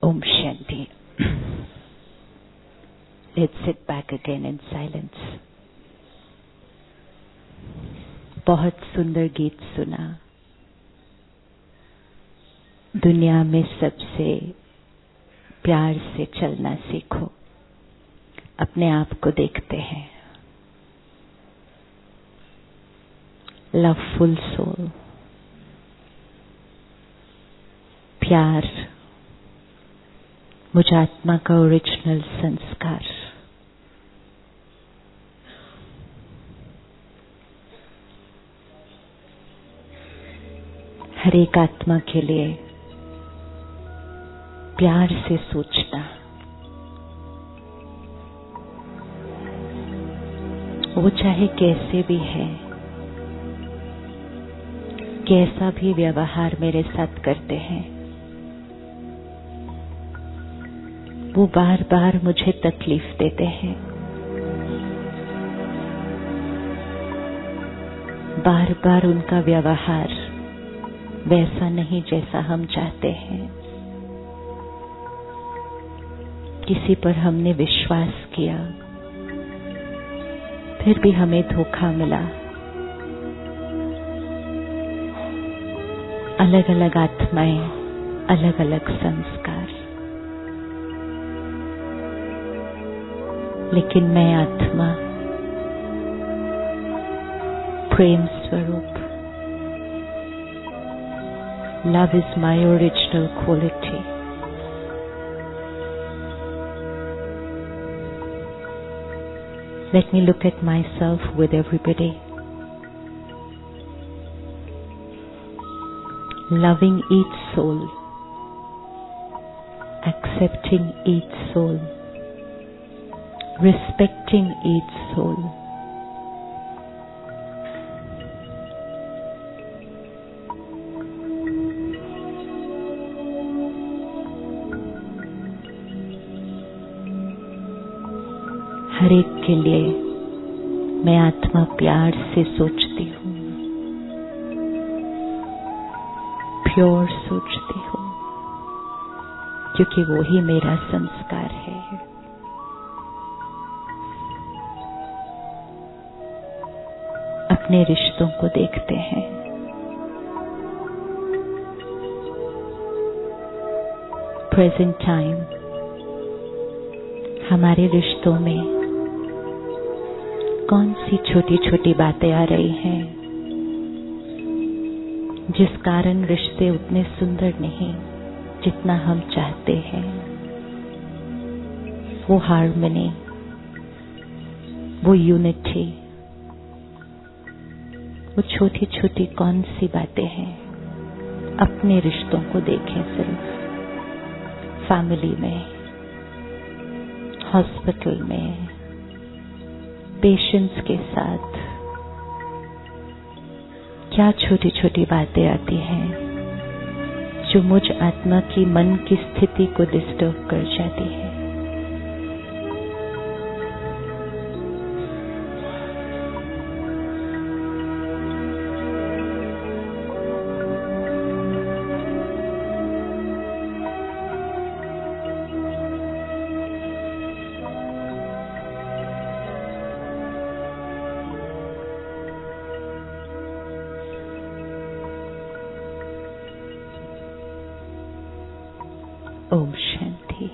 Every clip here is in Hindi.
Om Shanti. Let's sit back again in silence. बहुत सुंदर गीत सुना। दुनिया में सबसे प्यार से चलना सीखो। अपने आप को देखते हैं। Loveful soul. प्यार मुझ आत्मा का ओरिजिनल संस्कार। हर एक आत्मा के लिए प्यार से सोचना, वो चाहे कैसे भी है, कैसा भी व्यवहार मेरे साथ करते हैं, वो बार बार मुझे तकलीफ देते हैं, बार बार उनका व्यवहार वैसा नहीं जैसा हम चाहते हैं। किसी पर हमने विश्वास किया, फिर भी हमें धोखा मिला। अलग अलग आत्माएं, अलग अलग संस्कार, लेकिन मैं आत्मा प्रेम स्वरूप। Love is my original quality. Let me look at myself with everybody. Loving each soul, accepting each soul, respecting each soul. हर एक के लिए मैं आत्मा प्यार से सोचती हूँ, प्योर सोचती हूँ, क्योंकि वो ही मेरा संस्कार है। अपने रिश्तों को देखते हैं। प्रेजेंट टाइम हमारे रिश्तों में कौन सी छोटी छोटी बातें आ रही हैं जिस कारण रिश्ते उतने सुंदर नहीं जितना हम चाहते हैं। वो हार्मनी, वो यूनिटी, वो छोटी छोटी कौन सी बातें हैं। अपने रिश्तों को देखें, सिर्फ फैमिली में, हॉस्पिटल में, पेशेंट्स के साथ क्या छोटी छोटी बातें आती हैं जो मुझ आत्मा की मन की स्थिति को डिस्टर्ब कर जाती है। ओम शांति।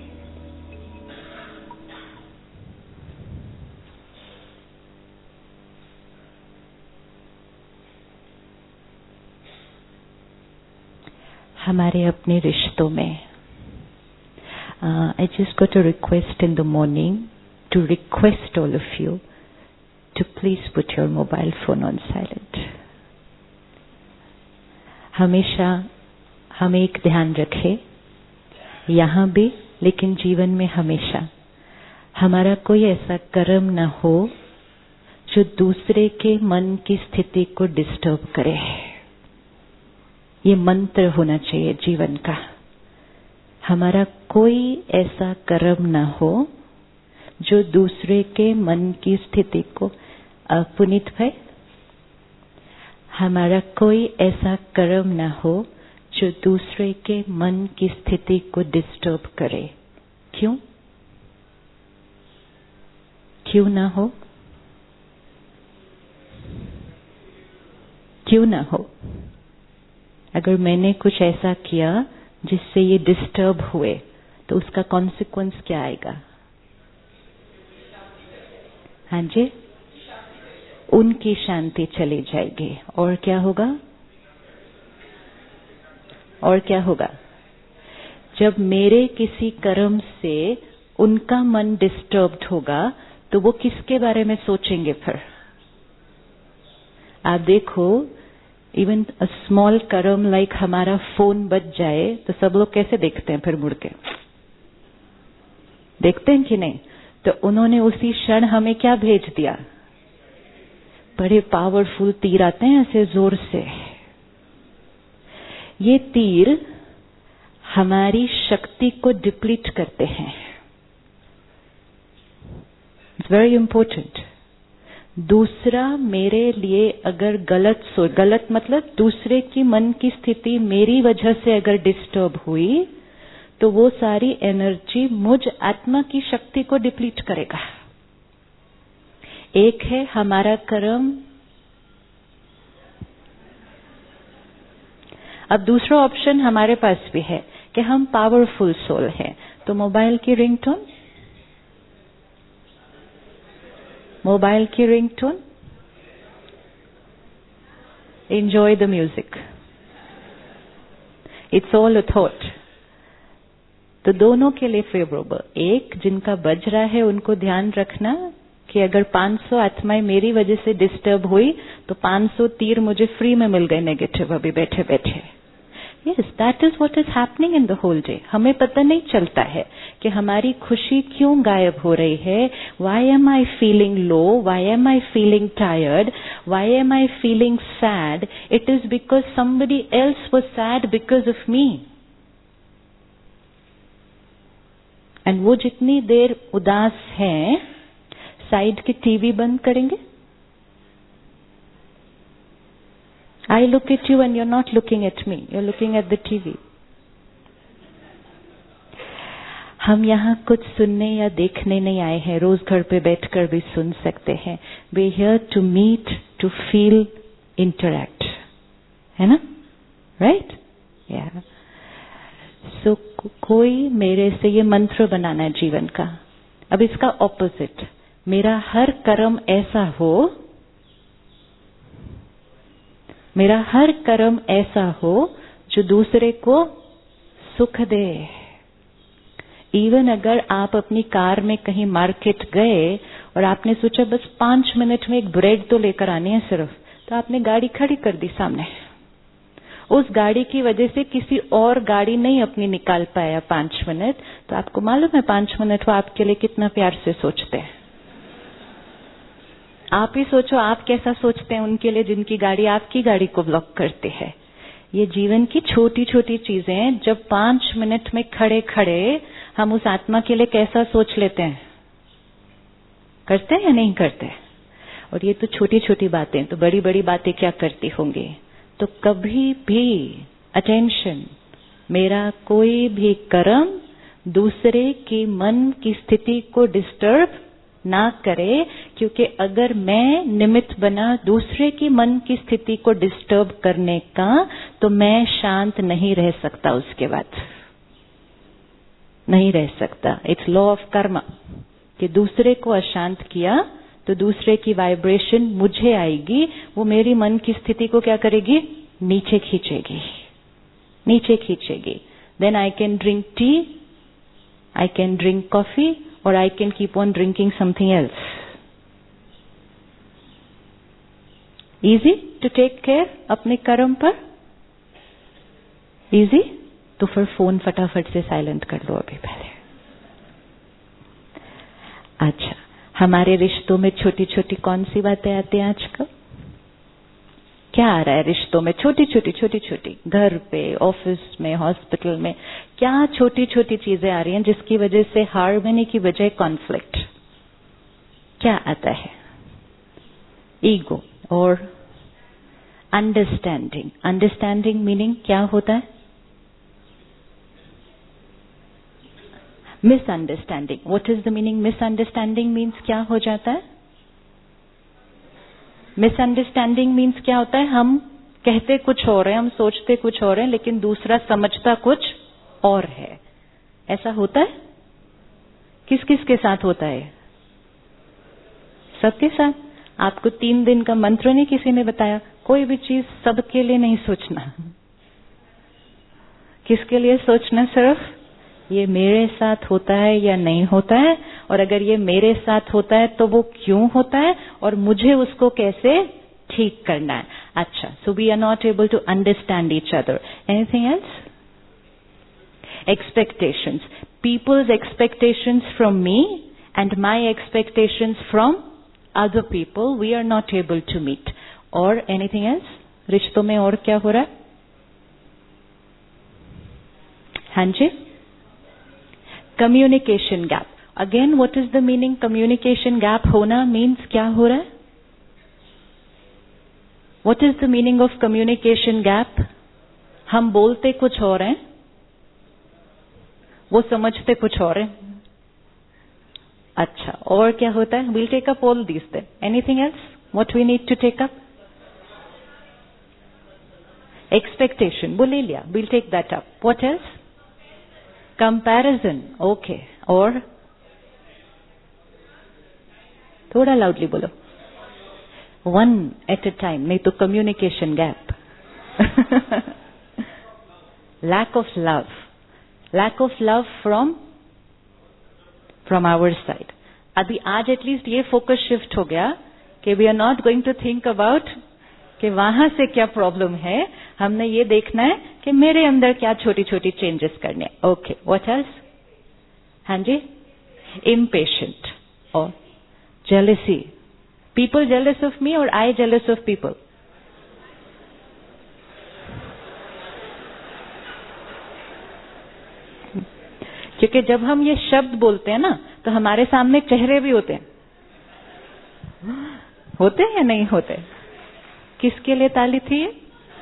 हमारे अपने रिश्तों में I just got a request in the morning to request all of you to please put your mobile phone on silent. हमेशा हम एक ध्यान रखें, यहाँ भी, लेकिन जीवन में हमेशा हमारा कोई ऐसा कर्म न हो जो दूसरे के मन की स्थिति को डिस्टर्ब करे। ये मंत्र होना चाहिए जीवन का। हमारा कोई ऐसा कर्म न हो जो दूसरे के मन की स्थिति को, पुनीत भाई, हमारा कोई ऐसा कर्म न हो जो दूसरे के मन की स्थिति को डिस्टर्ब करे। क्यों? क्यों ना हो? क्यों ना हो? अगर मैंने कुछ ऐसा किया जिससे ये डिस्टर्ब हुए तो उसका कॉन्सिक्वेंस क्या आएगा? हाँ जी, उनकी शांति चली जाएगी। और क्या होगा? और क्या होगा? जब मेरे किसी कर्म से उनका मन डिस्टर्ब्ड होगा तो वो किसके बारे में सोचेंगे फिर? आप देखो, even a small karma like हमारा फोन बज जाए तो सब लोग कैसे देखते हैं फिर मुड़ के? देखते हैं कि नहीं? तो उन्होंने उसी क्षण हमें क्या भेज दिया? बड़े पावरफुल तीर आते हैं ऐसे जोर से। ये तीर हमारी शक्ति को डिप्लीट करते हैं। It's very important. दूसरा मेरे लिए अगर गलत मतलब दूसरे की मन की स्थिति मेरी वजह से अगर डिस्टर्ब हुई तो वो सारी एनर्जी मुझ आत्मा की शक्ति को डिप्लीट करेगा। एक है हमारा कर्म। अब दूसरा ऑप्शन हमारे पास भी है कि हम पावरफुल सोल हैं, तो मोबाइल की ringtone, enjoy the music. It's all a thought. तो दोनों के लिए फेवरेबल। एक जिनका बज रहा है उनको ध्यान रखना कि अगर 500 आत्माएं मेरी वजह से डिस्टर्ब हुई तो 500 तीर मुझे फ्री में मिल गए नेगेटिव अभी बैठे बैठे। Yes, that is what is happening in the whole day. हमें पता नहीं चलता है कि हमारी खुशी क्यों गायब हो रही है। Why am I feeling low? Why am I feeling tired? Why am I feeling sad? It is because somebody else was sad because of me. And वो जितनी देर उदास हैं, साइड की टीवी बंद करेंगे। I look at you and you're not looking at me. You're looking at the TV. हम यहाँ कुछ सुनने या देखने नहीं आए हैं, रोज घर पे बैठकर भी सुन सकते हैं। We're here to meet, to feel, interact. है ना? Right? Yeah. So कोई मेरे से ये मंत्र बनाना है जीवन का। अब इसका ऑपोजिट, मेरा हर कर्म ऐसा हो, मेरा हर कर्म ऐसा हो जो दूसरे को सुख दे। इवन अगर आप अपनी कार में कहीं मार्केट गए और आपने सोचा बस 5 मिनट में एक ब्रेड तो लेकर आनी है सिर्फ, तो आपने गाड़ी खड़ी कर दी सामने। उस गाड़ी की वजह से किसी और गाड़ी नहीं अपनी निकाल पाया 5 मिनट, तो आपको मालूम है 5 मिनट वो आपके लिए कितना प्यार से सोचते हैं। आप ही सोचो आप कैसा सोचते हैं उनके लिए जिनकी गाड़ी आपकी गाड़ी को ब्लॉक करती है। ये जीवन की छोटी छोटी चीजें, जब 5 मिनट में खड़े खड़े हम उस आत्मा के लिए कैसा सोच लेते हैं, करते हैं या नहीं करते? और ये तो छोटी छोटी बातें, तो बड़ी बड़ी बातें क्या करती होंगी। तो कभी भी अटेंशन, मेरा कोई भी कर्म दूसरे की मन की स्थिति को डिस्टर्ब ना करे, क्योंकि अगर मैं निमित्त बना दूसरे की मन की स्थिति को डिस्टर्ब करने का, तो मैं शांत नहीं रह सकता, उसके बाद नहीं रह सकता। इट्स लॉ ऑफ कर्मा कि दूसरे को अशांत किया तो दूसरे की वाइब्रेशन मुझे आएगी, वो मेरी मन की स्थिति को क्या करेगी? नीचे खींचेगी, नीचे खींचेगी। Then I can drink tea, I can drink coffee, or I can keep on drinking something else. Easy to take care अपने कर्म पर? Easy? तो फिर फोन फटाफट से साइलेंट कर लो अभी पहले। अच्छा, हमारे रिश्तों में छोटी छोटी कौन सी बातें आती हैं आजकल? क्या आ रहा है रिश्तों में? छोटी छोटी, घर पे, ऑफिस में, हॉस्पिटल में, क्या छोटी छोटी चीजें आ रही हैं जिसकी वजह से हार्मनी की बजाय कॉन्फ्लिक्ट? क्या आता है? ईगो और अंडरस्टैंडिंग। अंडरस्टैंडिंग मीनिंग क्या होता है? Misunderstanding. What is the meaning? Misunderstanding means क्या हो जाता है? मिसअंडरस्टैंडिंग मीन्स क्या होता है? हम कहते कुछ और है, हम सोचते कुछ और है, लेकिन दूसरा समझता कुछ और है. ऐसा होता है? किस किस के साथ होता है? सबके साथ. आपको 3 दिन का मंत्र नहीं किसी ने बताया? कोई भी चीज सबके लिए नहीं सोचना. किसके लिए सोचना? सिर्फ ये मेरे साथ होता है या नहीं होता है, और अगर ये मेरे साथ होता है तो वो क्यों होता है, और मुझे उसको कैसे ठीक करना है. अच्छा, so we are not able to understand each other. Anything else? Expectations. People's expectations from me and my expectations from other people, we are not able to meet. Or anything else? रिश्तों में और क्या हो रहा है? हाँ जी? Communication gap. Again, what is the meaning? Communication gap होना means क्या हो रहा है? What is the meaning of communication gap? हम बोलते कुछ और हैं, वो समझते कुछ और है. अच्छा, और क्या होता है? We'll take up all these then. Anything else? What we need to take up? Expectation. वो ले लिया. We'll take that up. What else? Comparison. Okay. और? थोड़ा loudly बोलो. One at a time. नहीं तो communication gap. Lack of love. Lack of love from our side. अभी आज एटलीस्ट ये फोकस शिफ्ट हो गया कि we are not going to think about कि वहां से क्या प्रॉब्लम है. हमने ये देखना है कि मेरे अंदर क्या छोटी छोटी चेंजेस करने. Okay, what else? हाँ जी? इम्पेशेंट और jealousy. People jealous of me और आई जेलस ऑफ पीपल? क्योंकि जब हम ये शब्द बोलते हैं ना, तो हमारे सामने चेहरे भी होते हैं. होते हैं या नहीं होते? किसके लिए ताली थी ये?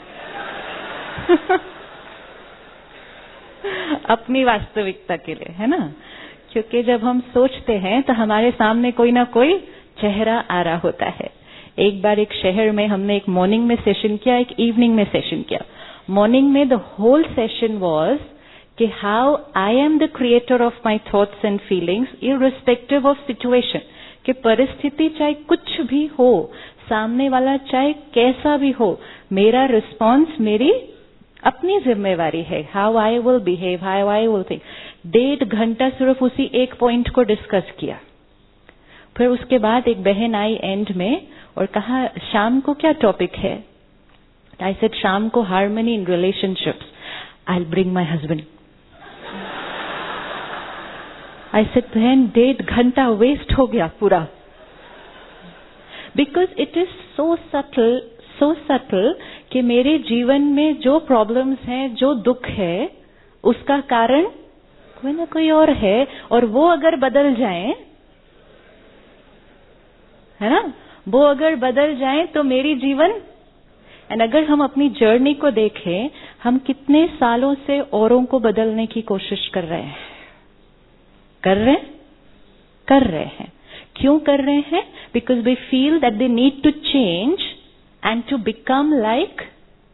अपनी वास्तविकता के लिए, है ना? क्योंकि जब हम सोचते हैं तो हमारे सामने कोई ना कोई चेहरा आ रहा होता है. एक बार एक शहर में हमने एक मॉर्निंग में सेशन किया, एक इवनिंग में सेशन किया. मॉर्निंग में द होल सेशन वाज कि how I am the creator of my thoughts and feelings irrespective of situation. कि परिस्थिति चाहे कुछ भी हो, सामने वाला चाहे कैसा भी हो, मेरा रिस्पॉन्स मेरी अपनी जिम्मेवारी है. How I will behave, how I will think. 1.5 घंटा सिर्फ उसी एक पॉइंट को डिस्कस किया. फिर उसके बाद एक बहन आई एंड में और कहा, शाम को क्या टॉपिक है? आई सेड, शाम को harmony in relationships. I will bring my husband. I said, बहन 1.5 घंटा वेस्ट हो गया पूरा. Because it is so subtle कि मेरे जीवन में जो प्रॉब्लम्स हैं, जो दुख है, उसका कारण कोई ना कोई और है. और वो अगर बदल जाए, है ना, वो अगर बदल जाए तो मेरी जीवन. एंड अगर हम अपनी जर्नी को देखें, हम कितने सालों से औरों को बदलने की कोशिश कर रहे हैं. कर रहे हैं. क्यों कर रहे हैं? Because we feel that they need to change and to become like,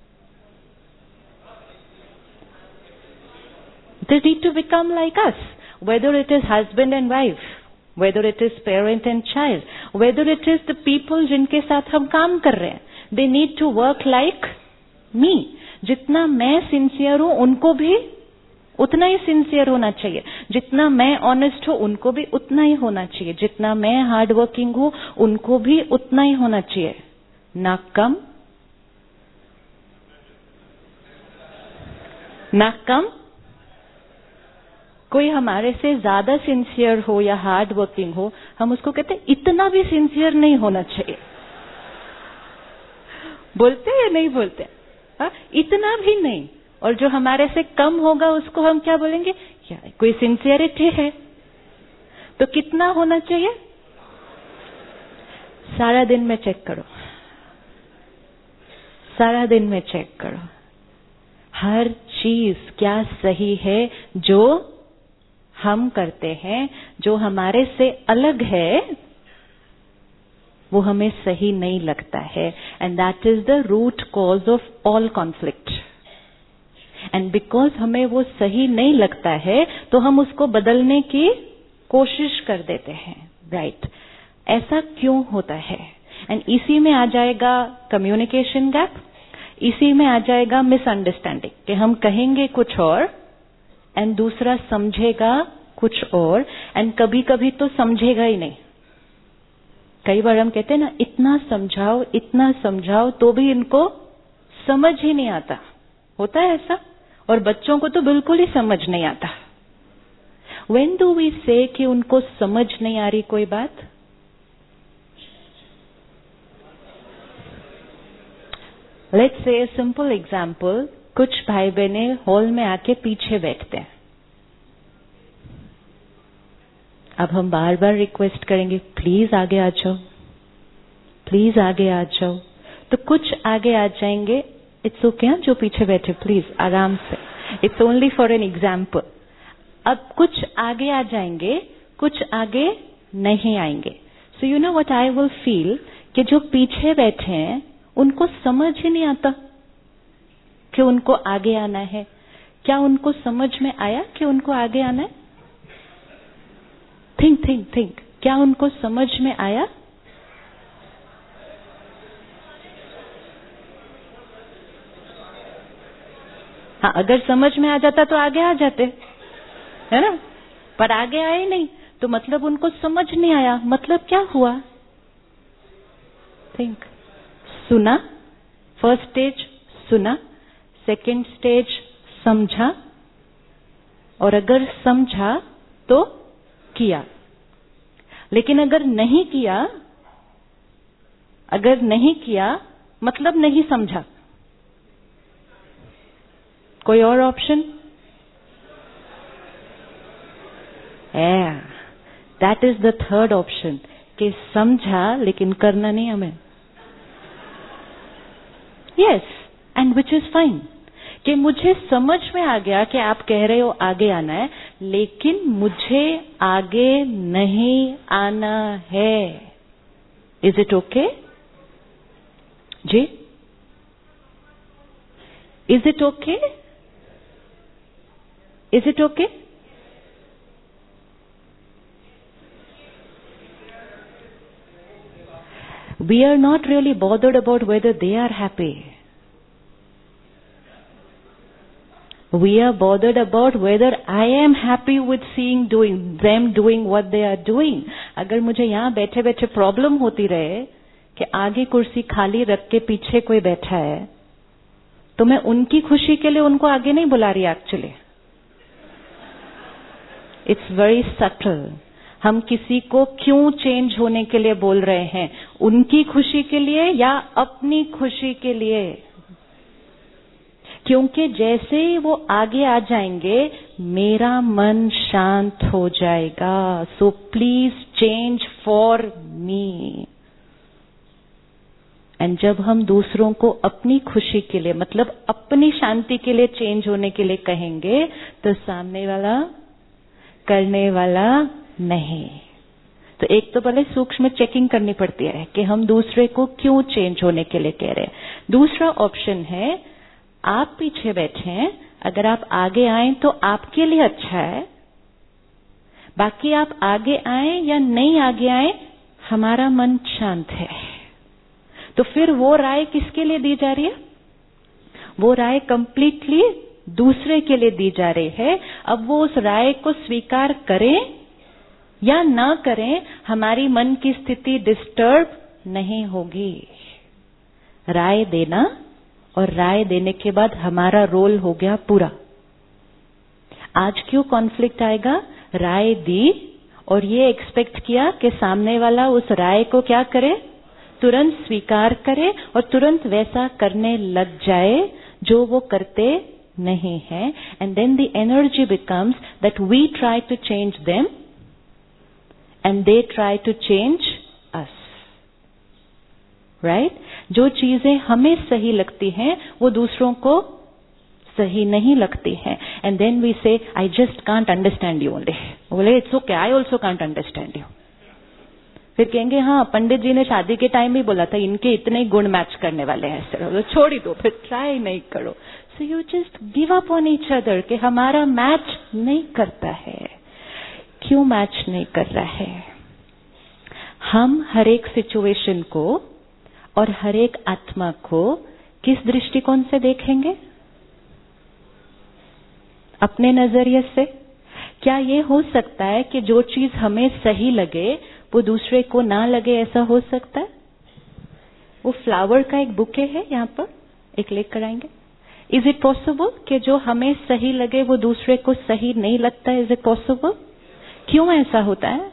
they need to become like us, whether it is husband and wife, whether it is parent and child, whether it is the people जिनके साथ हम काम कर रहे हैं. They need to work like me. जितना मैं सिंसियर हूं, उनको भी उतना ही सिंसियर होना चाहिए. जितना मैं ऑनेस्ट हूं, उनको भी उतना ही होना चाहिए. जितना मैं हार्ड वर्किंग हूं, उनको भी उतना ही होना चाहिए. ना कम ना कम. कोई हमारे से ज्यादा सिंसियर हो या हार्ड वर्किंग हो, हम उसको कहते हैं इतना भी सिंसियर नहीं होना चाहिए. बोलते हैं या नहीं बोलते? हा? इतना भी नहीं. और जो हमारे से कम होगा उसको हम क्या बोलेंगे? क्या कोई सिंसियरिटी है. तो कितना होना चाहिए? सारा दिन में चेक करो, सारा दिन में चेक करो. हर चीज क्या सही है जो हम करते हैं जो हमारे से अलग है, वो हमें सही नहीं लगता है, and that is the root cause of all conflict. And because हमें वो सही नहीं लगता है तो हम उसको बदलने की कोशिश कर देते हैं, राइट? ऐसा क्यों होता है? एंड इसी में आ जाएगा कम्युनिकेशन गैप, इसी में आ जाएगा मिसअंडरस्टैंडिंग, कि हम कहेंगे कुछ और एंड दूसरा समझेगा कुछ और, एंड कभी कभी तो समझेगा ही नहीं। कई बार हम कहते हैं ना, इतना समझाओ तो भी इनको समझ ही नहीं आता। होता है ऐसा? और बच्चों को तो बिल्कुल ही समझ नहीं आता। When do we say कि उनको समझ नहीं आ रही कोई बात? Let's say a simple example, कुछ भाई बहने हॉल में आके पीछे बैठते हैं। अब हम बार बार रिक्वेस्ट करेंगे, प्लीज आगे आ जाओ, प्लीज आगे आ जाओ। तो कुछ आगे आ जाएंगे, इट्स ओके, जो पीछे बैठे प्लीज आराम से, it's only for an example. अब कुछ आगे आ जाएंगे, कुछ आगे नहीं आएंगे। So you know what I will feel, कि जो पीछे बैठे हैं उनको समझ ही नहीं आता कि उनको आगे आना है। क्या उनको समझ में आया कि उनको आगे आना है? थिंक, क्या उनको समझ में आया? हाँ, अगर समझ में आ जाता तो आगे आ जाते, है ना? पर आगे आए नहीं, तो मतलब उनको समझ नहीं आया। मतलब क्या हुआ? थिंक। सुना, फर्स्ट स्टेज सुना, सेकंड स्टेज समझा, और अगर समझा तो किया। लेकिन अगर नहीं किया मतलब नहीं समझा। कोई और option? That is the third option, कि समझा लेकिन करना नहीं हमें। Yes, and which is fine, कि मुझे समझ में आ गया कि आप कह रहे हो आगे आना है, लेकिन मुझे आगे नहीं आना है। इज इट ओके जी? Is it okay? Is it okay? We are not really bothered about whether they are happy. We are bothered about whether I am happy with seeing them doing what they are doing. अगर मुझे यहाँ बैठे बैठे प्रॉब्लम होती रहे कि आगे कुर्सी खाली रख के पीछे कोई बैठा है, तो मैं उनकी खुशी के लिए उनको आगे नहीं बुला रही एक्चुअली। It's very subtle. हम किसी को क्यों चेंज होने के लिए बोल रहे हैं? उनकी खुशी के लिए या अपनी खुशी के लिए? क्योंकि जैसे ही वो आगे आ जाएंगे मेरा मन शांत हो जाएगा। So please change for me. And जब हम दूसरों को अपनी खुशी के लिए, मतलब अपनी शांति के लिए चेंज होने के लिए कहेंगे, तो सामने वाला करने वाला नहीं। तो एक तो पहले सूक्ष्म चेकिंग करनी पड़ती है कि हम दूसरे को क्यों चेंज होने के लिए कह रहे हैं। दूसरा ऑप्शन है, आप पीछे बैठे हैं, अगर आप आगे आए तो आपके लिए अच्छा है, बाकी आप आगे आए या नहीं आगे आए हमारा मन शांत है। तो फिर वो राय किसके लिए दी जा रही है? वो राय कंप्लीटली दूसरे के लिए दी जा रही है। अब वो उस राय को स्वीकार करें या ना करें, हमारी मन की स्थिति डिस्टर्ब नहीं होगी। राय देना और राय देने के बाद हमारा रोल हो गया पूरा। आज क्यों कॉन्फ्लिक्ट आएगा? राय दी और ये एक्सपेक्ट किया कि सामने वाला उस राय को क्या करे, तुरंत स्वीकार करे और तुरंत वैसा करने लग जाए जो वो करते नहीं है। And then the energy becomes that we try to change them and they try to change us, right? जो चीजें हमें सही लगती हैं वो दूसरों को सही नहीं लगती हैं। and then we say, I just can't understand you only. बोले it's okay, I also can't understand you. फिर कहेंगे हाँ पंडित जी ने शादी के टाइम ही बोला था इनके इतने ही गुण मैच करने वाले हैं, तो छोड़ ही दो, फिर ट्राई नहीं करो. So you just give up on each other कि हमारा मैच नहीं करता है. क्यों मैच नहीं कर रहा है? हम हर एक सिचुएशन को और हर एक आत्मा को किस दृष्टिकोण से देखेंगे? अपने नजरिए से. क्या ये हो सकता है कि जो चीज हमें सही लगे वो दूसरे को ना लगे? ऐसा हो सकता है? वो फ्लावर का एक बुके है यहाँ पर, एक लेकर आएंगे. इज इट पॉसिबल कि जो हमें सही लगे वो दूसरे को सही नहीं लगता? Is it possible? क्यों ऐसा होता है?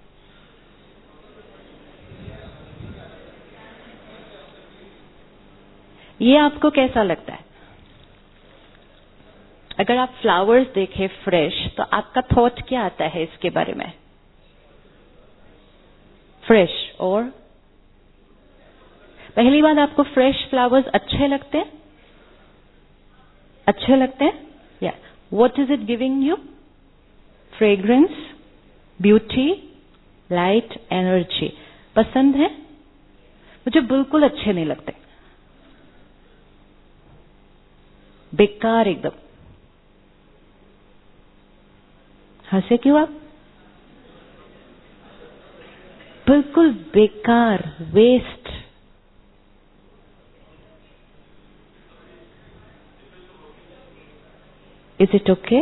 ये आपको कैसा लगता है? अगर आप फ्लावर्स देखें फ्रेश, तो आपका थॉट क्या आता है इसके बारे में? फ्रेश. और पहली बात, आपको फ्रेश फ्लावर्स अच्छे लगते हैं? अच्छे लगते हैं? या what is it giving you? Fragrance, beauty, light, energy. पसंद है? मुझे बिल्कुल अच्छे नहीं लगते, बेकार एकदम. हंसे क्यों आप? बिल्कुल बेकार, waste. Is it okay?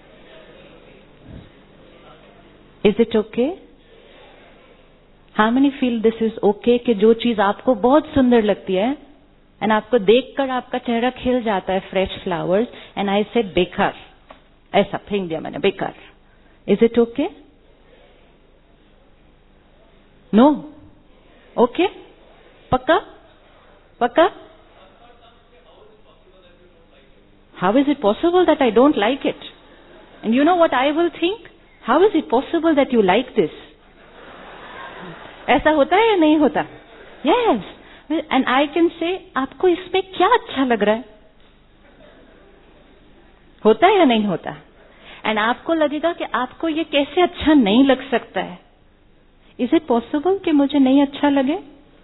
Is it okay? How many feel this is okay कि जो चीज आपको बहुत सुंदर लगती है एंड आपको देखकर आपका चेहरा खिल जाता है, fresh flowers, and I said बेकार, ऐसा फेंक दिया मैंने, बेकार. Is it okay? No? Okay? पक्का? पक्का? How is it possible that I don't like it? And you know what I will think? How is it possible that you like this? ऐसा होता है या नहीं होता? Yes. And I can say आपको इसमें क्या अच्छा लग रहा है? होता है या नहीं होता? एंड आपको लगेगा कि आपको ये कैसे अच्छा नहीं लग सकता है. इज इट पॉसिबल कि मुझे नहीं अच्छा लगे?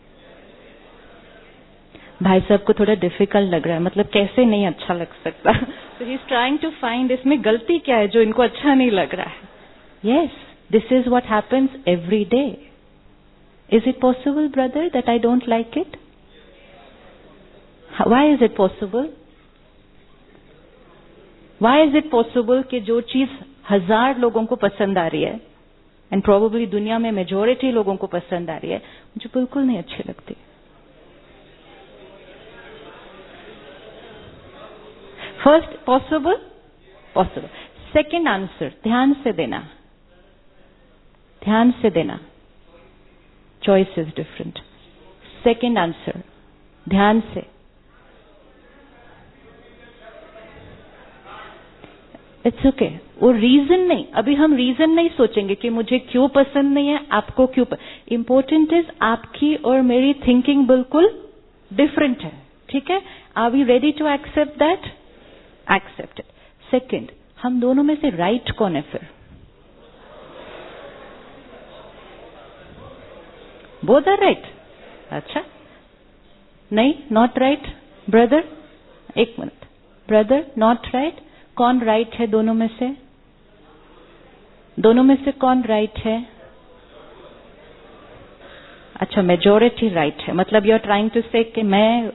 भाई साहब को थोड़ा डिफिकल्ट लग रहा है, मतलब कैसे नहीं अच्छा लग सकता. So he is trying to find इसमें गलती क्या है जो इनको अच्छा नहीं लग रहा है. Yes, this is what happens every day. Is it possible, brother, that I don't like it? Why is it possible? Why is it possible कि जो चीज 1000 लोगों को पसंद आ रही है, and probably दुनिया में majority लोगों को पसंद आ रही है, मुझे बिल्कुल नहीं अच्छी लगती? First, possible? Possible. Second answer, ध्यान से देना. ध्यान से देना. Choice is different. Second answer, ध्यान से. It's okay. वो रीजन नहीं, अभी हम रीजन नहीं सोचेंगे कि मुझे क्यों पसंद नहीं है, आपको क्यों. इंपॉर्टेंट इज आपकी और मेरी थिंकिंग बिल्कुल डिफरेंट है. ठीक है? Are we ready to accept that? Accept it. Second, हम दोनों में से राइट कौन है फिर? Both are right. अच्छा, नहीं, नॉट राइट. ब्रदर, एक मिनट. Brother, not right. कौन राइट है दोनों में से? दोनों में से कौन राइट है? अच्छा, मेजोरिटी राइट है. मतलब you are trying to say कि मैं.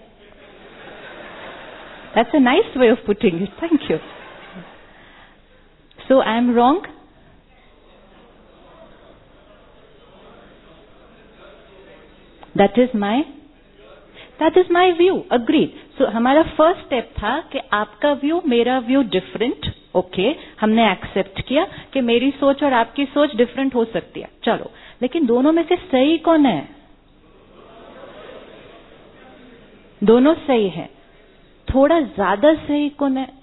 That's a nice way of putting it. Thank you. So I am wrong? That is my view. Agreed. So हमारा फर्स्ट स्टेप था कि आपका व्यू, मेरा व्यू डिफरेंट. ओके, हमने एक्सेप्ट किया कि मेरी सोच और आपकी सोच डिफरेंट हो सकती है. चलो, लेकिन दोनों में से सही कौन है? दोनों सही है. थोड़ा ज्यादा सही कौन है?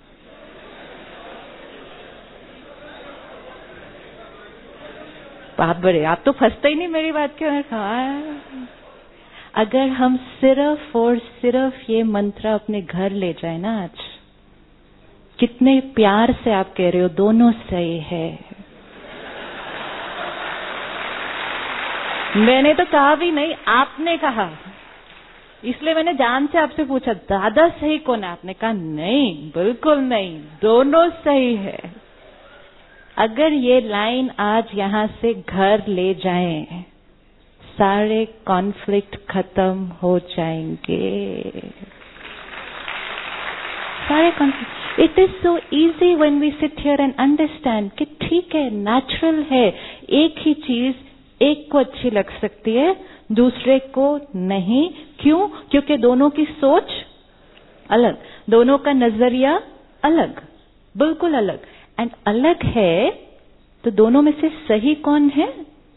बाप बड़े, आप तो फंसते ही नहीं मेरी बात के. अगर हम सिर्फ और सिर्फ ये मंत्र अपने घर ले जाए ना आज, कितने प्यार से आप कह रहे हो दोनों सही है। मैंने तो कहा भी नहीं, आपने कहा, इसलिए मैंने जान से आपसे पूछा दादा सही कौन है। आपने कहा नहीं, बिल्कुल नहीं, दोनों सही है। अगर ये लाइन आज यहाँ से घर ले जाएं, सारे कॉन्फ्लिक्ट खत्म हो जाएंगे, सारे conflict. It is so easy when we sit here and understand कि ठीक है, नेचुरल है, एक ही चीज एक को अच्छी लग सकती है, दूसरे को नहीं। क्यों? क्योंकि दोनों की सोच अलग, दोनों का नजरिया अलग, बिल्कुल अलग। एंड अलग है तो दोनों में से सही कौन है?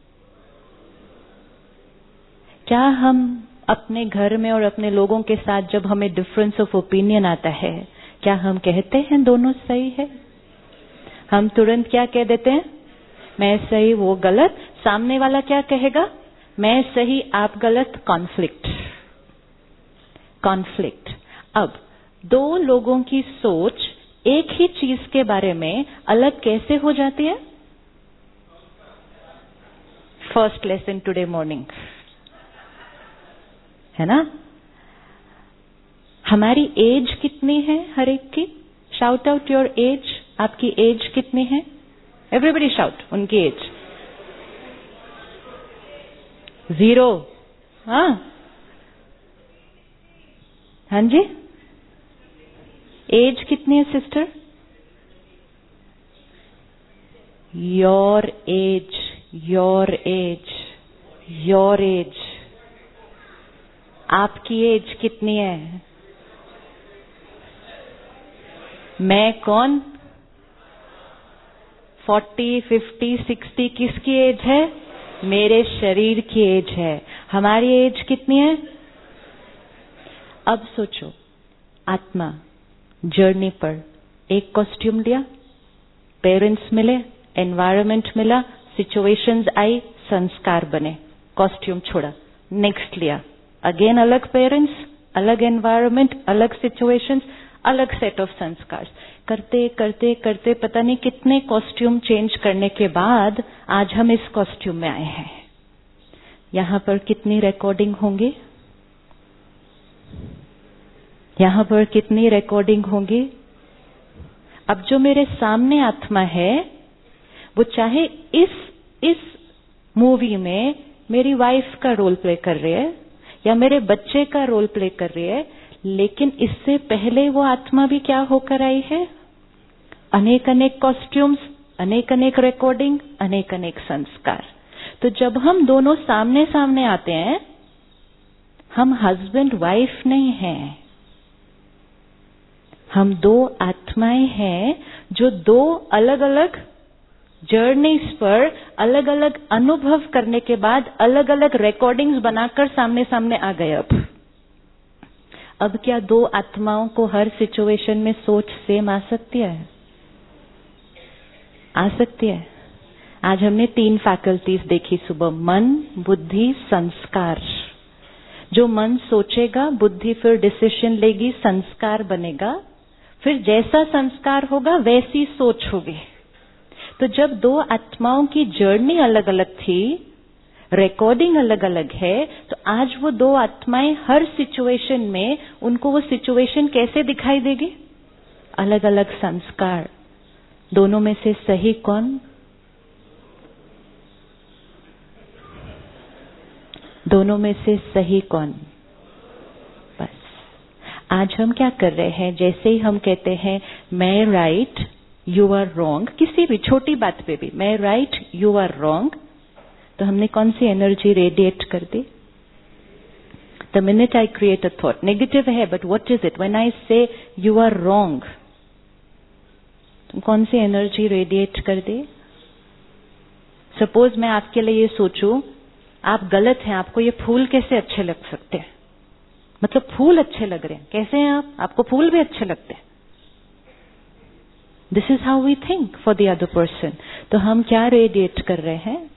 क्या हम अपने घर में और अपने लोगों के साथ जब हमें डिफरेंस ऑफ ओपिनियन आता है, क्या हम कहते हैं दोनों सही है? हम तुरंत क्या कह देते हैं? मैं सही वो गलत। सामने वाला क्या कहेगा? मैं सही आप गलत। Conflict, conflict. अब दो लोगों की सोच एक ही चीज के बारे में अलग कैसे हो जाती है? फर्स्ट लेसन टुडे मॉर्निंग, है ना? हमारी एज कितनी है हर एक की? Shout out your age. आपकी एज कितनी है? एवरीबडी शाउट उनकी एज। 0। हाँ हाँ जी, एज कितनी है sister? Your age, your age, your age. आपकी एज कितनी है? मैं कौन? 40, 50, 60 किसकी एज है? मेरे शरीर की एज है। हमारी एज कितनी है? अब सोचो, आत्मा जर्नी पर एक कॉस्ट्यूम लिया, पेरेंट्स मिले, एनवायरनमेंट मिला, सिचुएशंस आई, संस्कार बने, कॉस्ट्यूम छोड़ा, नेक्स्ट लिया, अगेन अलग पेरेंट्स, अलग एनवायरनमेंट, अलग सिचुएशंस, अलग सेट ऑफ संस्कार। करते करते करते पता नहीं कितने कॉस्ट्यूम चेंज करने के बाद आज हम इस कॉस्ट्यूम में आए हैं। यहां पर कितनी रिकॉर्डिंग होंगी? यहां पर कितनी रिकॉर्डिंग होंगी? अब जो मेरे सामने आत्मा है वो चाहे इस मूवी में मेरी वाइफ का रोल प्ले कर रही है या मेरे बच्चे का रोल प्ले कर रही है, लेकिन इससे पहले वो आत्मा भी क्या होकर आई है? अनेक अनेक कॉस्ट्यूम्स, अनेक अनेक रिकॉर्डिंग, अनेक अनेक संस्कार। तो जब हम दोनों सामने सामने आते हैं, हम हस्बैंड वाइफ नहीं हैं, हम दो आत्माएं हैं जो दो अलग अलग जर्नीज पर अलग अलग अनुभव करने के बाद अलग अलग रिकॉर्डिंग्स बनाकर सामने सामने आ गए। अब क्या दो आत्माओं को हर सिचुएशन में सोच सेम आ सकती है? आ सकती है। आज हमने 3 फैकल्टीज देखी सुबह, मन, बुद्धि, संस्कार। जो मन सोचेगा, बुद्धि फिर डिसीजन लेगी, संस्कार बनेगा, फिर जैसा संस्कार होगा वैसी सोच होगी। तो जब दो आत्माओं की जर्नी अलग अलग थी, रिकॉर्डिंग अलग अलग है, तो आज वो दो आत्माएं हर सिचुएशन में, उनको वो सिचुएशन कैसे दिखाई देगी? अलग अलग संस्कार। दोनों में से सही कौन? दोनों में से सही कौन? बस आज हम क्या कर रहे हैं, जैसे ही हम कहते हैं मैं राइट यू आर रॉन्ग, किसी भी छोटी बात पे भी मैं राइट यू आर रॉन्ग, तो हमने कौन सी एनर्जी रेडिएट कर दी? The minute I create a thought, negative है but what is it? When I say you are wrong, कौन सी एनर्जी रेडिएट कर दी? सपोज मैं आपके लिए ये सोचूं, आप गलत हैं, आपको ये फूल कैसे अच्छे लग सकते हैं? मतलब फूल अच्छे लग रहे हैं, कैसे हैं आप? आपको फूल भी अच्छे लगते हैं। This is how we think for the other person. तो हम क्या रेडिएट कर रहे हैं?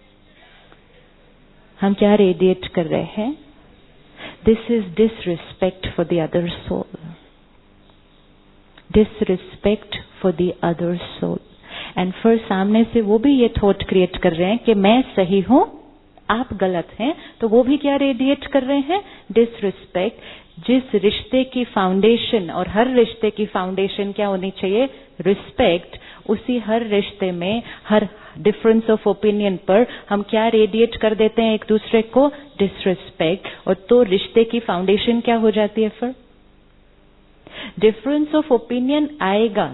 हम क्या रेडिएट कर रहे हैं? This is disrespect for the other soul, disrespect for the other soul. And फिर सामने से वो भी ये थॉट क्रिएट कर रहे हैं कि मैं सही हूं, आप गलत हैं, तो वो भी क्या रेडिएट कर रहे हैं? डिसरिस्पेक्ट। जिस रिश्ते की फाउंडेशन, और हर रिश्ते की फाउंडेशन क्या होनी चाहिए? रिस्पेक्ट। उसी हर रिश्ते में हर डिफरेंस ऑफ ओपिनियन पर हम क्या रेडिएट कर देते हैं एक दूसरे को? डिसरिस्पेक्ट। और तो रिश्ते की फाउंडेशन क्या हो जाती है फिर? डिफरेंस ऑफ ओपिनियन आएगा,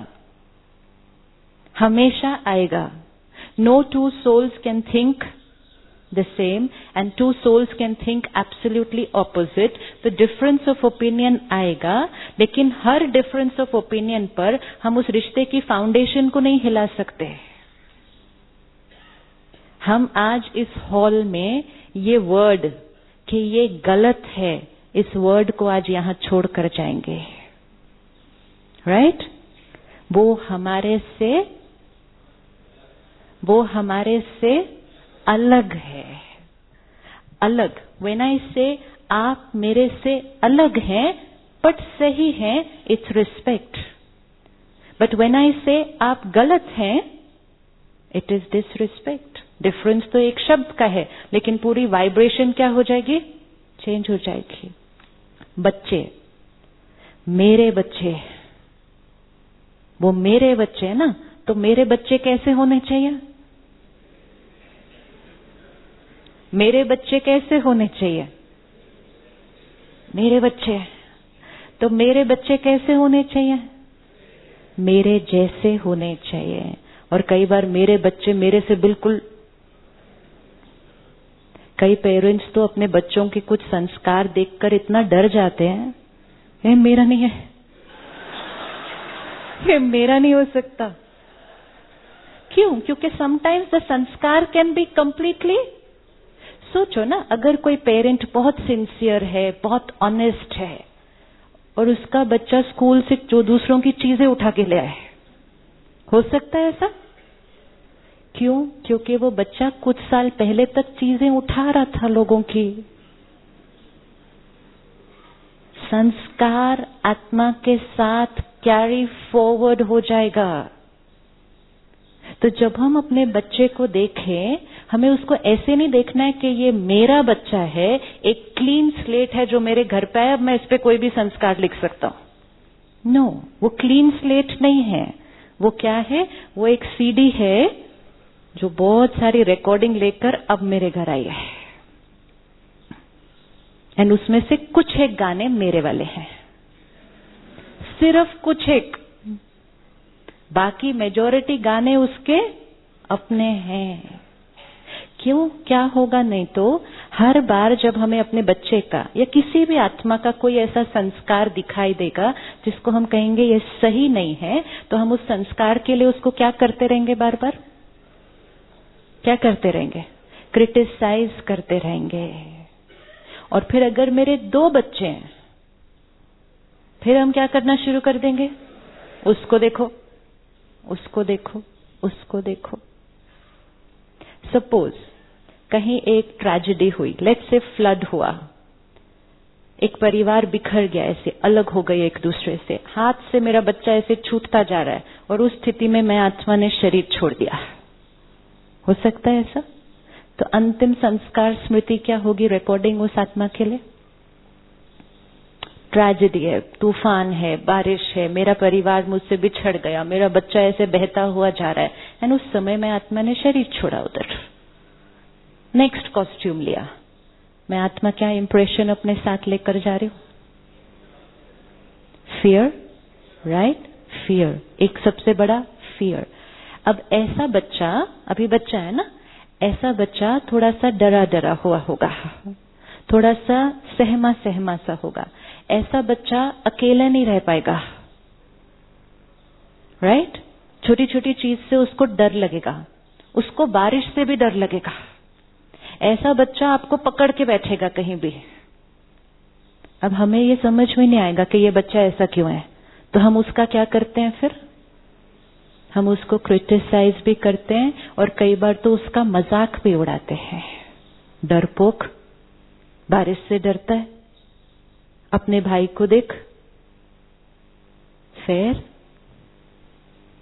हमेशा आएगा। No two souls can think the same and two souls can think absolutely opposite. तो difference of opinion आएगा, लेकिन हर difference of opinion पर हम उस रिश्ते की फाउंडेशन को नहीं हिला सकते। हम आज इस हॉल में ये वर्ड कि ये गलत है, इस वर्ड को आज यहां छोड़कर जाएंगे, राइट? वो हमारे से अलग है, अलग। When I say आप मेरे से अलग हैं बट सही हैं, it's respect. But when I say आप गलत हैं, it is disrespect. डिफरेंस तो एक शब्द का है, लेकिन पूरी वाइब्रेशन क्या हो जाएगी? चेंज हो जाएगी। बच्चे, मेरे बच्चे, वो मेरे बच्चे है ना, तो मेरे बच्चे कैसे होने चाहिए? मेरे बच्चे कैसे होने चाहिए? मेरे बच्चे, तो मेरे बच्चे कैसे होने चाहिए? मेरे जैसे होने चाहिए। और कई बार मेरे बच्चे मेरे से बिल्कुल, कई पेरेंट्स तो अपने बच्चों के कुछ संस्कार देखकर इतना डर जाते हैं, ये मेरा नहीं है, ये मेरा नहीं हो सकता। क्यों? क्योंकि sometimes the sanskar can be completely. सोचो ना, अगर कोई पेरेंट बहुत सिंसियर है, बहुत ऑनेस्ट है, और उसका बच्चा स्कूल से जो दूसरों की चीजें उठा के ले आए, हो सकता है ऐसा? क्यों? क्योंकि वो बच्चा कुछ साल पहले तक चीजें उठा रहा था लोगों की। संस्कार आत्मा के साथ कैरी फॉरवर्ड हो जाएगा। तो जब हम अपने बच्चे को देखें, हमें उसको ऐसे नहीं देखना है कि ये मेरा बच्चा है, एक क्लीन स्लेट है जो मेरे घर पे है, अब मैं इस पे कोई भी संस्कार लिख सकता हूं। नो, वो क्लीन स्लेट नहीं है। वो क्या है? वो एक सीडी है जो बहुत सारी रिकॉर्डिंग लेकर अब मेरे घर आई है, एंड उसमें से कुछ एक गाने मेरे वाले हैं, सिर्फ कुछ एक, बाकी मेजॉरिटी गाने उसके अपने हैं। क्यों? क्या होगा? नहीं तो हर बार जब हमें अपने बच्चे का या किसी भी आत्मा का कोई ऐसा संस्कार दिखाई देगा जिसको हम कहेंगे ये सही नहीं है, तो हम उस संस्कार के लिए उसको क्या करते रहेंगे? बार बार क्या करते रहेंगे? क्रिटिसाइज करते रहेंगे। और फिर अगर मेरे 2 बच्चे हैं, फिर हम क्या करना शुरू कर देंगे? उसको देखो, उसको देखो, उसको देखो। सपोज कहीं एक ट्रेजेडी हुई, लेट्स से फ्लड हुआ, एक परिवार बिखर गया, ऐसे अलग हो गए एक दूसरे से, हाथ से मेरा बच्चा ऐसे छूटता जा रहा है, और उस स्थिति में मैं आत्मा ने शरीर छोड़ दिया। हो सकता है ऐसा? तो अंतिम संस्कार स्मृति क्या होगी? रिकॉर्डिंग उस आत्मा के लिए। ट्रेजेडी है, तूफान है, बारिश है, मेरा परिवार मुझसे बिछड़ गया, मेरा बच्चा ऐसे बहता हुआ जा रहा है, एंड उस समय में आत्मा ने शरीर छोड़ा उधर, नेक्स्ट कॉस्ट्यूम लिया। मैं आत्मा क्या इंप्रेशन अपने साथ लेकर जा रही हूं? Fear, right? फियर, एक सबसे बड़ा फियर। अब ऐसा बच्चा, अभी बच्चा है ना, ऐसा बच्चा थोड़ा सा डरा डरा हुआ होगा, थोड़ा सा सहमा सहमा सा होगा। ऐसा बच्चा अकेला नहीं रह पाएगा, राइट? छोटी छोटी चीज से उसको डर लगेगा, उसको बारिश से भी डर लगेगा। ऐसा बच्चा आपको पकड़ के बैठेगा कहीं भी। अब हमें ये समझ में नहीं आएगा कि ये बच्चा ऐसा क्यों है, तो हम उसका क्या करते हैं? फिर हम उसको क्रिटिसाइज भी करते हैं, और कई बार तो उसका मजाक भी उड़ाते हैं। डरपोक, बारिश से डरता है, अपने भाई को देख, फिर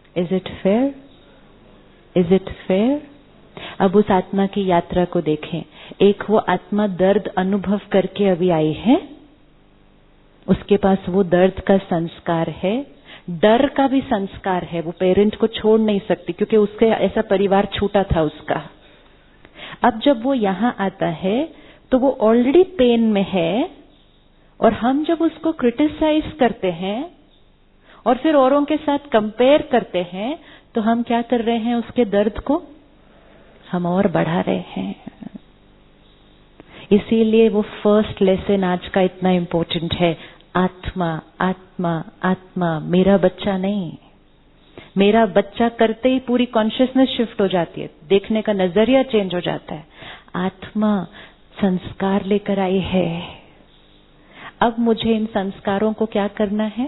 is it fair? Is it fair? अब उस आत्मा की यात्रा को देखें। एक वो आत्मा दर्द अनुभव करके अभी आई है, उसके पास वो दर्द का संस्कार है, डर का भी संस्कार है। वो पेरेंट को छोड़ नहीं सकती क्योंकि उसके ऐसा परिवार छूटा था उसका। अब जब वो यहाँ आता है तो वो ऑलरेडी पेन में है, और हम जब उसको क्रिटिसाइज करते हैं और फिर औरों के साथ कंपेयर करते हैं, तो हम क्या कर रहे हैं? उसके दर्द को हम और बढ़ा रहे हैं। इसीलिए वो फर्स्ट लेसन आज का इतना इम्पोर्टेंट है। आत्मा आत्मा आत्मा, मेरा बच्चा नहीं। मेरा बच्चा करते ही पूरी कॉन्शियसनेस शिफ्ट हो जाती है, देखने का नजरिया चेंज हो जाता है। आत्मा संस्कार लेकर आई है, अब मुझे इन संस्कारों को क्या करना है?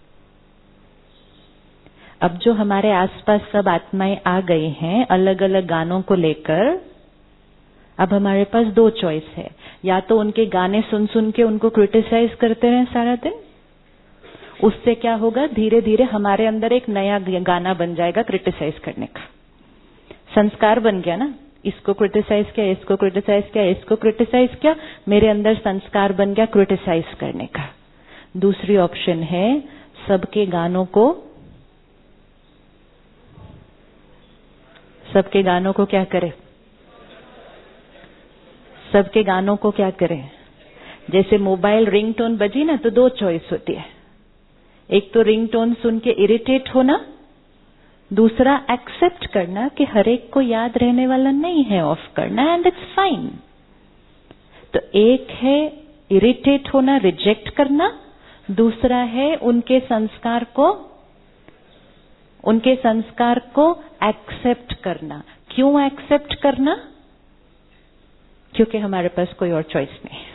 अब जो हमारे आसपास सब आत्माएं आ गई हैं अलग अलग गानों को लेकर, अब हमारे पास दो चॉइस है। या तो उनके गाने सुन सुन के उनको क्रिटिसाइज करते रहें सारा दिन, उससे क्या होगा? धीरे धीरे हमारे अंदर एक नया गाना बन जाएगा क्रिटिसाइज करने का। संस्कार बन गया ना, इसको क्रिटिसाइज किया, इसको क्रिटिसाइज किया, इसको क्रिटिसाइज किया, मेरे अंदर संस्कार बन गया क्रिटिसाइज करने का। दूसरी ऑप्शन है सबके गानों को क्या करें? सबके गानों को क्या करें? जैसे मोबाइल रिंगटोन बजी ना, तो दो चॉइस होती है। एक तो रिंगटोन सुन के इरिटेट होना, दूसरा एक्सेप्ट करना कि हर एक को याद रहने वाला नहीं है, ऑफ करना, एंड इट्स फाइन। तो एक है इरिटेट होना, रिजेक्ट करना, दूसरा है उनके संस्कार को एक्सेप्ट करना। क्यों एक्सेप्ट करना? क्योंकि हमारे पास कोई और चॉइस नहीं है।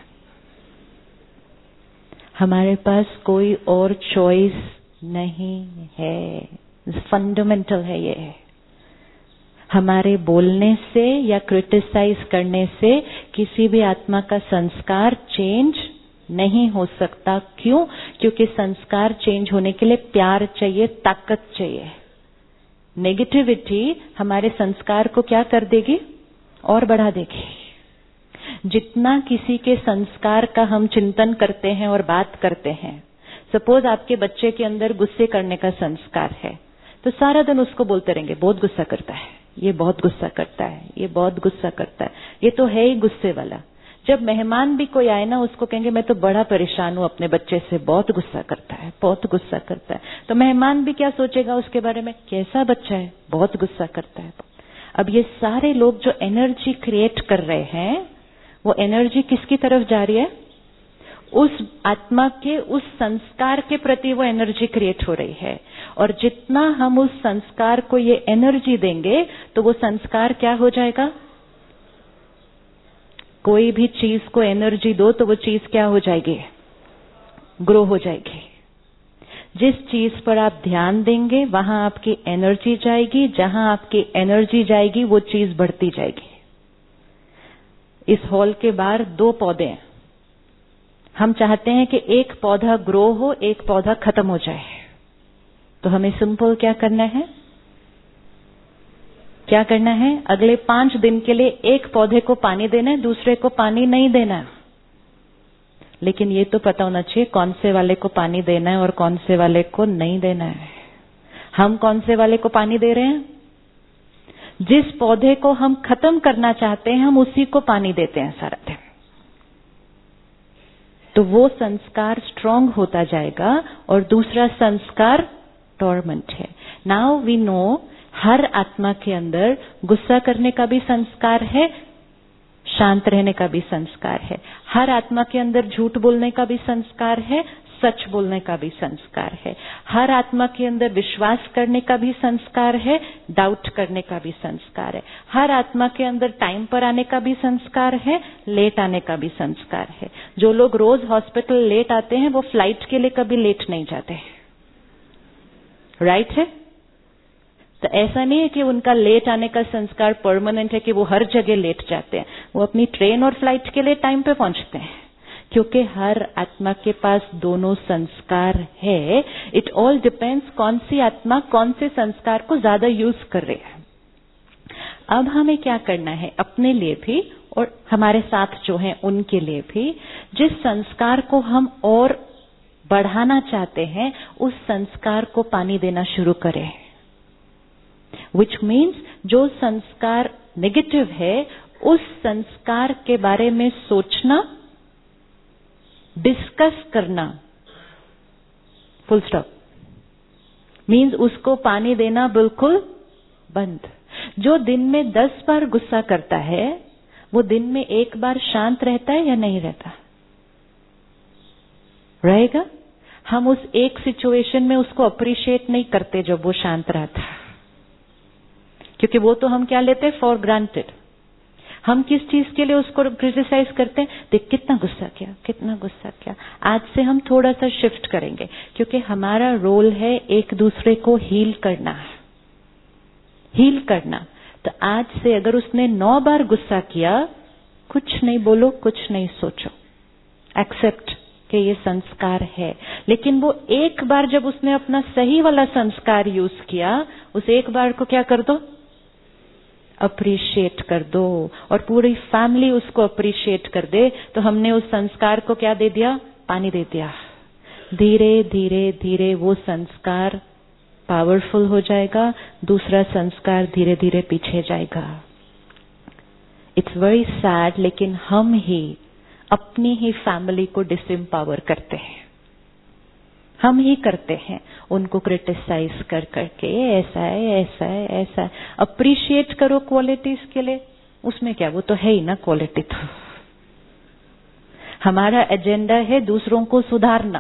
हमारे पास कोई और चॉइस नहीं है, फंडामेंटल है ये। हमारे बोलने से या क्रिटिसाइज करने से किसी भी आत्मा का संस्कार चेंज नहीं हो सकता। क्यों? क्योंकि संस्कार चेंज होने के लिए प्यार चाहिए, ताकत चाहिए। नेगेटिविटी हमारे संस्कार को क्या कर देगी? और बढ़ा देगी। जितना किसी के संस्कार का हम चिंतन करते हैं और बात करते हैं, सपोज आपके बच्चे के अंदर गुस्से करने का संस्कार है, तो सारा दिन उसको बोलते रहेंगे बहुत गुस्सा करता है, ये बहुत गुस्सा करता है, ये बहुत गुस्सा करता है, ये तो है ही गुस्से वाला। जब मेहमान भी कोई आए ना, उसको कहेंगे मैं तो बड़ा परेशान हूं अपने बच्चे से, बहुत गुस्सा करता है, बहुत गुस्सा करता है। तो मेहमान भी क्या सोचेगा उसके बारे में? कैसा बच्चा है, बहुत गुस्सा करता है। अब ये सारे लोग जो एनर्जी क्रिएट कर रहे हैं, वो एनर्जी किसकी तरफ जा रही है? उस आत्मा के उस संस्कार के प्रति वो एनर्जी क्रिएट हो रही है। और जितना हम उस संस्कार को ये एनर्जी देंगे, तो वो संस्कार क्या हो जाएगा? कोई भी चीज को एनर्जी दो तो वो चीज क्या हो जाएगी? ग्रो हो जाएगी। जिस चीज पर आप ध्यान देंगे वहां आपकी एनर्जी जाएगी, जहां आपकी एनर्जी जाएगी वो चीज बढ़ती जाएगी। इस हॉल के बाहर 2 पौधे हैं, हम चाहते हैं कि एक पौधा ग्रो हो, एक पौधा खत्म हो जाए। तो हमें सिंपल क्या करना है? क्या करना है? अगले 5 दिन के लिए एक पौधे को पानी देना है, दूसरे को पानी नहीं देना। लेकिन ये तो पता होना चाहिए कौन से वाले को पानी देना है और कौन से वाले को नहीं देना है। हम कौन से वाले को पानी दे रहे हैं? जिस पौधे को हम खत्म करना चाहते हैं, हम उसी को पानी देते हैं सारा दिन। तो वो संस्कार स्ट्रांग होता जाएगा और दूसरा संस्कार टॉर्मेंट है। नाउ वी नो हर आत्मा के अंदर गुस्सा करने का भी संस्कार है, शांत रहने का भी संस्कार है। हर आत्मा के अंदर झूठ बोलने का भी संस्कार है, सच बोलने का भी संस्कार है। हर आत्मा के अंदर विश्वास करने का भी संस्कार है, डाउट करने का भी संस्कार है। हर आत्मा के अंदर टाइम पर आने का भी संस्कार है, लेट आने का भी संस्कार है। जो लोग रोज हॉस्पिटल लेट आते हैं वो फ्लाइट के लिए कभी लेट नहीं जाते, राइट है? तो ऐसा नहीं है कि उनका लेट आने का संस्कार परमानेंट है कि वो हर जगह लेट जाते हैं। वो अपनी ट्रेन और फ्लाइट के लिए टाइम पे पहुंचते हैं। क्योंकि हर आत्मा के पास दोनों संस्कार है। इट ऑल डिपेंड्स कौन सी आत्मा कौन से संस्कार को ज्यादा यूज कर रही है। अब हमें क्या करना है, अपने लिए भी और हमारे साथ जो हैं उनके लिए भी, जिस संस्कार को हम और बढ़ाना चाहते हैं उस संस्कार को पानी देना शुरू करें। विच मीन्स जो संस्कार नेगेटिव है उस संस्कार के बारे में सोचना, डिस्कस करना, फुल स्टॉप। मीन्स उसको पानी देना बिल्कुल बंद। जो दिन में 10 बार गुस्सा करता है वो दिन में 1 बार शांत रहता है या नहीं रहता? रहेगा। हम उस एक सिचुएशन में उसको अप्रिशिएट नहीं करते जब वो शांत रहता, क्योंकि वो तो हम क्या लेते हैं, फॉर ग्रांटेड। हम किस चीज के लिए उसको क्रिटिसाइज करते हैं, देख कितना गुस्सा किया, कितना गुस्सा किया। आज से हम थोड़ा सा शिफ्ट करेंगे, क्योंकि हमारा रोल है एक दूसरे को हील करना, हील करना। तो आज से अगर उसने 9 बार गुस्सा किया, कुछ नहीं बोलो, कुछ नहीं सोचो, एक्सेप्ट कि ये संस्कार है। लेकिन वो एक बार जब उसने अपना सही वाला संस्कार यूज किया, उस एक बार को क्या कर दो, अप्रिशिएट कर दो, और पूरी फैमिली उसको अप्रिशिएट कर दे। तो हमने उस संस्कार को क्या दे दिया, पानी दे दिया। धीरे धीरे धीरे वो संस्कार पावरफुल हो जाएगा, दूसरा संस्कार धीरे धीरे पीछे जाएगा। इट्स वेरी सैड, लेकिन हम ही अपनी ही फैमिली को डिसएम्पावर करते हैं, हम ही करते हैं। उनको क्रिटिसाइज कर करके ऐसा है, ऐसा है, ऐसा है। अप्रिशिएट करो क्वालिटीज के लिए, उसमें क्या, वो तो है ही ना क्वालिटी। तो हमारा एजेंडा है दूसरों को सुधारना,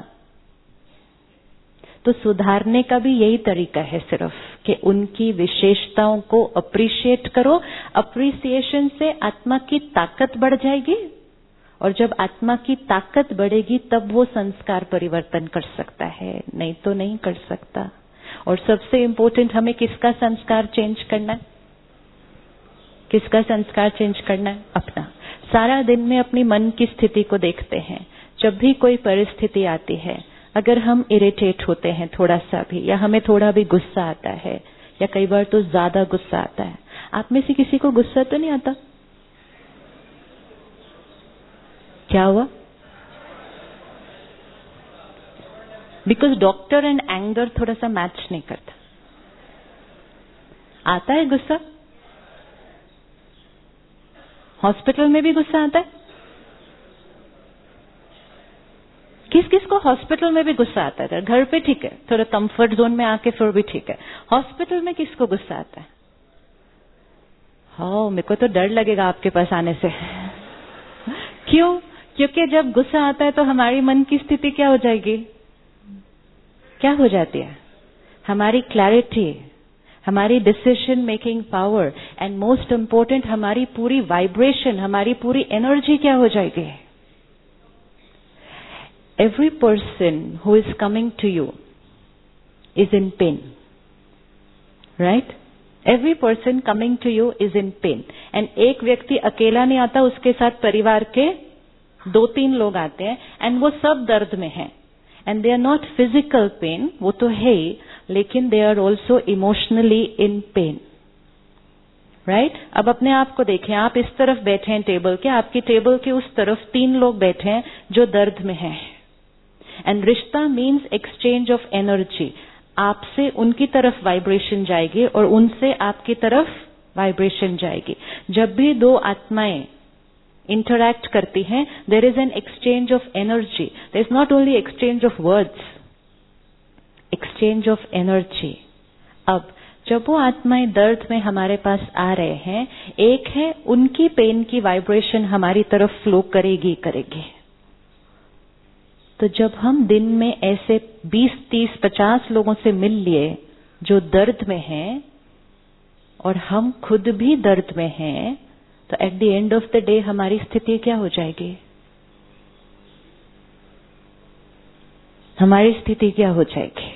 तो सुधारने का भी यही तरीका है सिर्फ कि उनकी विशेषताओं को अप्रिशिएट करो। अप्रिसिएशन से आत्मा की ताकत बढ़ जाएगी, और जब आत्मा की ताकत बढ़ेगी तब वो संस्कार परिवर्तन कर सकता है, नहीं तो नहीं कर सकता। और सबसे इम्पोर्टेंट, हमें किसका संस्कार चेंज करना है, किसका संस्कार चेंज करना है, अपना। सारा दिन में अपनी मन की स्थिति को देखते हैं। जब भी कोई परिस्थिति आती है, अगर हम इरिटेट होते हैं थोड़ा सा भी, या हमें थोड़ा भी गुस्सा आता है, या कई बार तो ज्यादा गुस्सा आता है। आप में से किसी को गुस्सा तो नहीं आता? क्या हुआ? बिकॉज डॉक्टर एंड एंगर थोड़ा सा मैच नहीं करता। आता है गुस्सा? हॉस्पिटल में भी गुस्सा आता है? किस किस को हॉस्पिटल में भी गुस्सा आता है? घर पे ठीक है, थोड़ा कंफर्ट जोन में आके फिर भी ठीक है। हॉस्पिटल में किसको गुस्सा आता है? हाँ, मेरे को तो डर लगेगा आपके पास आने से। क्यों? क्योंकि जब गुस्सा आता है तो हमारी मन की स्थिति क्या हो जाएगी, क्या हो जाती है? हमारी क्लैरिटी, हमारी decision making power, and most important हमारी पूरी वाइब्रेशन, हमारी पूरी एनर्जी क्या हो जाएगी? Every person who is coming to you is in pain, right? Every person coming to you is in pain. And एक व्यक्ति अकेला नहीं आता, उसके साथ परिवार के 2-3 लोग आते हैं, and वो सब दर्द में हैं. And they are not physical pain, वो तो है ही, लेकिन they are also emotionally in pain. Right? अब अपने आप को देखें, आप इस तरफ बैठे हैं टेबल के, आपकी टेबल के उस तरफ 3 लोग बैठे हैं जो दर्द में हैं। एंड रिश्ता मीन्स एक्सचेंज ऑफ एनर्जी। आपसे उनकी तरफ वाइब्रेशन जाएगी और उनसे आपकी तरफ वाइब्रेशन जाएगी। जब भी 2 आत्माएं इंटरैक्ट करती हैं, there is an exchange of energy. There is not only exchange of words, exchange of energy. अब जब वो आत्माएं दर्द में हमारे पास आ रहे हैं, एक है उनकी पेन की वाइब्रेशन हमारी तरफ फ्लो करेगी करेगी। तो जब हम दिन में ऐसे 20, 30, 50 लोगों से मिल लिए जो दर्द में हैं, और हम खुद भी दर्द में हैं, तो at the end of the day हमारी स्थिति क्या हो जाएगी? हमारी स्थिति क्या हो जाएगी?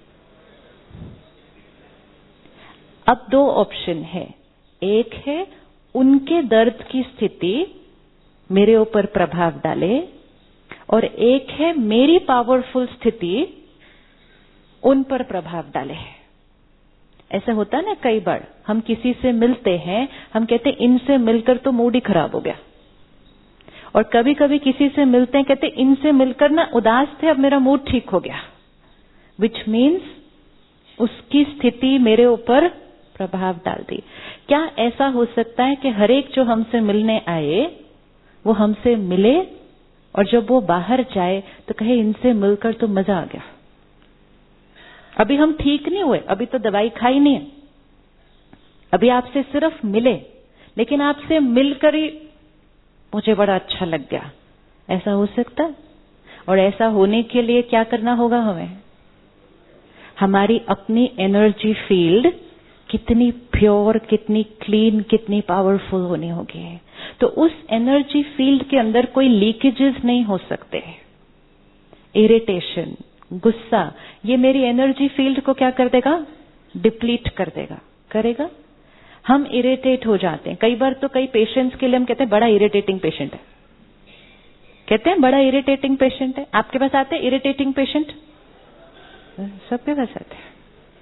अब 2 ऑप्शन है। एक है उनके दर्द की स्थिति मेरे ऊपर प्रभाव डाले, और एक है मेरी पावरफुल स्थिति उन पर प्रभाव डाले। ऐसा होता है ना, कई बार हम किसी से मिलते हैं, हम कहते हैं इनसे मिलकर तो मूड ही खराब हो गया, और कभी कभी किसी से मिलते हैं, कहते इनसे मिलकर ना उदास थे, अब मेरा मूड ठीक हो गया, विच मीन्स उसकी स्थिति मेरे ऊपर प्रभाव डाल दी। क्या ऐसा हो सकता है कि हर एक जो हमसे मिलने आए वो हमसे मिले और जब वो बाहर जाए तो कहे इनसे मिलकर तो मजा आ गया, अभी हम ठीक नहीं हुए, अभी तो दवाई खाई नहीं है, अभी आपसे सिर्फ मिले, लेकिन आपसे मिलकर ही मुझे बड़ा अच्छा लग गया। ऐसा हो सकता है? और ऐसा होने के लिए क्या करना होगा हमें? हमारी अपनी एनर्जी फील्ड कितनी प्योर, कितनी क्लीन, कितनी पावरफुल होनी होगी। तो उस एनर्जी फील्ड के अंदर कोई लीकेजेस नहीं हो सकते। इरिटेशन, गुस्सा, ये मेरी एनर्जी फील्ड को क्या कर देगा? डिप्लीट कर देगा, करेगा। हम इरिटेट हो जाते हैं कई बार, तो कई पेशेंट्स के लिए हम कहते हैं बड़ा इरिटेटिंग पेशेंट है, कहते हैं बड़ा इरिटेटिंग पेशेंट है। आपके पास आते हैं इरिटेटिंग पेशेंट? सबके पास आते हैं।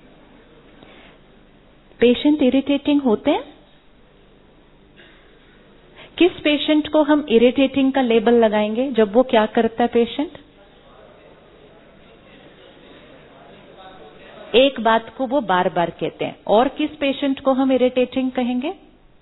पेशेंट इरिटेटिंग होते हैं। किस पेशेंट को हम इरिटेटिंग का लेबल लगाएंगे? जब वो क्या करता है पेशेंट? एक बात को वो बार बार कहते हैं। और किस पेशेंट को हम इरिटेटिंग कहेंगे?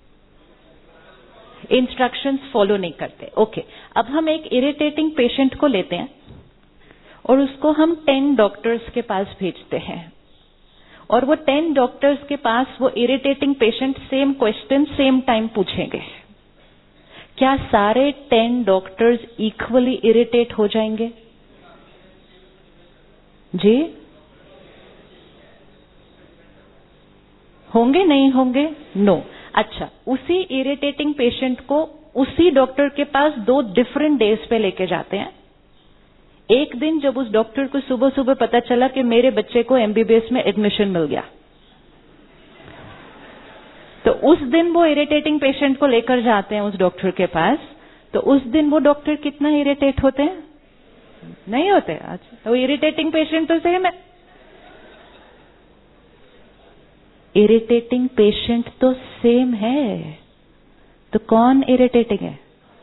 इंस्ट्रक्शंस फॉलो नहीं करते। ओके, अब हम एक इरिटेटिंग पेशेंट को लेते हैं और उसको हम 10 डॉक्टर्स के पास भेजते हैं, और वो 10 डॉक्टर्स के पास वो irritating patient same question same time पूछेंगे। क्या सारे 10 डॉक्टर्स इक्वली इरिटेट हो जाएंगे? जी होंगे, नहीं होंगे? नो। अच्छा, उसी इरिटेटिंग पेशेंट को उसी डॉक्टर के पास 2 डिफरेंट डेज पे लेके जाते हैं। एक दिन जब उस डॉक्टर को सुबह सुबह पता चला कि मेरे बच्चे को एमबीबीएस में एडमिशन मिल गया, तो उस दिन वो इरिटेटिंग पेशेंट को लेकर जाते हैं उस डॉक्टर के पास। तो उस दिन वो डॉक्टर कितना इरिटेट होते हैं? नहीं होते। अच्छा, वो इरिटेटिंग पेशेंट तो सेम है। इरिटेटिंग पेशेंट तो सेम है, तो कौन इरिटेटिंग है?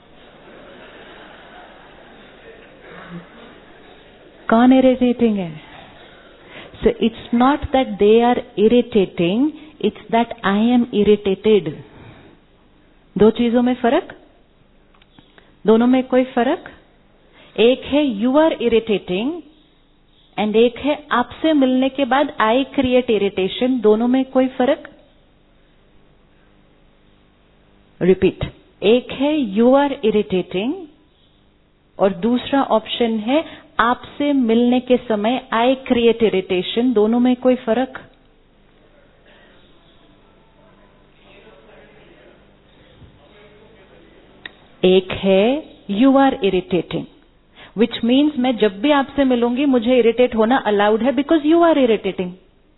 कौन इरिटेटिंग है? So it's not that they are irritating, it's that I am irritated. 2 चीजों में फर्क? दोनों में कोई फर्क? एक है you are irritating and एक है आपसे मिलने के बाद I create irritation। दोनों में कोई फर्क? Repeat, एक है you are irritating और दूसरा ऑप्शन है आपसे मिलने के समय आई क्रिएट इरिटेशन। दोनों में कोई फर्क? एक है you are irritating, which means मैं जब भी आपसे मिलूंगी मुझे इरिटेट होना अलाउड है, because you are irritating.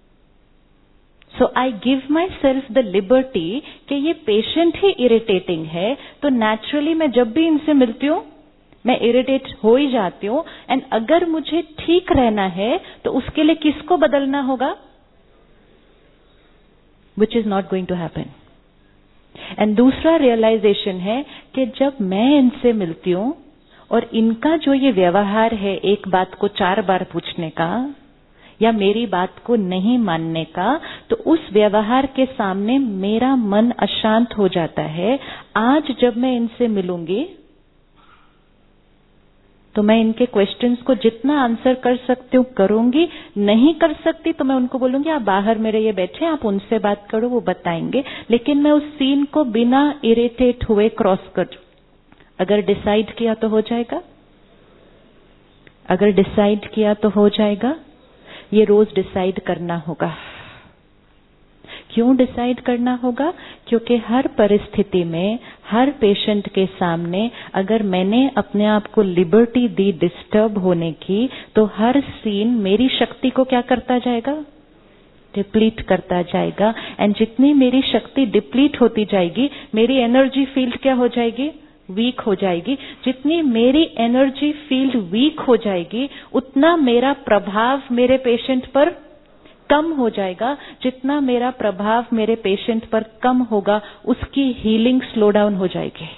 So I give myself the liberty कि ये पेशेंट ही इरिटेटिंग है, तो नेचुरली मैं जब भी इनसे मिलती हूं मैं इरिटेट हो ही जाती हूं। एंड अगर मुझे ठीक रहना है तो उसके लिए किसको बदलना होगा? Which is not going to happen. And दूसरा रियलाइजेशन है कि जब मैं इनसे मिलती हूं और इनका जो ये व्यवहार है एक बात को 4 बार पूछने का या मेरी बात को नहीं मानने का, तो उस व्यवहार के सामने मेरा मन अशांत हो जाता है। आज जब मैं इनसे मिलूंगी तो मैं इनके क्वेश्चंस को जितना आंसर कर सकती हूँ करूंगी, नहीं कर सकती तो मैं उनको बोलूंगी आप बाहर मेरे ये बैठे, आप उनसे बात करो, वो बताएंगे। लेकिन मैं उस सीन को बिना इरिटेट हुए क्रॉस कर, अगर डिसाइड किया तो हो जाएगा। अगर डिसाइड किया तो हो जाएगा। ये रोज डिसाइड करना होगा। क्यों डिसाइड करना होगा? क्योंकि हर परिस्थिति में, हर पेशेंट के सामने अगर मैंने अपने आप को लिबर्टी दी डिस्टर्ब होने की, तो हर सीन मेरी शक्ति को क्या करता जाएगा? डिप्लीट करता जाएगा। एंड जितनी मेरी शक्ति डिप्लीट होती जाएगी, मेरी एनर्जी फील्ड क्या हो जाएगी? वीक हो जाएगी, जितनी मेरी एनर्जी फील्ड वीक हो जाएगी उतना मेरा प्रभाव मेरे पेशेंट पर कम हो जाएगा। जितना मेरा प्रभाव मेरे पेशेंट पर कम होगा उसकी हीलिंग स्लो डाउन हो जाएगी।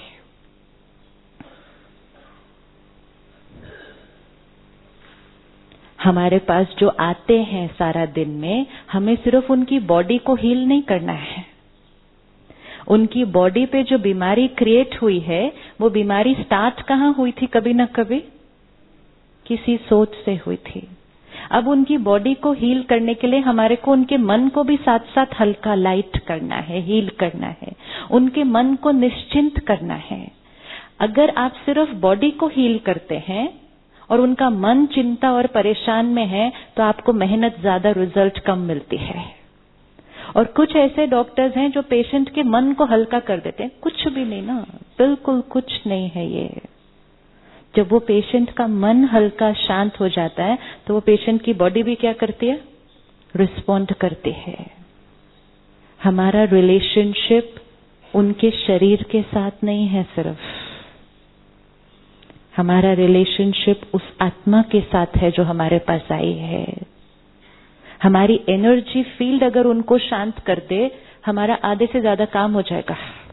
हमारे पास जो आते हैं सारा दिन में, हमें सिर्फ उनकी बॉडी को हील नहीं करना है। उनकी बॉडी पे जो बीमारी क्रिएट हुई है, वो बीमारी स्टार्ट कहाँ हुई थी? कभी न कभी किसी सोच से हुई थी। अब उनकी बॉडी को हील करने के लिए हमारे को उनके मन को भी साथ साथ हल्का लाइट करना है, हील करना है, उनके मन को निश्चिंत करना है। अगर आप सिर्फ बॉडी को हील करते हैं और उनका मन चिंता और परेशान में है तो आपको मेहनत ज्यादा, रिजल्ट कम मिलती है। और कुछ ऐसे डॉक्टर्स हैं जो पेशेंट के मन को हल्का कर देते हैं, कुछ भी नहीं ना, बिल्कुल कुछ नहीं है ये। जब वो पेशेंट का मन हल्का शांत हो जाता है तो वो पेशेंट की बॉडी भी क्या करती है? रिस्पॉन्ड करती है। हमारा रिलेशनशिप उनके शरीर के साथ नहीं है सिर्फ, हमारा रिलेशनशिप उस आत्मा के साथ है जो हमारे पास आई है। हमारी एनर्जी फील्ड अगर उनको शांत कर दे, हमारा आधे से ज्यादा काम हो जाएगा।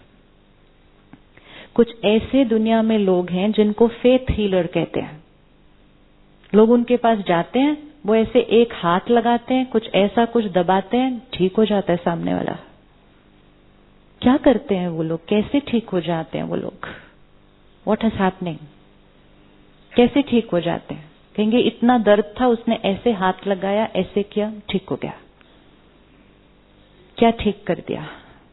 कुछ ऐसे दुनिया में लोग हैं जिनको फेथ हीलर कहते हैं। लोग उनके पास जाते हैं, वो ऐसे एक हाथ लगाते हैं, कुछ ऐसा कुछ दबाते हैं, ठीक हो जाता है सामने वाला। क्या करते हैं वो लोग? कैसे ठीक हो जाते हैं वो लोग? What is happening? कैसे ठीक हो जाते हैं? कहेंगे इतना दर्द था, उसने ऐसे हाथ लगाया, ऐसे किया, ठीक हो गया। क्या ठीक कर दिया?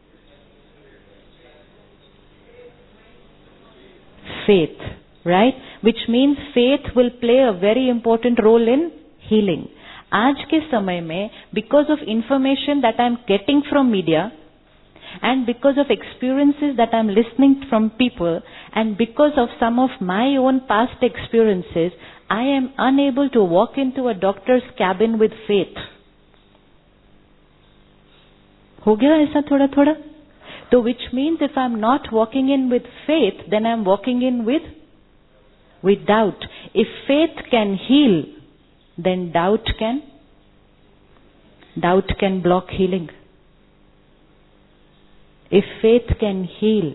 Faith, right? Which means faith will play a very important role in healing. आज के समय में because of information that I am getting from media and because of experiences that I am listening from people and because of some of my own past experiences, I am unable to walk into a doctor's cabin with faith. हो गया ऐसा थोड़ा थोड़ा? So which means if I'm not walking in with faith, then I'm walking in with doubt. If faith can heal, then doubt can block healing. If faith can heal,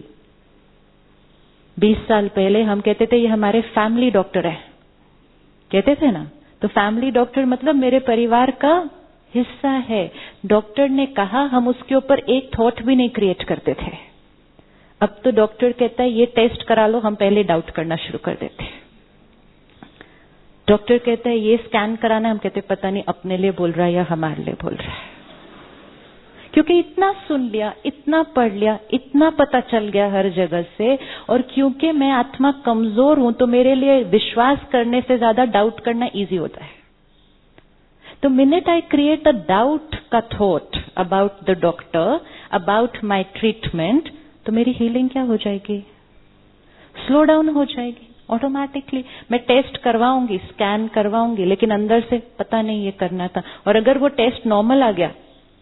20 साल पहले हम कहते थे ये हमारे फैमिली डॉक्टर है, कहते थे ना? तो फैमिली डॉक्टर मतलब मेरे परिवार का हिस्सा है। डॉक्टर ने कहा, हम उसके ऊपर एक थॉट भी नहीं क्रिएट करते थे। अब तो डॉक्टर कहता है ये टेस्ट करा लो, हम पहले डाउट करना शुरू कर देते हैं। डॉक्टर कहता है ये स्कैन कराना, हम कहते पता नहीं अपने लिए बोल रहा है या हमारे लिए बोल रहा है। क्योंकि इतना सुन लिया, इतना पढ़ लिया, इतना पता चल गया हर जगह से, और क्योंकि मैं आत्मा कमजोर हूं तो मेरे लिए विश्वास करने से ज्यादा डाउट करना इजी होता है। तो minute I create a doubt का thought about the doctor, about my treatment, तो मेरी हीलिंग क्या हो जाएगी? स्लो डाउन हो जाएगी ऑटोमेटिकली। मैं टेस्ट करवाऊंगी, स्कैन करवाऊंगी, लेकिन अंदर से पता नहीं ये करना था। और अगर वो टेस्ट नॉर्मल आ गया,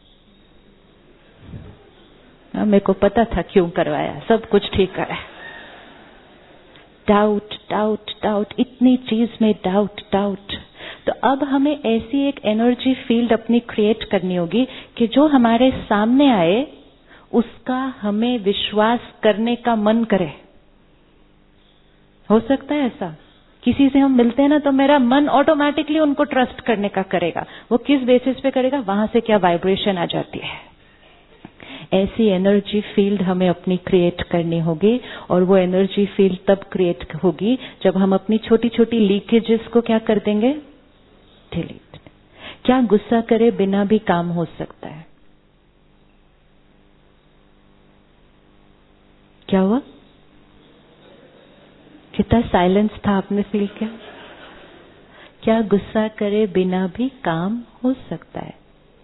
मेरे को पता था क्यों करवाया, सब कुछ ठीक करा। डाउट डाउट डाउट, इतनी चीज में डाउट डाउट। तो अब हमें ऐसी एक एनर्जी फील्ड अपनी क्रिएट करनी होगी कि जो हमारे सामने आए उसका हमें विश्वास करने का मन करे। हो सकता है ऐसा? किसी से हम मिलते हैं ना तो मेरा मन ऑटोमेटिकली उनको ट्रस्ट करने का करेगा। वो किस बेसिस पे करेगा? वहां से क्या वाइब्रेशन आ जाती है। ऐसी एनर्जी फील्ड हमें अपनी क्रिएट करनी होगी, और वो एनर्जी फील्ड तब क्रिएट होगी जब हम अपनी छोटी छोटी लीकेजेस को क्या कर देंगे? डिलीट। क्या गुस्सा करे बिना भी काम हो सकता है? क्या हुआ? कितना साइलेंस था, आपने फील किया? क्या गुस्सा करे बिना भी काम हो सकता है?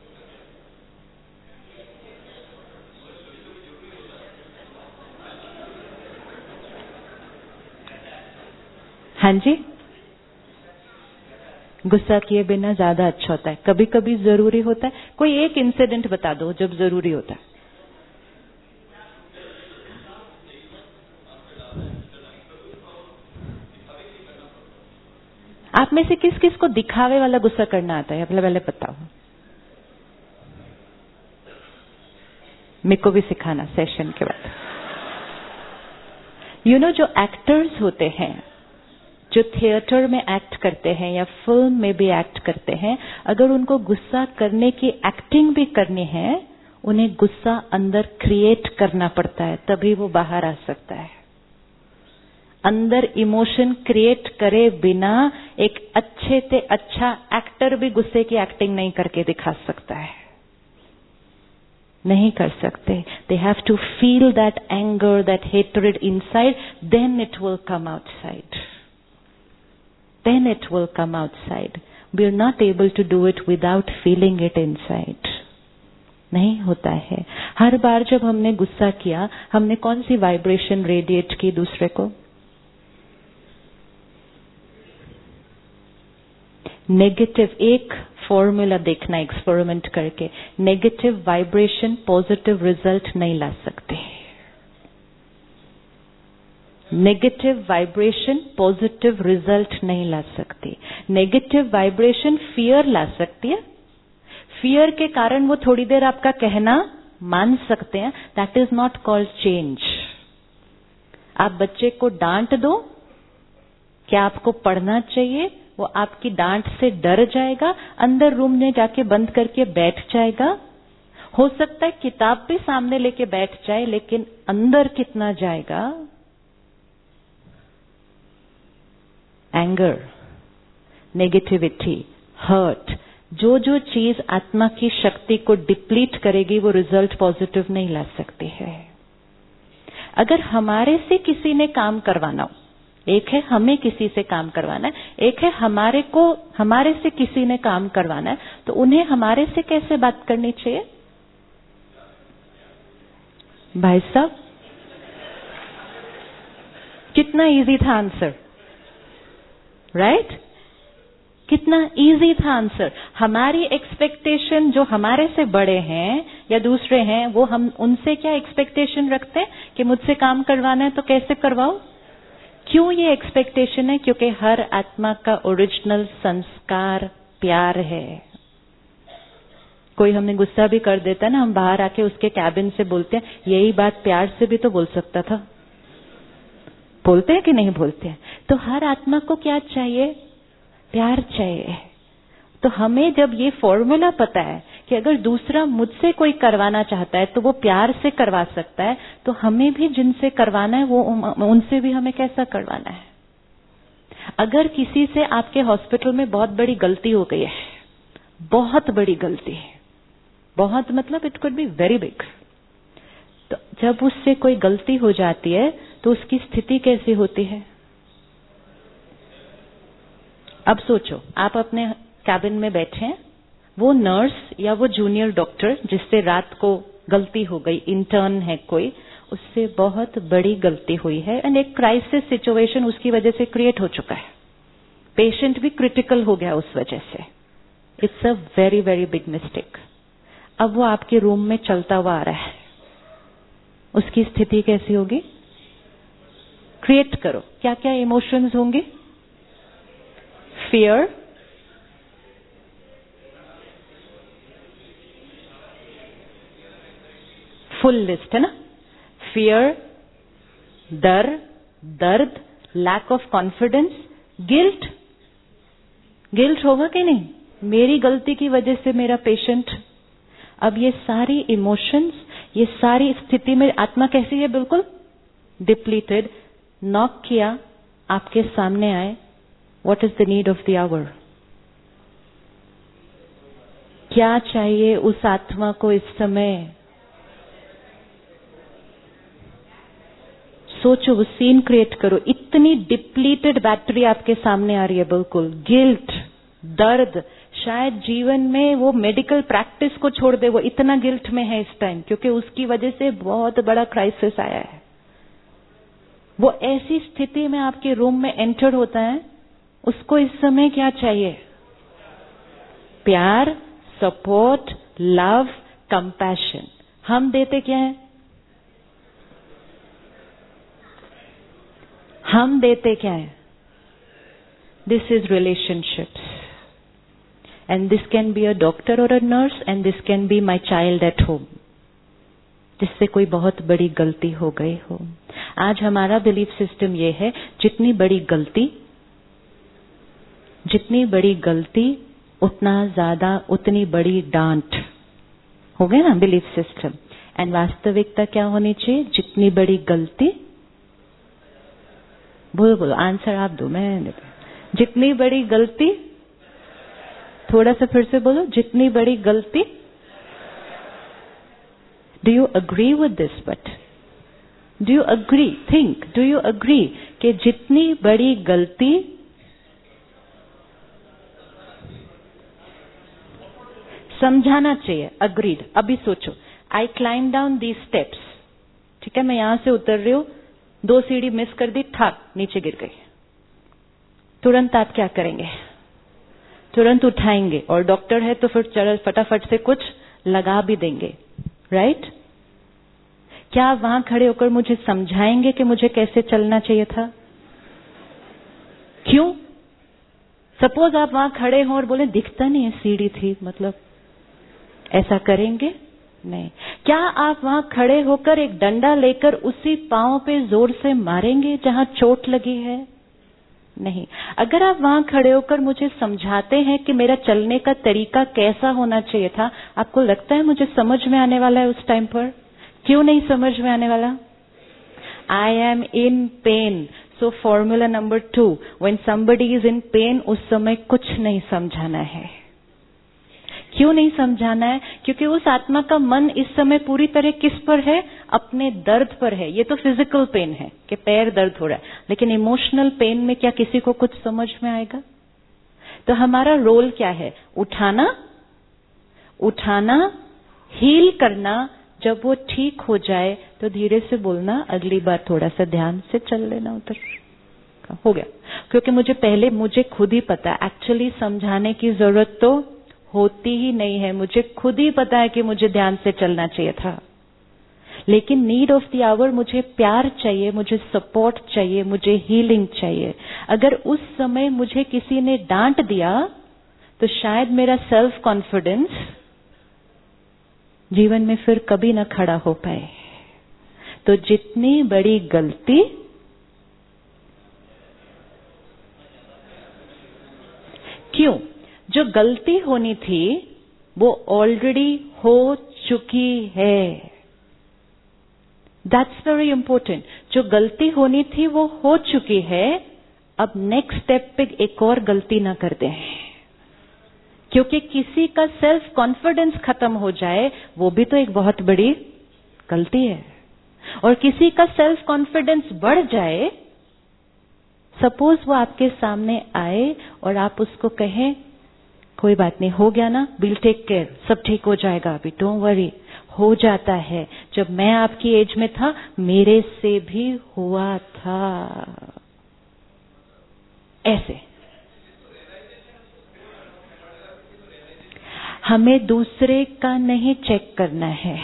हाँ जी, गुस्सा किए बिना ज्यादा अच्छा होता है। कभी कभी जरूरी होता है। कोई एक इंसिडेंट बता दो जब जरूरी होता है। आप में से किस किस को दिखावे वाला गुस्सा करना आता है? पहले बताओ, मेरे को भी सिखाना सेशन के बाद। जो एक्टर्स होते हैं, जो थिएटर में एक्ट करते हैं या फिल्म में भी एक्ट करते हैं, अगर उनको गुस्सा करने की एक्टिंग भी करनी है, उन्हें गुस्सा अंदर क्रिएट करना पड़ता है, तभी वो बाहर आ सकता है। अंदर इमोशन क्रिएट करे बिना एक अच्छे से अच्छा एक्टर भी गुस्से की एक्टिंग नहीं करके दिखा सकता है, नहीं कर सकते। They have to feel that anger, that hatred inside, then it will come outside, then it will come outside. We are not able to do it without feeling it inside. नहीं होता है। हर बार जब हमने गुस्सा किया, हमने कौन सी वाइब्रेशन रेडिएट की दूसरे को? नेगेटिव। एक फॉर्मूला देखना एक्सपेरिमेंट करके, नेगेटिव वाइब्रेशन पॉजिटिव रिजल्ट नहीं ला सकते। नेगेटिव वाइब्रेशन पॉजिटिव रिजल्ट नहीं ला सकती। नेगेटिव वाइब्रेशन फियर ला सकती है। फियर के कारण वो थोड़ी देर आपका कहना मान सकते हैं। That is not called change. आप बच्चे को डांट दो, क्या आपको पढ़ना चाहिए, वो आपकी डांट से डर जाएगा, अंदर रूम में जाके बंद करके बैठ जाएगा। हो सकता है किताब भी सामने लेके बैठ जाए, लेकिन अंदर कितना जाएगा? एंगर, नेगेटिविटी, हर्ट, जो जो चीज आत्मा की शक्ति को डिप्लीट करेगी, वो रिजल्ट पॉजिटिव नहीं ला सकती है। अगर हमारे से किसी ने काम करवाना हो, एक है हमें किसी से काम करवाना है, एक है हमारे से किसी ने काम करवाना है, तो उन्हें हमारे से कैसे बात करनी चाहिए? भाई साहब, कितना इजी था आंसर, राइट? कितना इजी था आंसर। हमारी एक्सपेक्टेशन, जो हमारे से बड़े हैं या दूसरे हैं, वो हम उनसे क्या एक्सपेक्टेशन रखते हैं कि मुझसे काम करवाना है तो कैसे करवाओ? क्यों ये एक्सपेक्टेशन है? क्योंकि हर आत्मा का ओरिजिनल संस्कार प्यार है। कोई हमें गुस्सा भी कर देता है ना, हम बाहर आके उसके कैबिन से बोलते हैं, यही बात प्यार से भी तो बोल सकता था। बोलते हैं कि नहीं बोलते हैं? तो हर आत्मा को क्या चाहिए? प्यार चाहिए। तो हमें जब ये फॉर्मूला पता है कि अगर दूसरा मुझसे कोई करवाना चाहता है तो वो प्यार से करवा सकता है, तो हमें भी जिनसे करवाना है वो उनसे भी हमें कैसा करवाना है? अगर किसी से आपके हॉस्पिटल में बहुत बड़ी गलती हो गई है, बहुत बड़ी गलती है, बहुत मतलब it could be very big, तो जब उससे कोई गलती हो जाती है तो उसकी स्थिति कैसी होती है? अब सोचो, आप अपने कैबिन में बैठे हैं, वो नर्स या वो जूनियर डॉक्टर जिससे रात को गलती हो गई, इंटर्न है कोई, उससे बहुत बड़ी गलती हुई है एंड एक क्राइसिस सिचुएशन उसकी वजह से क्रिएट हो चुका है। पेशेंट भी क्रिटिकल हो गया उस वजह से। It's a very very big mistake. अब वो आपके रूम में चलता हुआ आ रहा है, उसकी स्थिति कैसी होगी? क्रिएट करो, क्या क्या इमोशंस होंगे? फियर, फुल लिस्ट है ना? फियर, डर, दर्द, lack of confidence, guilt. Guilt होगा कि नहीं? मेरी गलती की वजह से मेरा पेशेंट। अब ये सारी इमोशंस, ये सारी स्थिति में आत्मा कैसी है? बिल्कुल डिप्लीटेड। नॉक किया, आपके सामने आए, what is the need of the hour? क्या चाहिए उस आत्मा को इस समय? सोचो, वो सीन क्रिएट करो। इतनी डिप्लीटेड बैटरी आपके सामने आ रही है, बिल्कुल गिल्ट, दर्द। शायद जीवन में वो मेडिकल प्रैक्टिस को छोड़ दे, वो इतना गिल्ट में है इस टाइम, क्योंकि उसकी वजह से बहुत बड़ा क्राइसिस आया है। वो ऐसी स्थिति में आपके रूम में एंटर होता है, उसको इस समय क्या चाहिए? प्यार, सपोर्ट, लव, कंपैशन। हम देते क्या है? हम देते क्या है? This is relationships. And this can be a doctor or a nurse, and this can be my child at home. जिससे कोई बहुत बड़ी गलती हो गई हो. आज हमारा बिलीफ सिस्टम ये है, जितनी बड़ी गलती उतना ज्यादा उतनी बड़ी डांट. हो गया ना बिलीफ सिस्टम. एंड वास्तविकता क्या होनी चाहिए? जितनी बड़ी गलती, बोलो आंसर आप दो, मैं. जितनी बड़ी गलती, थोड़ा सा फिर से बोलो, जितनी बड़ी गलती. Do you agree with this? But do you agree? Think. Do you agree कि जितनी बड़ी गलती, समझाना चाहिए. Agreed. अभी सोचो. I climb down these steps. ठीक है, मैं यहां से उतर रही हूं, 2 सीढ़ी मिस कर दी, ठाक नीचे गिर गई. तुरंत आप क्या करेंगे? तुरंत उठाएंगे. और डॉक्टर है तो फिर फटाफट से कुछ लगा भी देंगे. राइट? क्या आप वहां खड़े होकर मुझे समझाएंगे कि मुझे कैसे चलना चाहिए था? क्यों? सपोज आप वहां खड़े हो और बोले दिखता नहीं है, सीढ़ी थी, मतलब ऐसा करेंगे? नहीं. क्या आप वहां खड़े होकर एक डंडा लेकर उसी पांव पे जोर से मारेंगे जहां चोट लगी है? नहीं. अगर आप वहां खड़े होकर मुझे समझाते हैं कि मेरा चलने का तरीका कैसा होना चाहिए था, आपको लगता है मुझे समझ में आने वाला है उस टाइम पर? क्यों नहीं समझ में आने वाला? I am in pain. So formula number 2, when somebody is in pain, उस समय कुछ नहीं समझाना है. क्यों नहीं समझाना है? क्योंकि उस आत्मा का मन इस समय पूरी तरह किस पर है? अपने दर्द पर है. ये तो फिजिकल पेन है कि पैर दर्द हो रहा है, लेकिन इमोशनल पेन में क्या किसी को कुछ समझ में आएगा? तो हमारा रोल क्या है? उठाना, हील करना. जब वो ठीक हो जाए तो धीरे से बोलना, अगली बार थोड़ा सा ध्यान से चल लेना उधर. हो गया. क्योंकि मुझे खुद ही पता, एक्चुअली समझाने की जरूरत तो होती ही नहीं है. मुझे खुद ही पता है कि मुझे ध्यान से चलना चाहिए था, लेकिन नीड ऑफ द आवर, मुझे प्यार चाहिए, मुझे सपोर्ट चाहिए, मुझे हीलिंग चाहिए. अगर उस समय मुझे किसी ने डांट दिया तो शायद मेरा सेल्फ कॉन्फिडेंस जीवन में फिर कभी न खड़ा हो पाए. तो जितनी बड़ी गलती, क्यों? जो गलती होनी थी वो ऑलरेडी हो चुकी है. That's very important. जो गलती होनी थी वो हो चुकी है. अब नेक्स्ट स्टेप पे एक और गलती ना कर दें, क्योंकि किसी का सेल्फ कॉन्फिडेंस खत्म हो जाए वो भी तो एक बहुत बड़ी गलती है. और किसी का सेल्फ कॉन्फिडेंस बढ़ जाए, सपोज वो आपके सामने आए और आप उसको कहें कोई बात नहीं, हो गया ना, विल टेक केयर, सब ठीक हो जाएगा, अभी डोंट वरी. हो जाता है. जब मैं आपकी एज में था मेरे से भी हुआ था. ऐसे हमें दूसरे का नहीं चेक करना है.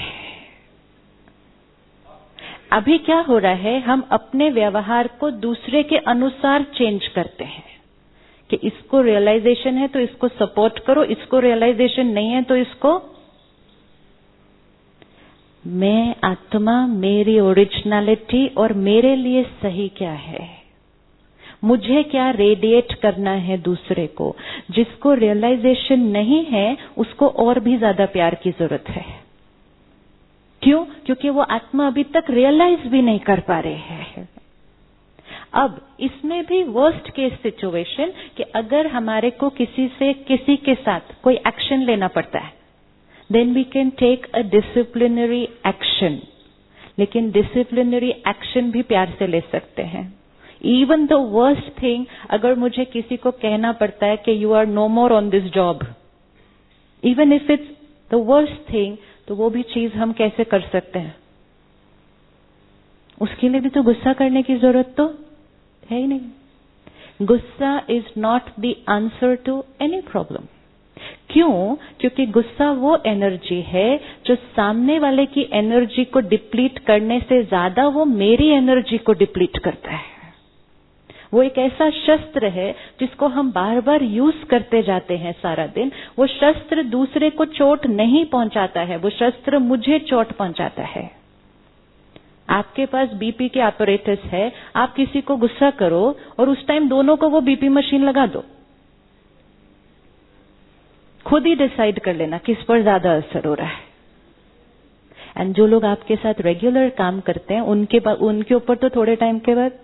अभी क्या हो रहा है, हम अपने व्यवहार को दूसरे के अनुसार चेंज करते हैं कि इसको रियलाइजेशन है तो इसको सपोर्ट करो, इसको रियलाइजेशन नहीं है तो इसको. मैं आत्मा, मेरी ओरिजिनलिटी और मेरे लिए सही क्या है, मुझे क्या रेडिएट करना है दूसरे को. जिसको रियलाइजेशन नहीं है उसको और भी ज्यादा प्यार की जरूरत है. क्यों? क्योंकि वो आत्मा अभी तक रियलाइज भी नहीं कर पा रहे हैं. अब इसमें भी वर्स्ट केस सिचुएशन कि अगर हमारे को किसी के साथ कोई एक्शन लेना पड़ता है, then we can take a disciplinary action. लेकिन डिसिप्लिनरी एक्शन भी प्यार से ले सकते हैं. इवन द वर्स्ट थिंग, अगर मुझे किसी को कहना पड़ता है कि you are no more on this job, even if it's the worst thing, तो वो भी चीज हम कैसे कर सकते हैं? उसके लिए भी तो गुस्सा करने की जरूरत तो है ही नहीं. Gussa is not the answer to any problem. क्यों? क्योंकि गुस्सा वो एनर्जी है जो सामने वाले की एनर्जी को डिप्लीट करने से ज्यादा वो मेरी एनर्जी को डिप्लीट करता है. वो एक ऐसा शस्त्र है जिसको हम बार बार यूज करते जाते हैं सारा दिन। वो शस्त्र दूसरे को चोट नहीं पहुंचाता है, वो शस्त्र मुझे चोट पहुंचाता है। आपके पास बीपी के ऑपरेटर्स है, आप किसी को गुस्सा करो और उस टाइम दोनों को वो बीपी मशीन लगा दो। खुद ही डिसाइड कर लेना किस पर ज्यादा असर हो रहा है। एंड जो लोग आपके साथ रेगुलर काम करते हैं उनके ऊपर तो थोड़े टाइम के बाद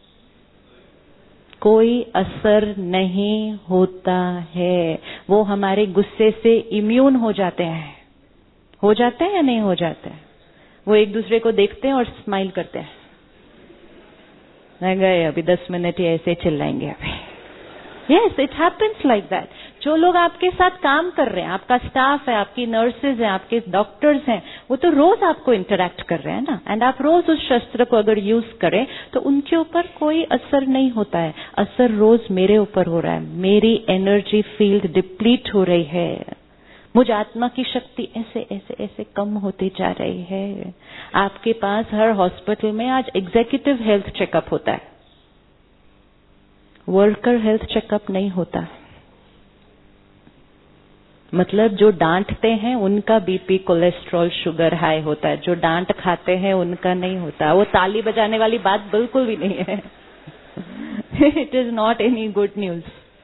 कोई असर नहीं होता है। वो हमारे गुस्से से इम्यून हो जाते हैं। हो जाते हैं या नहीं हो जाते हैं? वो एक दूसरे को देखते हैं और स्माइल करते हैं, मैं गए अभी 10 मिनट ही ऐसे चिल्लाएंगे अभी। Yes, it happens like that. जो लोग आपके साथ काम कर रहे हैं, आपका स्टाफ है, आपकी नर्सेज हैं, आपके डॉक्टर्स हैं, वो तो रोज आपको इंटरेक्ट कर रहे हैं ना। एंड आप रोज उस शस्त्र को अगर यूज करें तो उनके ऊपर कोई असर नहीं होता है। असर रोज मेरे ऊपर हो रहा है। मेरी एनर्जी फील्ड डिप्लीट हो रही है। मुझ आत्मा की शक्ति ऐसे ऐसे ऐसे कम होती जा रही है। आपके पास हर हॉस्पिटल में आज एग्जीक्यूटिव हेल्थ चेकअप होता है, वर्कर हेल्थ चेकअप नहीं होता। मतलब जो डांटते हैं उनका बीपी, कोलेस्ट्रॉल, शुगर हाई होता है। जो डांट खाते हैं उनका नहीं होता। वो ताली बजाने वाली बात बिल्कुल भी नहीं है। It is not any good news.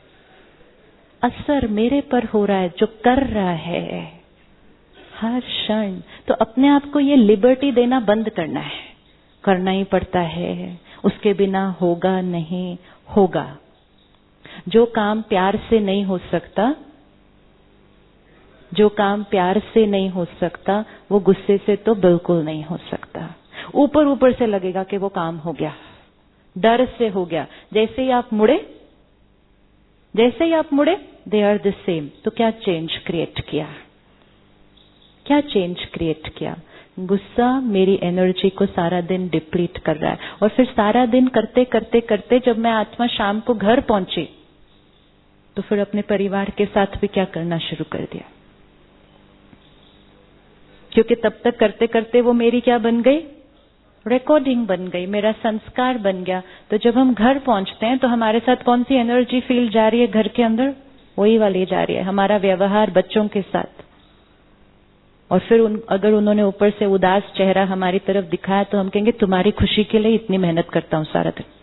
असर मेरे पर हो रहा है, जो कर रहा है हर क्षण। तो अपने आप को ये लिबर्टी देना बंद करना है। करना ही पड़ता है, उसके बिना होगा नहीं होगा। जो काम प्यार से नहीं हो सकता, जो काम प्यार से नहीं हो सकता, वो गुस्से से तो बिल्कुल नहीं हो सकता। ऊपर ऊपर से लगेगा कि वो काम हो गया, डर से हो गया। जैसे ही आप मुड़े दे आर द सेम। तो क्या चेंज क्रिएट किया? क्या चेंज क्रिएट किया? गुस्सा मेरी एनर्जी को सारा दिन डिप्लीट कर रहा है। और फिर सारा दिन करते करते करते जब मैं आत्मा शाम को घर पहुंची तो फिर अपने परिवार के साथ भी क्या करना शुरू कर दिया। क्योंकि तब तक करते करते वो मेरी क्या बन गई? रिकॉर्डिंग बन गई, मेरा संस्कार बन गया। तो जब हम घर पहुंचते हैं तो हमारे साथ कौन सी एनर्जी फील्ड जा रही है घर के अंदर? वही वाली जा रही है। हमारा व्यवहार बच्चों के साथ। और फिर अगर उन्होंने ऊपर से उदास चेहरा हमारी तरफ दिखाया तो हम कहेंगे तुम्हारी खुशी के लिए इतनी मेहनत करता हूं सारा दिन।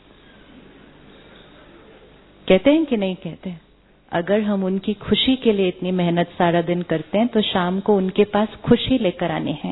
कहते हैं कि नहीं कहते? अगर हम उनकी खुशी के लिए इतनी मेहनत सारा दिन करते हैं तो शाम को उनके पास खुशी लेकर आने हैं।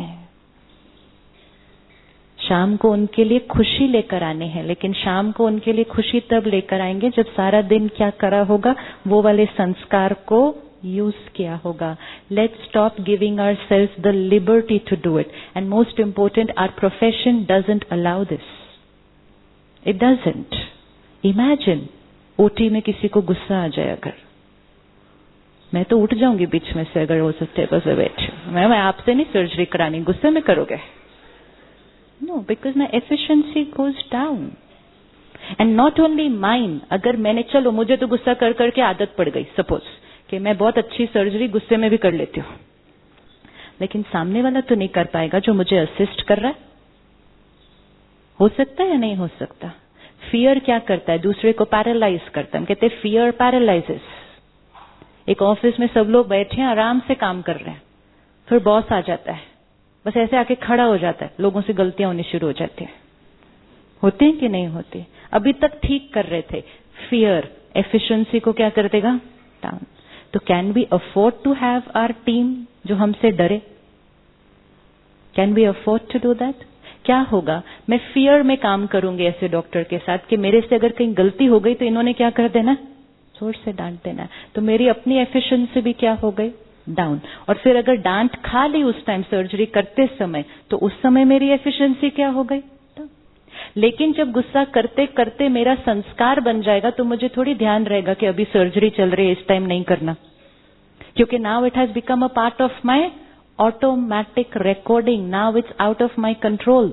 शाम को उनके लिए खुशी लेकर आने हैं। लेकिन शाम को उनके लिए खुशी तब लेकर आएंगे जब सारा दिन क्या करा होगा? वो वाले संस्कार को यूज किया होगा। Let's stop giving ourselves the liberty to do it. And most important, our profession doesn't allow this. It doesn't. Imagine OT में किसी को गुस्सा आ जाए अगर, मैं तो उठ जाऊंगी बीच में से अगर वो टेबल पे बैठे। मैं आपसे नहीं सर्जरी करानी, गुस्से में करोगे? No, because my efficiency goes down. And not only mine. अगर मैंने, चलो मुझे तो गुस्सा कर करके आदत पड़ गई, सपोज कि मैं बहुत अच्छी सर्जरी गुस्से में भी कर लेती हूँ, लेकिन सामने वाला तो नहीं कर पाएगा जो मुझे असिस्ट कर रहा है। हो सकता है या नहीं हो सकता? फियर क्या करता है? दूसरे को पैरालाइज करता है। हम कहते हैं फियर पैरालाइजेस। एक ऑफिस में सब लोग बैठे हैं, आराम से काम कर रहे हैं, फिर बॉस आ जाता है, बस ऐसे आके खड़ा हो जाता है, लोगों से गलतियां होनी शुरू हो जाती है। होते हैं कि नहीं होते? अभी तक ठीक कर रहे थे, फियर एफिशिएंसी को क्या कर देगा? डाउन। तो can we afford to have our team जो हमसे डरे? Can we afford to do that? क्या होगा? मैं फियर में काम करूंगी ऐसे डॉक्टर के साथ कि मेरे से अगर कहीं गलती हो गई तो इन्होंने क्या कर देना? जोर से डांट देना। तो मेरी अपनी एफिशिएंसी भी क्या हो गई? डाउन। और फिर अगर डांट खा ली उस टाइम सर्जरी करते समय, तो उस समय मेरी एफिशिएंसी क्या हो गई? डाउन। लेकिन जब गुस्सा करते करते मेरा संस्कार बन जाएगा तो मुझे थोड़ी ध्यान रहेगा कि अभी सर्जरी चल रही है, इस टाइम नहीं करना, क्योंकि now it has become a part of my automatic recording. Now it's out of my control.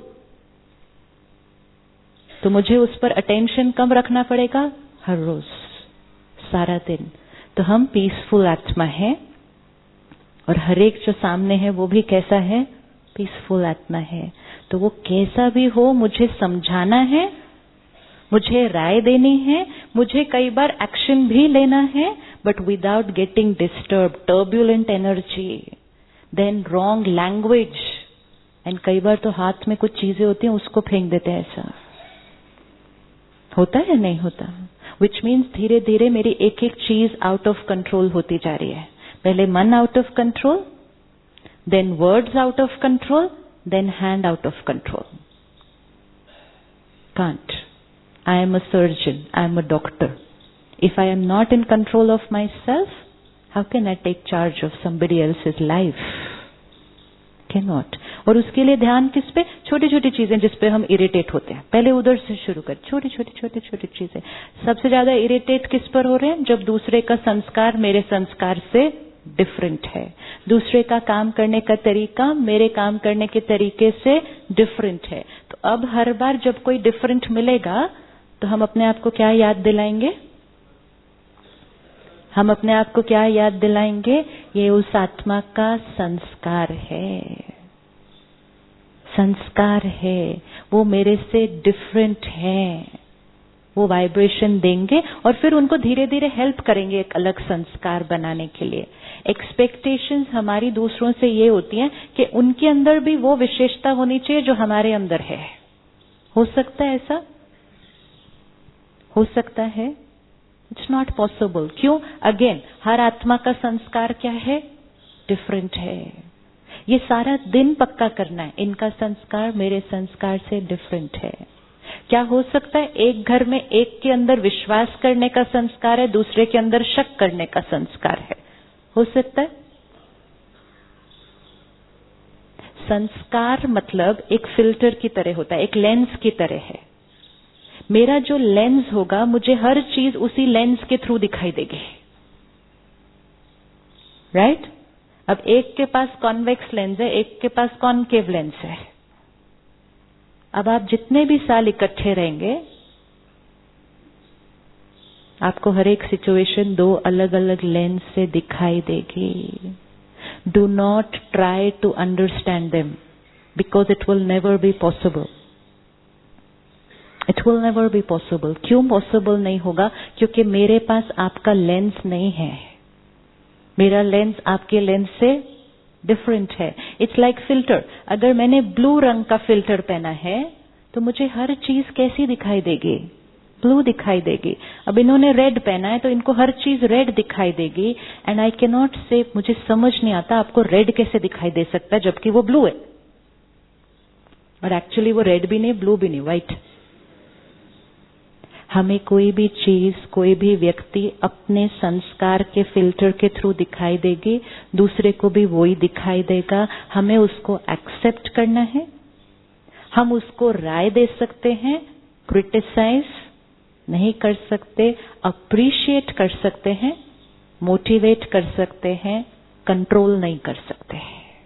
तो मुझे उस पर अटेंशन कम रखना पड़ेगा? हर रोज, सारा दिन। तो हम पीसफुल आत्मा है और हर एक जो सामने है वो भी कैसा है? पीसफुल आत्मा है। तो वो कैसा भी हो मुझे समझाना है, मुझे राय देनी है, मुझे कई बार एक्शन भी लेना है, but without getting disturb, turbulent energy, then wrong language, and कई बार तो हाथ में कुछ चीजें होती हैं उसको फेंक देते हैं। ऐसा होता है या नहीं होता? विच मीन्स धीरे धीरे मेरी एक एक चीज आउट ऑफ कंट्रोल होती जा रही है। पहले मन out of control, then words out of control, then hand out of control. Can't. I am a surgeon, I am a doctor. If I am not in control of myself, how can I take charge of somebody else's life? Cannot. और उसके लिए ध्यान किस पे? छोटी छोटी चीजें जिस पे हम इरिटेट होते हैं, पहले उधर से शुरू कर। छोटी छोटी चीजें। सबसे ज्यादा इरिटेट किस पर हो रहे हैं? जब दूसरे का संस्कार मेरे संस्कार से डिफरेंट है, दूसरे का काम करने का तरीका मेरे काम करने के तरीके से डिफरेंट है। तो अब हर बार जब कोई डिफरेंट मिलेगा तो हम अपने आप को क्या याद दिलाएंगे? हम अपने आप को क्या याद दिलाएंगे? ये उस आत्मा का संस्कार है, संस्कार है, वो मेरे से डिफरेंट है। वो वाइब्रेशन देंगे और फिर उनको धीरे धीरे हेल्प करेंगे एक अलग संस्कार बनाने के लिए। एक्सपेक्टेशंस हमारी दूसरों से ये होती हैं कि उनके अंदर भी वो विशेषता होनी चाहिए जो हमारे अंदर है। हो सकता है ऐसा? हो सकता है? It's not possible. क्यों? अगेन हर आत्मा का संस्कार क्या है? डिफरेंट है। ये सारा दिन पक्का करना है, इनका संस्कार मेरे संस्कार से डिफरेंट है। क्या हो सकता है एक घर में एक के अंदर विश्वास करने का संस्कार है, दूसरे के अंदर शक करने का संस्कार है? हो सकता है? संस्कार मतलब एक फिल्टर की तरह होता है, एक लेंस की तरह है। मेरा जो लेंस होगा मुझे हर चीज उसी लेंस के थ्रू दिखाई देगी, राइट? अब एक के पास कॉन्वेक्स लेंस है, एक के पास कॉनकेव लेंस है। अब आप जितने भी साल इकट्ठे रहेंगे, आपको हर एक सिचुएशन दो अलग अलग लेंस से दिखाई देगी। Do not try to understand them because it will never be possible. It will never be possible. क्यों पॉसिबल नहीं होगा? क्योंकि मेरे पास आपका लेंस नहीं है, मेरा लेंस आपके लेंस से डिफरेंट है। It's like filter. अगर मैंने ब्लू रंग का फिल्टर पहना है तो मुझे हर चीज कैसी दिखाई देगी? ब्लू दिखाई देगी। अब इन्होंने रेड पहना है तो इनको हर चीज रेड दिखाई देगी। एंड आई कैन नॉट से, मुझे समझ नहीं आता आपको रेड कैसे दिखाई दे सकता है जबकि वो ब्लू है, और एक्चुअली वो रेड भी नहीं, ब्लू भी नहीं, व्हाइट। हमें कोई भी चीज, कोई भी व्यक्ति अपने संस्कार के फिल्टर के थ्रू दिखाई देगी, दूसरे को भी वही दिखाई देगा। हमें उसको एक्सेप्ट करना है, हम उसको राय दे सकते हैं, क्रिटिसाइज नहीं कर सकते, अप्रिशिएट कर सकते हैं, मोटिवेट कर सकते हैं, कंट्रोल नहीं कर सकते।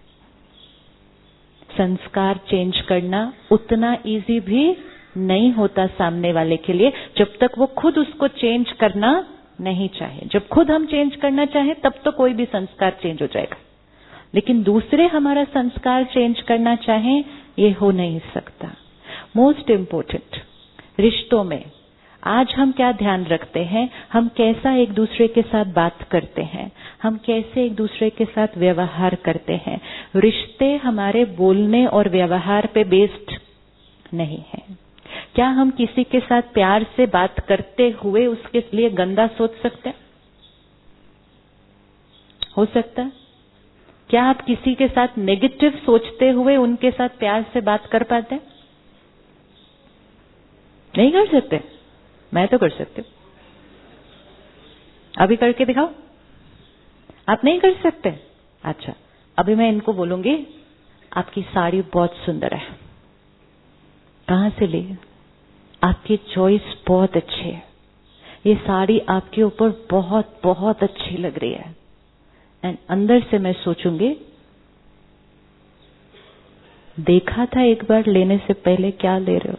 संस्कार चेंज करना उतना इजी भी नहीं होता सामने वाले के लिए, जब तक वो खुद उसको चेंज करना नहीं चाहे। जब खुद हम चेंज करना चाहे तब तो कोई भी संस्कार चेंज हो जाएगा, लेकिन दूसरे हमारा संस्कार चेंज करना चाहे, ये हो नहीं सकता। मोस्ट इम्पोर्टेंट, रिश्तों में आज हम क्या ध्यान रखते हैं? हम कैसा एक दूसरे के साथ बात करते हैं, हम कैसे एक दूसरे के साथ व्यवहार करते हैं। रिश्ते हमारे बोलने और व्यवहार पे बेस्ड नहीं है। क्या हम किसी के साथ प्यार से बात करते हुए उसके लिए गंदा सोच सकते हैं? हो सकता है? क्या आप किसी के साथ नेगेटिव सोचते हुए उनके साथ प्यार से बात कर पाते हैं? नहीं कर सकते। मैं तो कर सकती हूं। अभी करके दिखाओ। आप नहीं कर सकते? अच्छा, अभी मैं इनको बोलूंगी आपकी साड़ी बहुत सुंदर है। कहां से ली? आपकी चॉइस बहुत अच्छी है, ये साड़ी आपके ऊपर बहुत बहुत अच्छी लग रही है। एंड अंदर से मैं सोचूंगी, देखा था एक बार लेने से पहले, क्या ले रहे हो?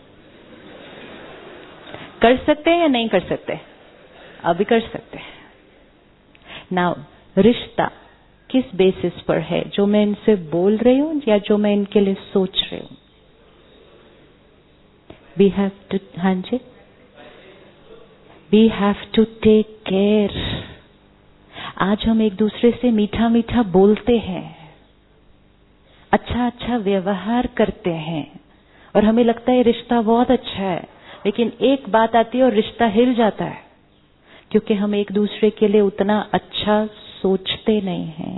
कर सकते हैं या नहीं कर सकते? अभी कर सकते हैं। नाउ रिश्ता किस बेसिस पर है? जो मैं इनसे बोल रही हूं या जो मैं इनके लिए सोच रही हूं? वी हैव टू, हाँ जी, we have to take care. आज हम एक दूसरे से मीठा मीठा बोलते हैं, अच्छा अच्छा व्यवहार करते हैं और हमें लगता है रिश्ता बहुत अच्छा है, लेकिन एक बात आती है और रिश्ता हिल जाता है, क्योंकि हम एक दूसरे के लिए उतना अच्छा सोचते नहीं हैं।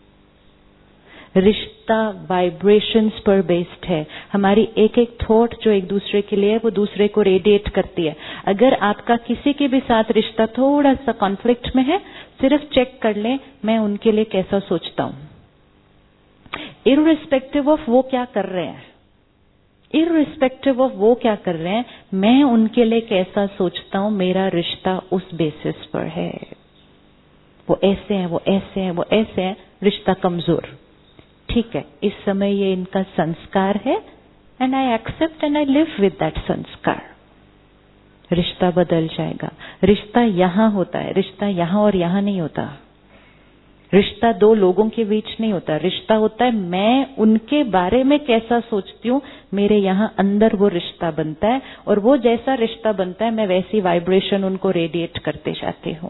रिश्ता वाइब्रेशंस पर बेस्ड है। हमारी एक एक थॉट जो एक दूसरे के लिए है वो दूसरे को रेडिएट करती है। अगर आपका किसी के भी साथ रिश्ता थोड़ा सा कॉन्फ्लिक्ट में है, सिर्फ चेक कर लें मैं उनके लिए कैसा सोचता हूं, इररिस्पेक्टिव ऑफ वो क्या कर रहे हैं, इररिस्पेक्टिव ऑफ वो क्या कर रहे हैं, मैं उनके लिए कैसा सोचता हूं, मेरा रिश्ता उस बेसिस पर है। वो ऐसे हैं, वो ऐसे हैं, वो ऐसे हैं, रिश्ता कमजोर। ठीक है, इस समय ये इनका संस्कार है and I accept and I live with that sanskar. रिश्ता बदल जाएगा। रिश्ता यहां होता है, रिश्ता यहां और यहां नहीं होता। रिश्ता दो लोगों के बीच नहीं होता, रिश्ता होता है मैं उनके बारे में कैसा सोचती हूँ, मेरे यहाँ अंदर वो रिश्ता बनता है और वो जैसा रिश्ता बनता है मैं वैसी वाइब्रेशन उनको रेडिएट करते जाती हूँ।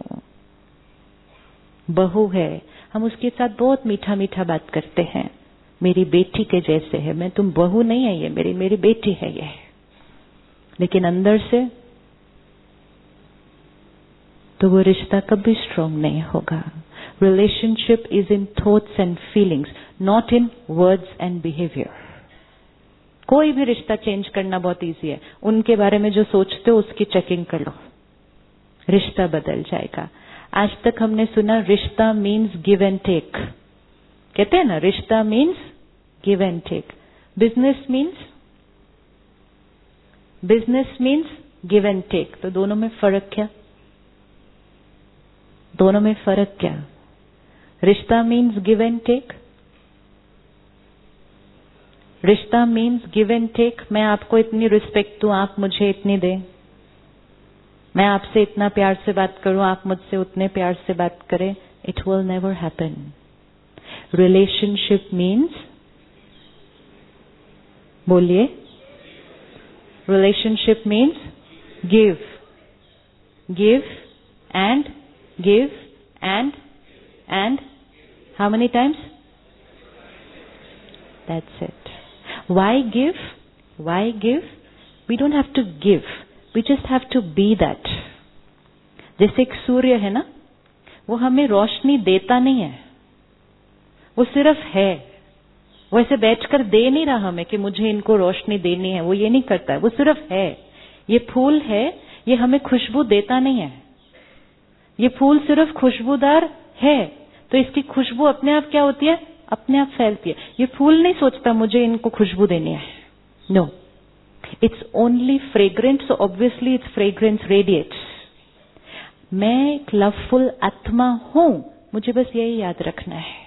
बहू है, हम उसके साथ बहुत मीठा मीठा बात करते हैं, मेरी बेटी के जैसे है, मैं तुम बहू नहीं है ये, मेरी बेटी है ये, लेकिन अंदर से तो वो रिश्ता कभी स्ट्रांग नहीं होगा। Relationship is in thoughts and feelings, not in words and behavior. कोई भी रिश्ता चेंज करना बहुत इजी है, उनके बारे में जो सोचते हो उसकी चेकिंग कर लो, रिश्ता बदल जाएगा। आज तक हमने सुना रिश्ता मीन्स गिव एंड टेक, कहते हैं ना रिश्ता means give and take. Business means give and take. तो दोनों में फर्क क्या? दोनों में फर्क क्या? रिश्ता मीन्स गिव एंड टेक, रिश्ता मीन्स गिव एंड टेक। मैं आपको इतनी रिस्पेक्ट दूं, आप मुझे इतनी दें, मैं आपसे इतना प्यार से बात करूं, आप मुझसे उतने प्यार से बात करें। It will never happen. Relationship means, बोलिए, relationship means give, give and give and how many times? That's it. Why give? Why give? We don't have to give, we just have to be that. जैसे एक सूर्य है ना, वो हमें रोशनी देता नहीं है, वो सिर्फ है। वो ऐसे बैठकर दे नहीं रहा हमें कि मुझे इनको रोशनी देनी है, वो ये नहीं करता है, वो सिर्फ है। ये फूल है, ये हमें खुशबू देता नहीं है, ये फूल सिर्फ खुशबूदार है, तो इसकी खुशबू अपने आप क्या होती है, अपने आप फैलती है। ये फूल नहीं सोचता मुझे इनको खुशबू देनी है, no, it's only fragrance, so obviously it's fragrance radiates. मैं एक लवफुल आत्मा हूं, मुझे बस यही याद रखना है।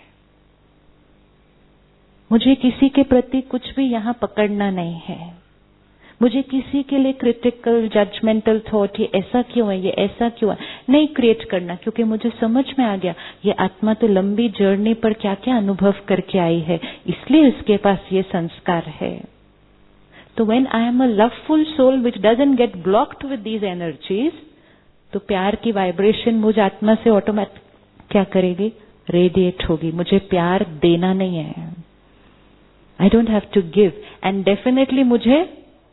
मुझे किसी के प्रति कुछ भी यहां पकड़ना नहीं है, मुझे किसी के लिए क्रिटिकल जजमेंटल थॉट, ये ऐसा क्यों है, ये ऐसा क्यों है, नहीं क्रिएट करना, क्योंकि मुझे समझ में आ गया ये आत्मा तो लंबी जर्नी पर क्या क्या अनुभव करके आई है, इसलिए इसके पास ये संस्कार है। तो when I am a loveful soul which doesn't get blocked with these energies, तो प्यार की वाइब्रेशन मुझ आत्मा से ऑटोमेटिक क्या करेगी, रेडिएट होगी। मुझे प्यार देना नहीं है, I don't have to give, and definitely मुझे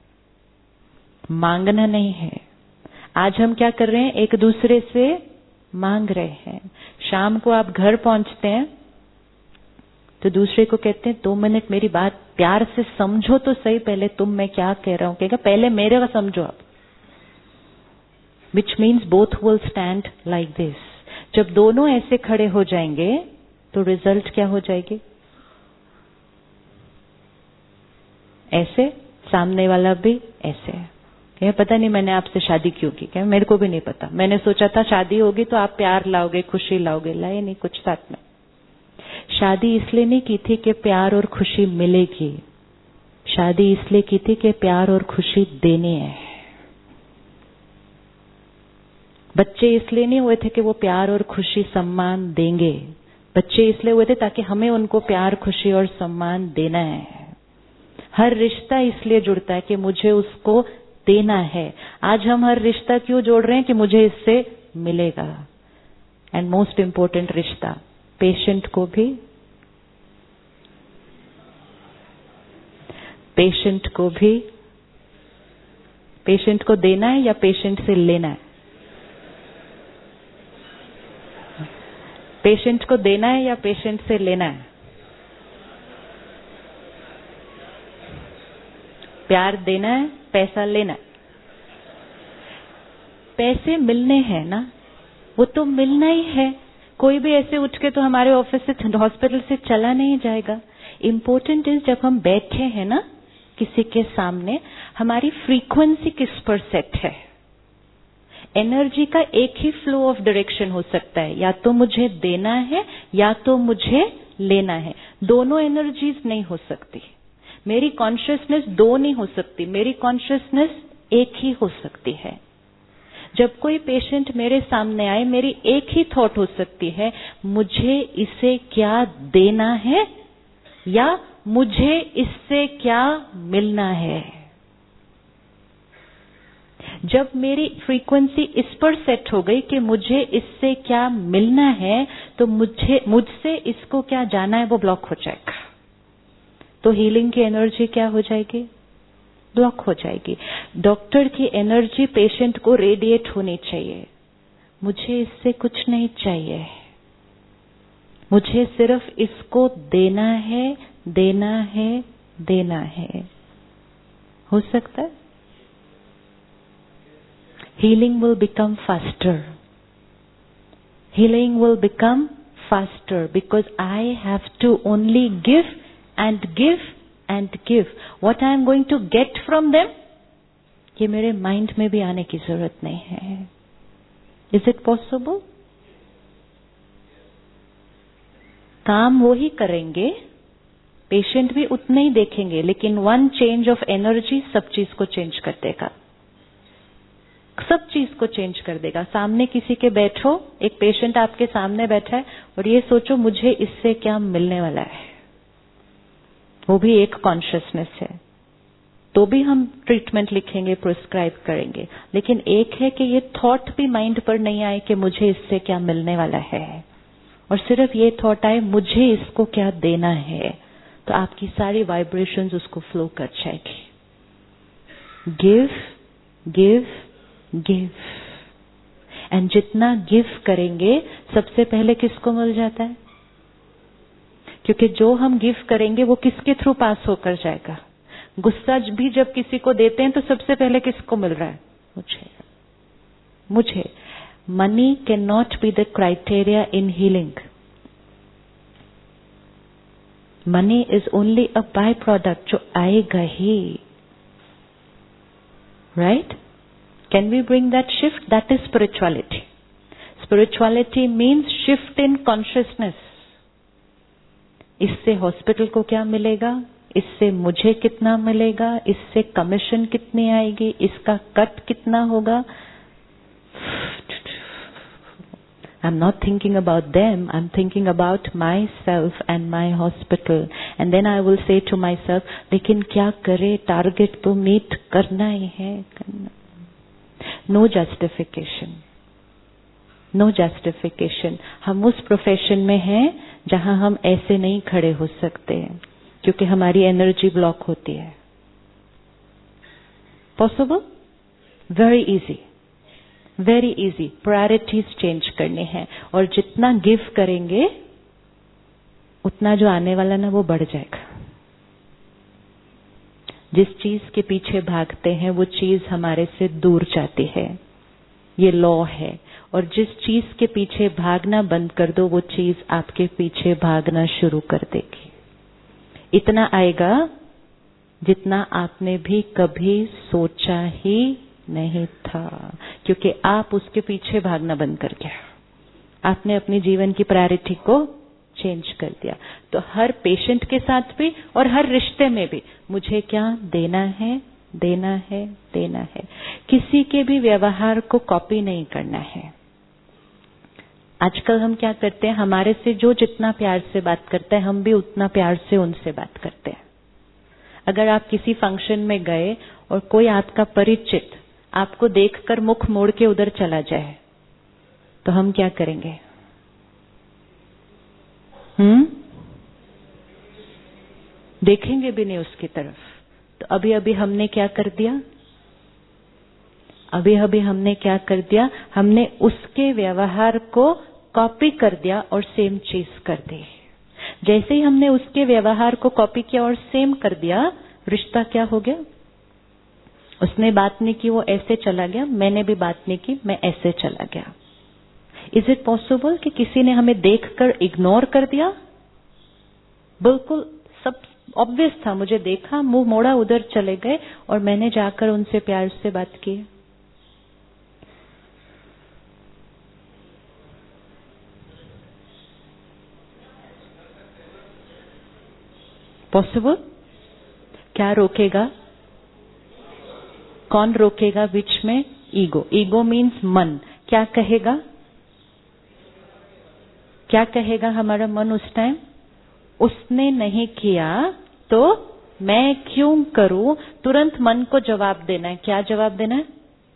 मांगना नहीं है। आज हम क्या कर रहे हैं, एक दूसरे से मांग रहे हैं। शाम को आप घर पहुंचते हैं तो दूसरे को कहते हैं 2 मिनट मेरी बात प्यार से समझो तो सही, पहले तुम मैं क्या कह रहा हूं, कहेगा पहले मेरे को समझो आप, which means both will stand like this. जब दोनों ऐसे खड़े हो जाएंगे तो रिजल्ट क्या हो जाएगी, ऐसे, सामने वाला भी ऐसे। क्या पता नहीं मैंने आपसे शादी क्यों की, क्या मेरे को भी नहीं पता, मैंने सोचा था शादी होगी तो आप प्यार लाओगे, खुशी लाओगे, लाए नहीं कुछ साथ में। शादी इसलिए नहीं की थी कि प्यार और खुशी मिलेगी, शादी इसलिए की थी कि प्यार और खुशी देनी है। बच्चे इसलिए नहीं हुए थे कि वो प्यार और खुशी सम्मान देंगे, बच्चे इसलिए हुए थे ताकि हमें उनको प्यार खुशी और सम्मान देना है। हर रिश्ता इसलिए जुड़ता है कि मुझे उसको देना है। आज हम हर रिश्ता क्यों जोड़ रहे हैं कि मुझे इससे मिलेगा। एंड मोस्ट इंपॉर्टेंट रिश्ता, पेशेंट को भी, पेशेंट को देना है या पेशेंट से लेना है? पेशेंट को देना है या पेशेंट से लेना है? प्यार देना है, पैसा लेना है? पैसे मिलने हैं ना, वो तो मिलना ही है। कोई भी ऐसे उठ के तो हमारे ऑफिस से, हॉस्पिटल से चला नहीं जाएगा। इम्पोर्टेंट इज जब हम बैठे हैं ना किसी के सामने, हमारी फ्रीक्वेंसी किस पर सेट है। एनर्जी का एक ही फ्लो ऑफ डायरेक्शन हो सकता है, या तो मुझे देना है या तो मुझे लेना है। दोनों एनर्जीज नहीं हो सकती। मेरी कॉन्शियसनेस दो नहीं हो सकती, मेरी कॉन्शियसनेस एक ही हो सकती है। जब कोई पेशेंट मेरे सामने आए, मेरी एक ही थॉट हो सकती है, मुझे इसे क्या देना है या मुझे इससे क्या मिलना है। जब मेरी फ्रीक्वेंसी इस पर सेट हो गई कि मुझे इससे क्या मिलना है, तो मुझसे इसको क्या जाना है वो ब्लॉक हो जाएगा। तो हीलिंग की एनर्जी क्या हो जाएगी? ब्लॉक हो जाएगी। डॉक्टर की एनर्जी पेशेंट को रेडिएट होनी चाहिए। मुझे इससे कुछ नहीं चाहिए, मुझे सिर्फ इसको देना है, देना है, देना है। हो सकता है healing will become faster. Healing will become faster because I have to only give and give and give. What I am going to get from them, ये मेरे माइंड में भी आने की जरूरत नहीं है। Is it possible? काम वो ही करेंगे, पेशेंट भी उतने ही देखेंगे, लेकिन वन चेंज ऑफ एनर्जी सब चीज को चेंज कर देगा, सब चीज को चेंज कर देगा। सामने किसी के बैठो, एक पेशेंट आपके सामने बैठा है और ये सोचो मुझे इससे क्या मिलने वाला है, वो भी एक कॉन्शियसनेस है। तो भी हम ट्रीटमेंट लिखेंगे, प्रिस्क्राइब करेंगे, लेकिन एक है कि ये थॉट भी माइंड पर नहीं आए कि मुझे इससे क्या मिलने वाला है, और सिर्फ ये थॉट आए मुझे इसको क्या देना है, तो आपकी सारी वाइब्रेशंस उसको फ्लो कर जाएगी। गिव गिव गिव, एंड जितना गिव करेंगे सबसे पहले किसको मिल जाता है? क्योंकि जो हम गिव करेंगे वो किसके थ्रू पास होकर जाएगा। गुस्सा भी जब किसी को देते हैं तो सबसे पहले किसको मिल रहा है? मुझे। Money can not be the criteria in healing. Money is only a byproduct, जो आएगा ही। Right? Can we bring that shift? That is spirituality. Spirituality means shift in consciousness. इससे हॉस्पिटल को क्या मिलेगा, इससे मुझे कितना मिलेगा, इससे कमीशन कितनी आएगी, इसका कट कितना होगा। I'm not thinking about them, I'm thinking about myself and my hospital. And then I will say to myself, लेकिन क्या करे, टारगेट तो मीट करना ही है, करना। No justification, no justification. हम उस प्रोफेशन में हैं जहां हम ऐसे नहीं खड़े हो सकते हैं, क्योंकि हमारी एनर्जी ब्लॉक होती है। Possible? Very easy, very easy. Priorities change करने हैं, और जितना गिव करेंगे उतना जो आने वाला ना वो बढ़ जाएगा। जिस चीज के पीछे भागते हैं वो चीज हमारे से दूर जाती है, ये लॉ है। और जिस चीज के पीछे भागना बंद कर दो वो चीज आपके पीछे भागना शुरू कर देगी। इतना आएगा जितना आपने भी कभी सोचा ही नहीं था, क्योंकि आप उसके पीछे भागना बंद कर दिया, आपने अपनी जीवन की प्रायोरिटी को चेंज कर दिया। तो हर पेशेंट के साथ भी और हर रिश्ते में भी मुझे क्या देना है, देना है, देना है। किसी के भी व्यवहार को कॉपी नहीं करना है। आजकल हम क्या करते हैं, हमारे से जो जितना प्यार से बात करता है हम भी उतना प्यार से उनसे बात करते हैं। अगर आप किसी फंक्शन में गए और कोई आपका परिचित आपको देखकर मुख मोड़ के उधर चला जाए, तो हम क्या करेंगे? देखेंगे भी नहीं उसकी तरफ। तो अभी अभी हमने क्या कर दिया? हमने उसके व्यवहार को कॉपी कर दिया और सेम चीज कर दी। जैसे ही हमने उसके व्यवहार को कॉपी किया और सेम कर दिया, रिश्ता क्या हो गया? उसने बात नहीं की, वो ऐसे चला गया, मैंने भी बात नहीं की, मैं ऐसे चला गया। इज इट पॉसिबल कि किसी ने हमें देखकर इग्नोर कर दिया? बिल्कुल सब ऑब्वियस था, मुझे देखा, मुंह मोड़ा, उधर चले गए और मैंने जाकर उनसे प्यार से बात की। पॉसिबल? क्या रोकेगा? कौन रोकेगा बीच में? ईगो। ईगो मीन्स मन। क्या कहेगा? क्या कहेगा हमारा मन उस टाइम? उसने नहीं किया तो मैं क्यों करूं? तुरंत मन को जवाब देना है। क्या जवाब देना है?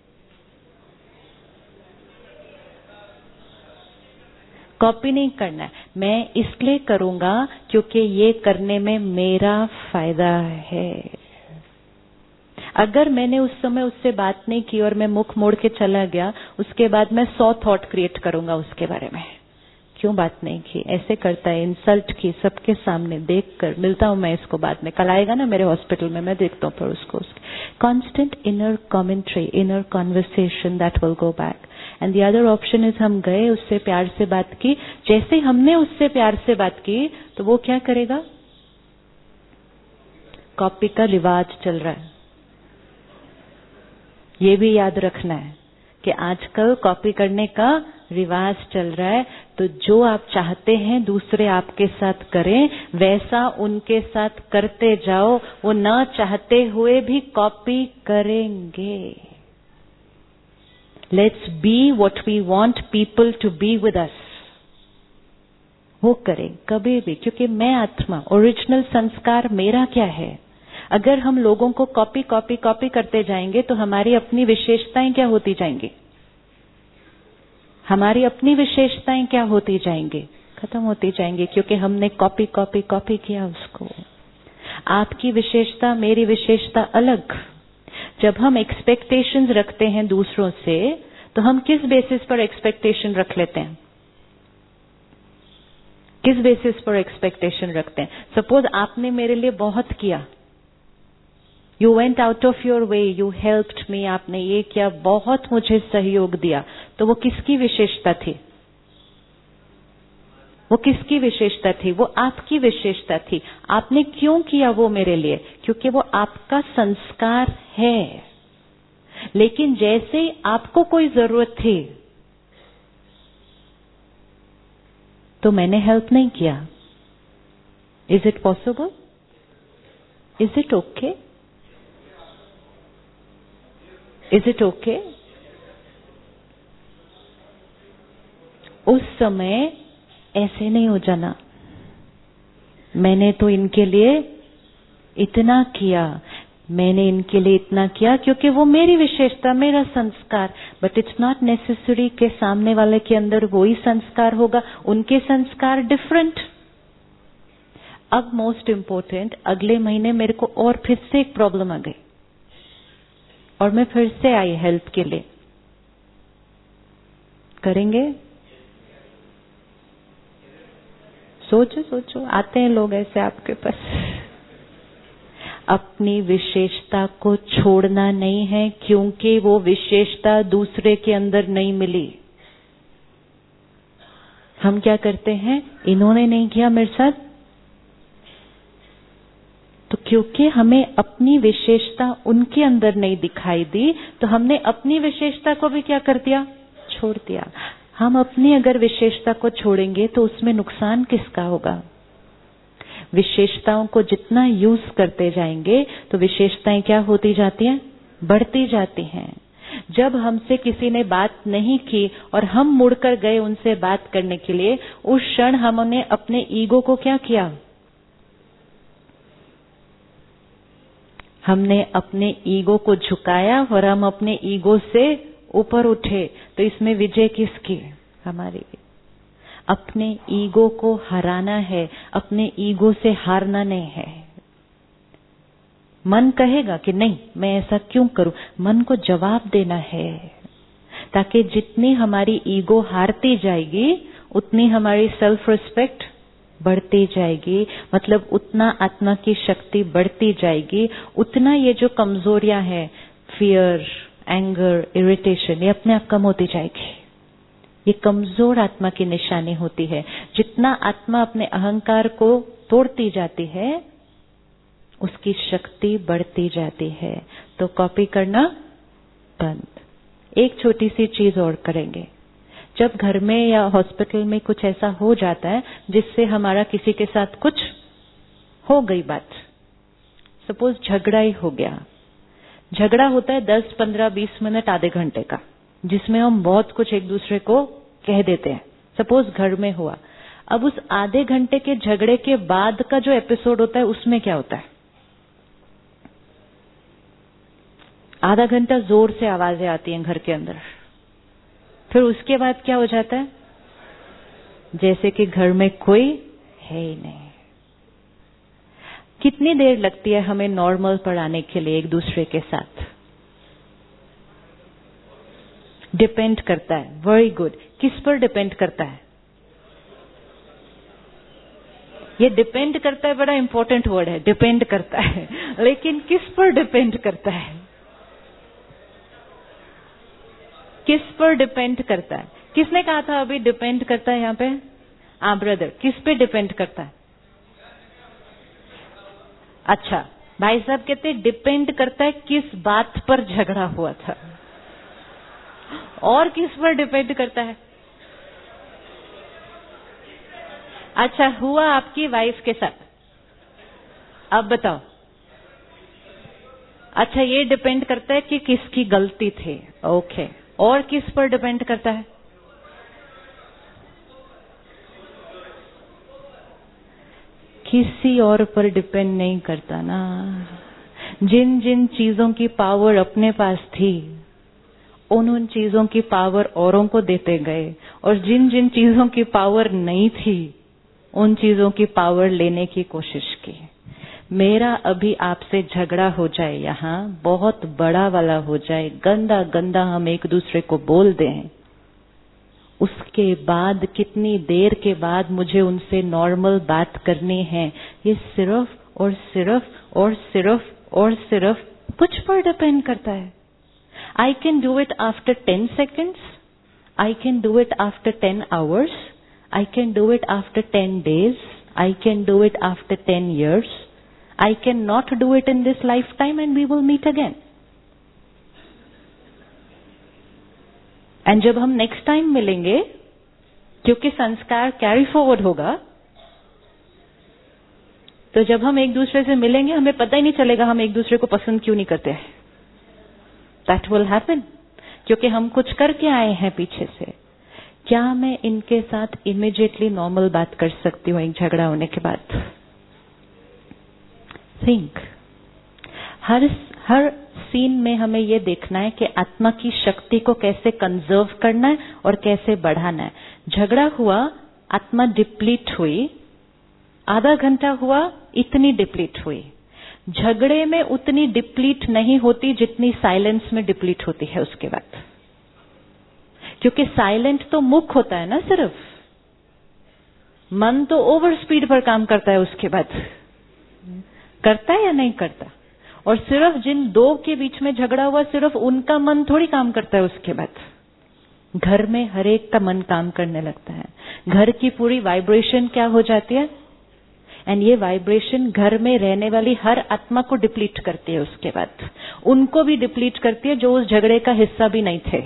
कॉपी नहीं करना है। मैं इसलिए करूंगा क्योंकि ये करने में मेरा फायदा है। अगर मैंने उस समय उससे बात नहीं की और मैं मुख मोड़ के चला गया, उसके बाद मैं 100 थॉट क्रिएट करूंगा उसके बारे में। क्यों बात नहीं की? ऐसे करता है, इंसल्ट की सबके सामने, देखकर मिलता हूं मैं इसको बाद में, कल आएगा ना मेरे हॉस्पिटल में, मैं देखता हूं पर उसको। Constant inner commentary, inner conversation that will go back. And the other option is हम गए, उससे प्यार से बात की, जैसे हमने उससे प्यार से बात की तो वो क्या करेगा? कॉपी का रिवाज चल रहा है। ये भी याद रखना है कि आजकल कॉपी करने का रिवाज चल रहा है। तो जो आप चाहते हैं दूसरे आपके साथ करें, वैसा उनके साथ करते जाओ, वो न चाहते हुए भी कॉपी करेंगे। Let's be what we want people to be with us. वो करें कभी भी, क्योंकि मैं आत्मा, ओरिजिनल संस्कार मेरा क्या है? अगर हम लोगों को कॉपी कॉपी कॉपी करते जाएंगे तो हमारी अपनी विशेषताएं क्या होती जाएंगी? हमारी अपनी विशेषताएं क्या होती जाएंगी? खत्म होती जाएंगी, क्योंकि हमने कॉपी कॉपी कॉपी किया उसको। आपकी विशेषता, मेरी विशेषता अलग। जब हम एक्सपेक्टेशंस रखते हैं दूसरों से, तो हम किस बेसिस पर एक्सपेक्टेशन रख लेते हैं? किस बेसिस पर एक्सपेक्टेशन रखते हैं? सपोज आपने मेरे लिए बहुत किया, you went out of your way, you helped me, आपने ये किया, बहुत मुझे सहयोग दिया, तो वो किसकी विशेषता थी? वो किसकी विशेषता थी? वो आपकी विशेषता थी। आपने क्यों किया वो मेरे लिए? क्योंकि वो आपका संस्कार है। लेकिन जैसे आपको कोई जरूरत थी तो मैंने हेल्प नहीं किया। Is it possible? Is it okay? Is it okay? उस समय ऐसे नहीं हो जाना, मैंने तो इनके लिए इतना किया, मैंने इनके लिए इतना किया क्योंकि वो मेरी विशेषता, मेरा संस्कार। बट इट्स नॉट नेसेसरी के सामने वाले के अंदर वही संस्कार होगा, उनके संस्कार डिफरेंट। अब मोस्ट इम्पोर्टेंट, अगले महीने मेरे को और फिर से एक प्रॉब्लम आ गई और मैं फिर से आई हेल्प के लिए। करेंगे? सोचो सोचो, आते हैं लोग ऐसे आपके पास। अपनी विशेषता को छोड़ना नहीं है, क्योंकि वो विशेषता दूसरे के अंदर नहीं मिली। हम क्या करते हैं? इन्होंने नहीं किया मेरे साथ, तो क्योंकि हमें अपनी विशेषता उनके अंदर नहीं दिखाई दी, तो हमने अपनी विशेषता को भी क्या कर दिया? छोड़ दिया। हम अपनी अगर विशेषता को छोड़ेंगे तो उसमें नुकसान किसका होगा? विशेषताओं को जितना यूज करते जाएंगे तो विशेषताएं क्या होती जाती हैं? बढ़ती जाती हैं। जब हमसे किसी ने बात नहीं की और हम मुड़कर गए उनसे बात करने के लिए, उस क्षण हमने अपने ईगो को क्या किया? हमने अपने ईगो को झुकाया और हम अपने ईगो से ऊपर उठे, तो इसमें विजय किसकी? हमारी। अपने ईगो को हराना है, अपने ईगो से हारना नहीं है। मन कहेगा कि नहीं मैं ऐसा क्यों करूं, मन को जवाब देना है, ताकि जितनी हमारी ईगो हारती जाएगी उतनी हमारी सेल्फ रिस्पेक्ट बढ़ती जाएगी, मतलब उतना आत्मा की शक्ति बढ़ती जाएगी, उतना ये जो कमजोरियां हैं, फियर, एंगर, इरिटेशन, ये अपने आप कम होती जाएगी। ये कमजोर आत्मा की निशानी होती है। जितना आत्मा अपने अहंकार को तोड़ती जाती है उसकी शक्ति बढ़ती जाती है। तो कॉपी करना बंद। एक छोटी सी चीज और करेंगे। जब घर में या हॉस्पिटल में कुछ ऐसा हो जाता है जिससे हमारा किसी के साथ कुछ हो गई बात, सपोज झगड़ा ही हो गया। झगड़ा होता है 10, 15, 20 मिनट, आधे घंटे का, जिसमें हम बहुत कुछ एक दूसरे को कह देते हैं। सपोज घर में हुआ। अब उस आधे घंटे के झगड़े के बाद का जो एपिसोड होता है उसमें क्या होता है? आधा घंटा जोर से आवाजें आती हैं घर के अंदर, फिर उसके बाद क्या हो जाता है? जैसे कि घर में कोई है ही नहीं। कितनी देर लगती है हमें नॉर्मल पर आने के लिए एक दूसरे के साथ? डिपेंड करता है। Very good. किस पर डिपेंड करता है? ये डिपेंड करता है बड़ा इंपॉर्टेंट वर्ड है, डिपेंड करता है। लेकिन किस पर डिपेंड करता है? किस पर डिपेंड करता है? किसने कहा था अभी डिपेंड करता है यहाँ पे? ब्रदर, किस पे डिपेंड करता है? अच्छा, भाई साहब कहते डिपेंड करता है किस बात पर झगड़ा हुआ था। और किस पर डिपेंड करता है? अच्छा, हुआ आपकी वाइफ के साथ, अब बताओ। अच्छा, ये डिपेंड करता है कि किसकी गलती थी। ओके, और किस पर डिपेंड करता है? किसी और पर डिपेंड नहीं करता ना। जिन जिन चीजों की पावर अपने पास थी उन चीजों की पावर औरों को देते गए, और जिन जिन चीजों की पावर नहीं थी उन चीजों की पावर लेने की कोशिश की। मेरा अभी आपसे झगड़ा हो जाए, यहाँ बहुत बड़ा वाला हो जाए, गंदा गंदा हम एक दूसरे को बोल दें, उसके बाद कितनी देर के बाद मुझे उनसे नॉर्मल बात करनी है, ये सिर्फ और सिर्फ और सिर्फ और सिर्फ कुछ पर डिपेंड करता है। I can do it after 10 seconds. I can do it after 10 hours. I can do it after 10 days. I can do it after 10 years. I cannot do it in this lifetime and we will meet again. And जब हम नेक्स्ट टाइम मिलेंगे, क्योंकि संस्कार कैरी फॉरवर्ड होगा, तो जब हम एक दूसरे से मिलेंगे हमें पता ही नहीं चलेगा हम एक दूसरे को पसंद क्यों नहीं करते हैं। That will happen, क्योंकि हम कुछ करके आए हैं पीछे से। क्या मैं इनके साथ इमीडिएटली नॉर्मल बात कर सकती हूँ एक झगड़ा होने के बाद? थिंक। हर सीन में हमें ये देखना है कि आत्मा की शक्ति को कैसे कंजर्व करना है और कैसे बढ़ाना है। झगड़ा हुआ, आत्मा डिप्लीट हुई, आधा घंटा हुआ, इतनी डिप्लीट हुई। झगड़े में उतनी डिप्लीट नहीं होती जितनी साइलेंस में डिप्लीट होती है उसके बाद, क्योंकि साइलेंट तो मुख होता है ना, सिर्फ मन तो ओवर स्पीड पर काम करता है उसके बाद। करता है या नहीं करता? और सिर्फ जिन दो के बीच में झगड़ा हुआ, सिर्फ उनका मन थोड़ी काम करता है उसके बाद। घर में हर एक का मन काम करने लगता है। घर की पूरी वाइब्रेशन क्या हो जाती है? एंड ये वाइब्रेशन घर में रहने वाली हर आत्मा को डिप्लीट करती है। उसके बाद उनको भी डिप्लीट करती है जो उस झगड़े का हिस्सा भी नहीं थे।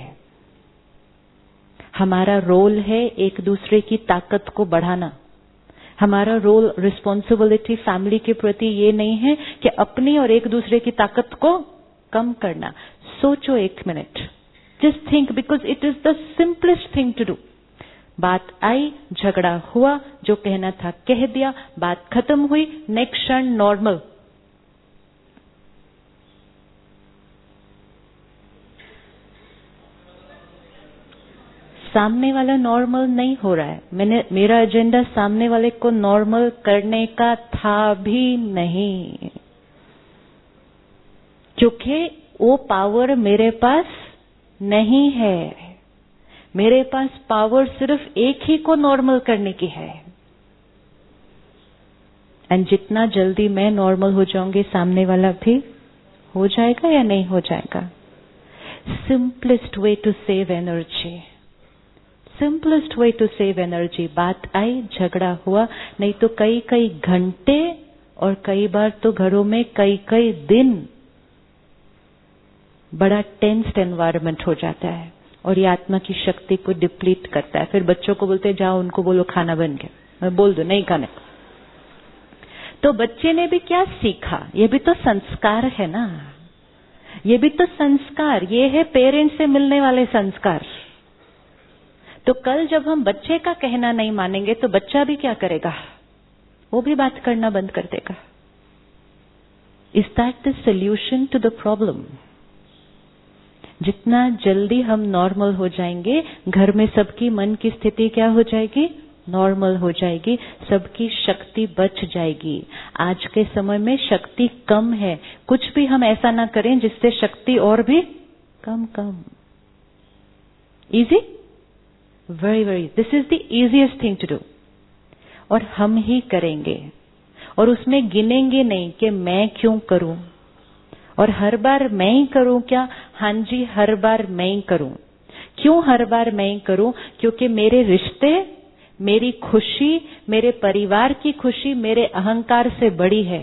हमारा रोल है एक दूसरे की ताकत को बढ़ाना। हमारा रोल, रिस्पॉन्सिबिलिटी फैमिली के प्रति ये नहीं है कि अपनी और एक दूसरे की ताकत को कम करना। सोचो एक minute, just think, because it is the simplest thing to do. बात आई, झगड़ा हुआ, जो कहना था कह दिया, बात खत्म हुई, नेक्स्ट क्षण नॉर्मल। सामने वाला नॉर्मल नहीं हो रहा है। मेरा एजेंडा सामने वाले को नॉर्मल करने का था भी नहीं, क्योंकि वो पावर मेरे पास नहीं है। मेरे पास पावर सिर्फ एक ही को नॉर्मल करने की है। एंड जितना जल्दी मैं नॉर्मल हो जाऊंगी, सामने वाला भी हो जाएगा या नहीं हो जाएगा। Simplest way to save energy, simplest way to save energy. बात आई, झगड़ा हुआ, नहीं तो कई कई घंटे और कई बार तो घरों में कई कई दिन बड़ा टेंस्ड एनवायरनमेंट हो जाता है और ये आत्मा की शक्ति को डिप्लीट करता है। फिर बच्चों को बोलते हैं जाओ उनको बोलो खाना बन गया, मैं बोल दो नहीं खाने। तो बच्चे ने भी क्या सीखा? ये भी तो संस्कार है ना, ये भी तो संस्कार, ये है पेरेंट्स से मिलने वाले संस्कार। तो कल जब हम बच्चे का कहना नहीं मानेंगे तो बच्चा भी क्या करेगा? वो भी बात करना बंद कर देगा। Is that the solution to the problem? जितना जल्दी हम नॉर्मल हो जाएंगे, घर में सबकी मन की स्थिति क्या हो जाएगी? नॉर्मल हो जाएगी, सबकी शक्ति बच जाएगी। आज के समय में शक्ति कम है, कुछ भी हम ऐसा ना करें जिससे शक्ति और भी कम। Easy, very, this is the easiest thing to do. और हम ही करेंगे और उसमें गिनेंगे नहीं कि मैं क्यों करूं और हर बार मैं ही करूं क्या? हाँ जी, हर बार मैं ही करूं। क्यों हर बार मैं ही करूं? क्योंकि मेरे रिश्ते, मेरी खुशी, मेरे परिवार की खुशी मेरे अहंकार से बड़ी है।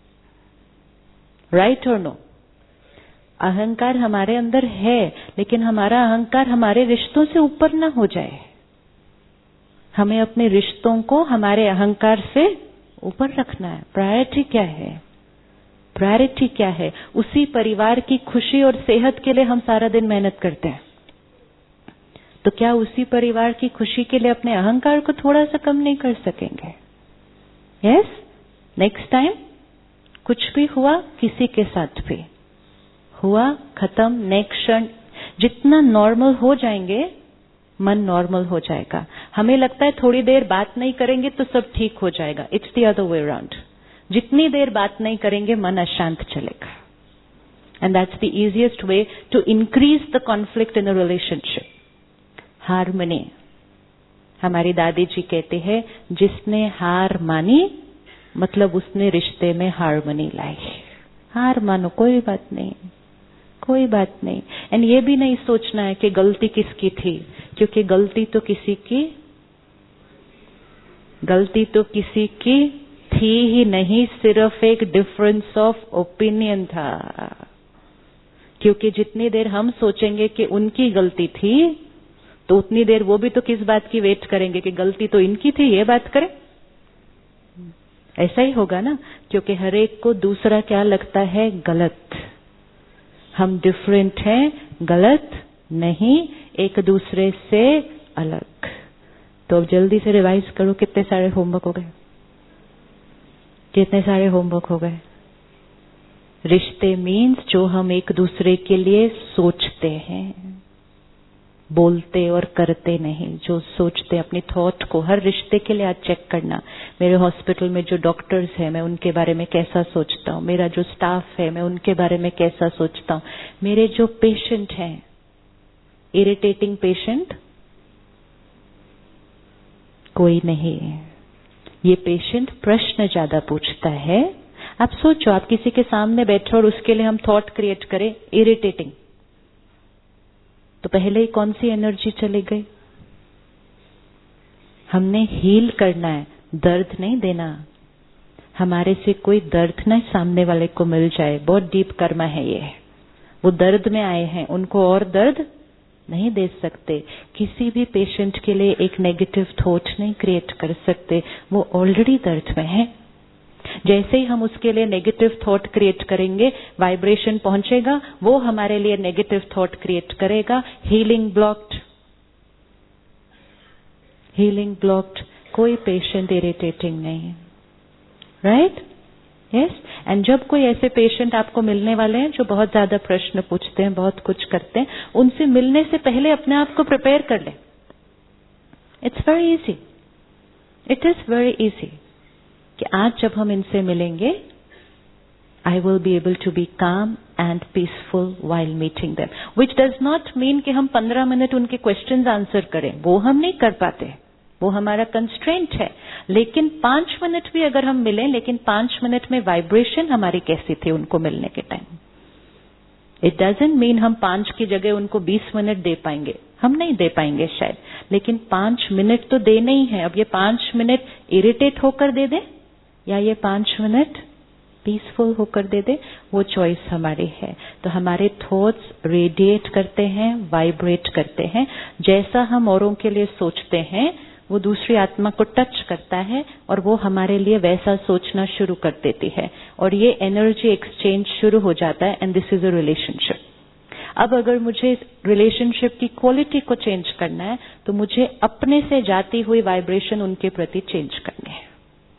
राइट और नो? अहंकार हमारे अंदर है, लेकिन हमारा अहंकार हमारे रिश्तों से ऊपर ना हो जाए। हमें अपने रिश्तों को हमारे अहंकार से ऊपर रखना है। प्रायोरिटी क्या है? प्रायोरिटी क्या है? उसी परिवार की खुशी और सेहत के लिए हम सारा दिन मेहनत करते हैं, तो क्या उसी परिवार की खुशी के लिए अपने अहंकार को थोड़ा सा कम नहीं कर सकेंगे? यस, नेक्स्ट टाइम कुछ भी हुआ, किसी के साथ भी हुआ, खत्म, नेक्स्ट क्षण। जितना नॉर्मल हो जाएंगे, मन नॉर्मल हो जाएगा। हमें लगता है थोड़ी देर बात नहीं करेंगे तो सब ठीक हो जाएगा। It's the other way around. जितनी देर बात नहीं करेंगे, मन अशांत चलेगा। And that's the easiest way to increase the conflict in a relationship. Harmony. हमारी दादी जी कहते हैं, जिसने हार मानी मतलब उसने रिश्ते में हार्मनी लाई। हार मानो, कोई बात नहीं, कोई बात नहीं। एंड ये भी नहीं सोचना है कि गलती किसकी थी, क्योंकि गलती तो किसी की थी ही नहीं, सिर्फ एक डिफरेंस ऑफ ओपिनियन था। क्योंकि जितनी देर हम सोचेंगे कि उनकी गलती थी, तो उतनी देर वो भी तो किस बात की वेट करेंगे कि गलती तो इनकी थी, ये बात करें। ऐसा ही होगा ना, क्योंकि हर एक को दूसरा क्या लगता है? गलत। हम डिफरेंट हैं, गलत नहीं, एक दूसरे से अलग। तो अब जल्दी से रिवाइज करो, कितने सारे होमवर्क हो गए? कितने सारे होमवर्क हो गए? रिश्ते मीन्स जो हम एक दूसरे के लिए सोचते हैं, बोलते और करते नहीं, जो सोचते हैं अपनी थॉट को। हर रिश्ते के लिए आज चेक करना, मेरे हॉस्पिटल में जो डॉक्टर्स हैं मैं उनके बारे में कैसा सोचता हूँ, मेरा जो स्टाफ है मैं उनके बारे में कैसा सोचता हूँ, मेरे जो पेशेंट हैं, इरिटेटिंग पेशेंट कोई नहीं है। ये पेशेंट प्रश्न ज्यादा पूछता है। आप सोचो, आप किसी के सामने बैठे और उसके लिए हम थॉट क्रिएट करें इरिटेटिंग, तो पहले ही कौन सी एनर्जी चली गई? हमने हील करना है, दर्द नहीं देना। हमारे से कोई दर्द ना सामने वाले को मिल जाए, बहुत डीप कर्मा है ये। वो दर्द में आए हैं, उनको और दर्द नहीं दे सकते। किसी भी पेशेंट के लिए एक नेगेटिव थॉट नहीं क्रिएट कर सकते, वो ऑलरेडी दर्द में है। जैसे ही हम उसके लिए नेगेटिव थॉट क्रिएट करेंगे, वाइब्रेशन पहुंचेगा, वो हमारे लिए नेगेटिव थॉट क्रिएट करेगा। हीलिंग ब्लॉक्ड, कोई पेशेंट इरिटेटिंग नहीं है। राइट? यस। एंड जब कोई ऐसे पेशेंट आपको मिलने वाले हैं जो बहुत ज्यादा प्रश्न पूछते हैं, बहुत कुछ करते हैं, उनसे मिलने से पहले अपने आप को प्रिपेयर कर लें। It's very easy, it is very easy कि आज जब हम इनसे मिलेंगे, I will be able to be calm and peaceful while meeting them, which does not mean कि हम 15 मिनट उनके क्वेश्चंस आंसर करें, वो हम नहीं कर पाते, वो हमारा कंस्ट्रेंट है। लेकिन 5 मिनट भी अगर हम मिलें, लेकिन 5 मिनट में वाइब्रेशन हमारी कैसी थी उनको मिलने के टाइम, इट डजंट मीन हम 5 की जगह उनको 20 मिनट दे पाएंगे, हम नहीं दे पाएंगे शायद, लेकिन 5 मिनट तो देने ही है। अब ये 5 मिनट इरिटेट होकर दे दे या ये 5 मिनट पीसफुल होकर दे दे, वो चॉइस हमारी है। तो हमारे थॉट्स रेडिएट करते हैं, वाइब्रेट करते हैं। जैसा हम औरों के लिए सोचते हैं वो दूसरी आत्मा को टच करता है और वो हमारे लिए वैसा सोचना शुरू कर देती है और ये एनर्जी एक्सचेंज शुरू हो जाता है and this is a relationship. अब अगर मुझे रिलेशनशिप की क्वालिटी को चेंज करना है तो मुझे अपने से जाती हुई वाइब्रेशन उनके प्रति चेंज करनी है,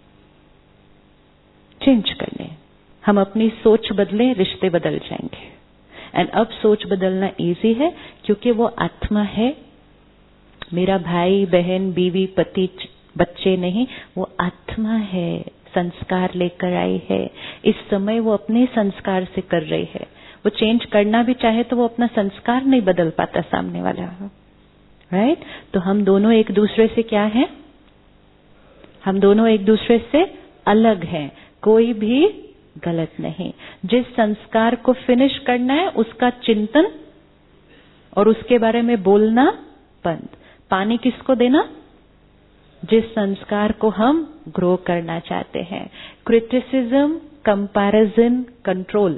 चेंज करने। हम अपनी सोच बदलें, रिश्ते बदल जाएंगे। एंड अब सोच बदलना इजी है क्योंकि वो आत्मा है, मेरा भाई बहन बीवी पति बच्चे नहीं, वो आत्मा है, संस्कार लेकर आई है। इस समय वो अपने संस्कार से कर रही है। वो चेंज करना भी चाहे तो वो अपना संस्कार नहीं बदल पाता सामने वाला, राइट? तो हम दोनों एक दूसरे से क्या है? हम दोनों एक दूसरे से अलग हैं, कोई भी गलत नहीं। जिस संस्कार को फिनिश करना है उसका चिंतन और उसके बारे में बोलना बंद। पानी किसको देना? जिस संस्कार को हम ग्रो करना चाहते हैं। क्रिटिसिज्म, कंपैरिजन, कंट्रोल,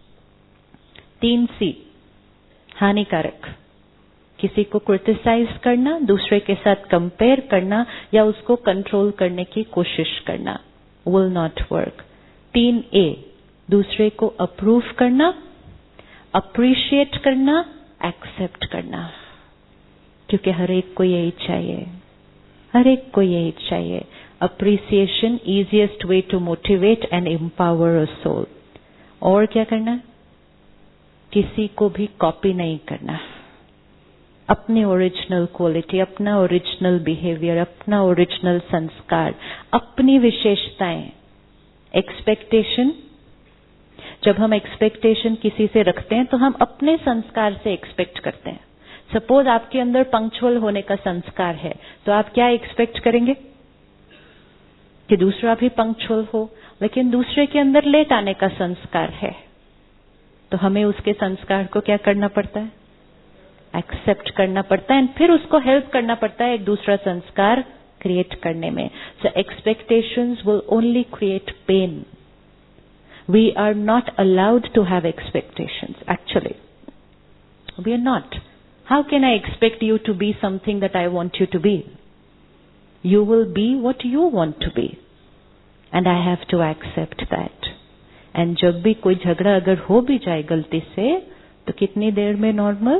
3 C हानिकारक। किसी को क्रिटिसाइज करना, दूसरे के साथ कंपेयर करना या उसको कंट्रोल करने की कोशिश करना will not work। 3 A दूसरे को अप्रूव करना, अप्रिशिएट करना, एक्सेप्ट करना, क्योंकि हर एक को यही चाहिए, हर एक को यही चाहिए। Appreciation easiest way to motivate and empower a soul. और क्या करना? किसी को भी कॉपी नहीं करना, अपनी ओरिजिनल क्वालिटी, अपना ओरिजिनल बिहेवियर, अपना ओरिजिनल संस्कार, अपनी विशेषताएं। एक्सपेक्टेशन, जब हम एक्सपेक्टेशन किसी से रखते हैं तो हम अपने संस्कार से एक्सपेक्ट करते हैं। सपोज आपके अंदर पंक्चुअल होने का संस्कार है तो आप क्या एक्सपेक्ट करेंगे? कि दूसरा भी पंक्चुअल हो। लेकिन दूसरे के अंदर लेट आने का संस्कार है तो हमें उसके संस्कार को क्या करना पड़ता है? एक्सेप्ट करना पड़ता है एंड फिर उसको हेल्प करना पड़ता है एक दूसरा संस्कार क्रिएट करने में। So expectations will only create pain. We are not allowed to have expectations, actually we are not. How can I expect you to be something that I want you to be? You will be what you want to be and I have to accept that. And जब भी कोई झगड़ा अगर हो भी जाए गलती से तो कितनी देर में नॉर्मल?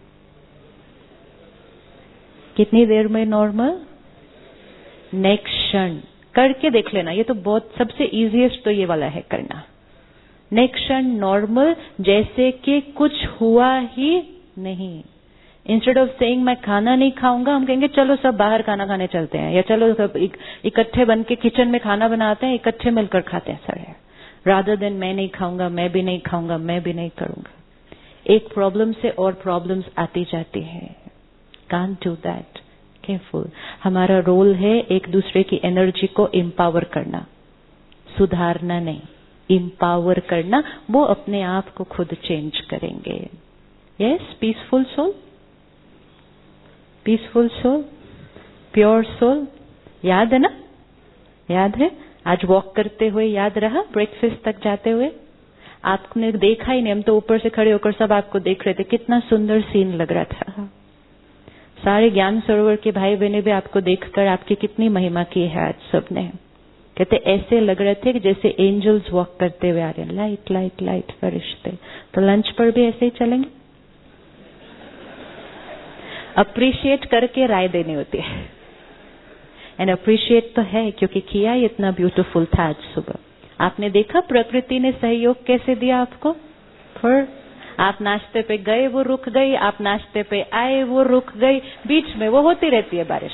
कितनी देर में नॉर्मल? नेक्स्ट क्षण। करके देख लेना, ये तो बहुत सबसे इजीएस्ट तो ये वाला है करना। नेक्स्ट क्षण नॉर्मल, जैसे कि कुछ हुआ ही नहीं। इंस्टेड ऑफ सेइंग मैं खाना नहीं खाऊंगा, हम कहेंगे चलो सब बाहर खाना खाने चलते हैं, या चलो सब इकट्ठे बन के किचन में खाना बनाते हैं, इकट्ठे मिलकर खाते हैं सारे। रादर देन मैं नहीं खाऊंगा, मैं भी नहीं खाऊंगा, मैं भी नहीं करूंगा। एक प्रॉब्लम से और प्रॉब्लम्स आती जाती है। Can't do that. Careful. हमारा रोल है एक दूसरे की एनर्जी को एम्पावर करना, सुधारना नहीं, एम्पावर करना। वो अपने आप को खुद चेंज करेंगे। Yes, peaceful soul, peaceful soul, pure soul. याद है ना? याद है? आज वॉक करते हुए याद रहा? ब्रेकफास्ट तक जाते हुए आपने देखा ही नहीं, हम तो ऊपर से खड़े होकर सब आपको देख रहे थे। कितना सुंदर सीन लग रहा था। सारे ज्ञान सरोवर के भाई बहने भी आपको देखकर आपकी कितनी महिमा की है आज सबने। कहते ऐसे लग रहे थे कि जैसे एंजल्स वॉक करते हुए आ रहे हैं, लाइट लाइट लाइट फरिश्ते। तो लंच पर भी ऐसे ही चलेंगे। अप्रिशिएट करके राय देनी होती है। एंड अप्रिशिएट तो है क्योंकि किया ही इतना ब्यूटीफुल था आज सुबह। आपने देखा प्रकृति ने सहयोग कैसे दिया आपको? फिर आप नाश्ते पे गए वो रुक गई, आप नाश्ते पे आए वो रुक गई, बीच में वो होती रहती है बारिश।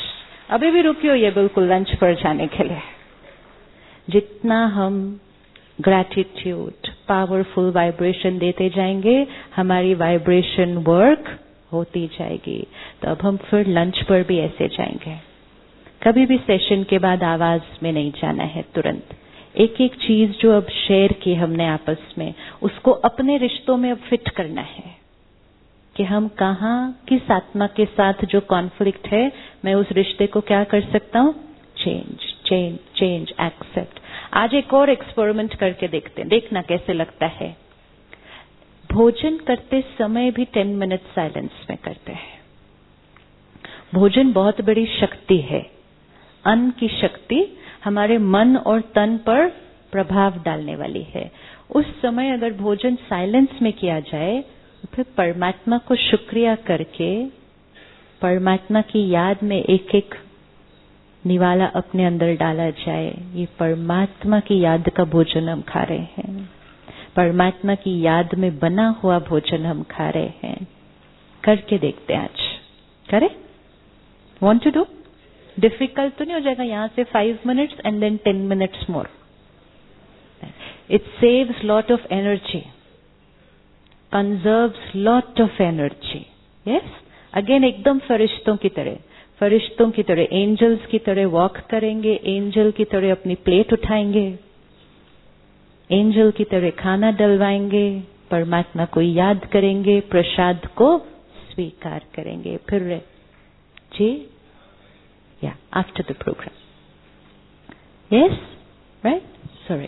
अभी भी रुकी हुई है बिल्कुल लंच पर जाने के लिए। जितना हम ग्रैटिट्यूड, पावरफुल वाइब्रेशन देते जाएंगे, हमारी वाइब्रेशन वर्क होती जाएगी। तो अब हम फिर लंच पर भी ऐसे जाएंगे। कभी भी सेशन के बाद आवाज में नहीं जाना है तुरंत। एक एक चीज जो अब शेयर की हमने आपस में, उसको अपने रिश्तों में अब फिट करना है कि हम कहाँ किस आत्मा के साथ जो कॉन्फ्लिक्ट है, मैं उस रिश्ते को क्या कर सकता हूँ, चेंज चेंज चेंज, एक्सेप्ट। आज एक और एक्सपेरिमेंट करके देखते हैं, देखना कैसे लगता है। भोजन करते समय भी 10 मिनट साइलेंस में करते हैं। भोजन बहुत बड़ी शक्ति है। अन्न की शक्ति हमारे मन और तन पर प्रभाव डालने वाली है। उस समय अगर भोजन साइलेंस में किया जाए, फिर परमात्मा को शुक्रिया करके परमात्मा की याद में एक एक निवाला अपने अंदर डाला जाए। ये परमात्मा की याद का भोजन हम खा रहे हैं, परमात्मा की याद में बना हुआ भोजन हम खा रहे हैं। करके देखते हैं आज, करें? Want to do? डिफिकल्ट तो नहीं हो जाएगा? यहाँ से 5 minutes and then 10 minutes more. It saves lot of energy, conserves lot of energy. Yes, again एकदम फरिश्तों की तरह, फरिश्तों की तरह, एंजल्स की तरह वॉक करेंगे, एंजल की तरह अपनी प्लेट उठाएंगे, एंजल की तरह खाना डलवाएंगे, परमात्मा को याद करेंगे, प्रसाद को स्वीकार करेंगे। फिर जी या after the programme. Yes, right, sorry.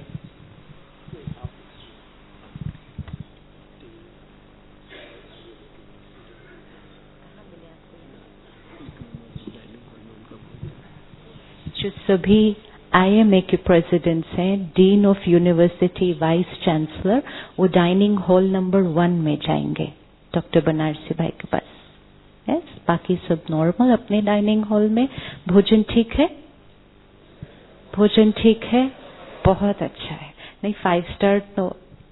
जो सभी IMA के प्रेसिडेंट्स हैं, dean of university, vice chancellor, वो डाइनिंग हॉल नंबर 1 में जाएंगे डॉक्टर बनारसी भाई के पास। यस, बाकी सब नॉर्मल अपने डाइनिंग हॉल में। भोजन ठीक है? भोजन ठीक है? बहुत अच्छा है। नहीं, 5 स्टार तो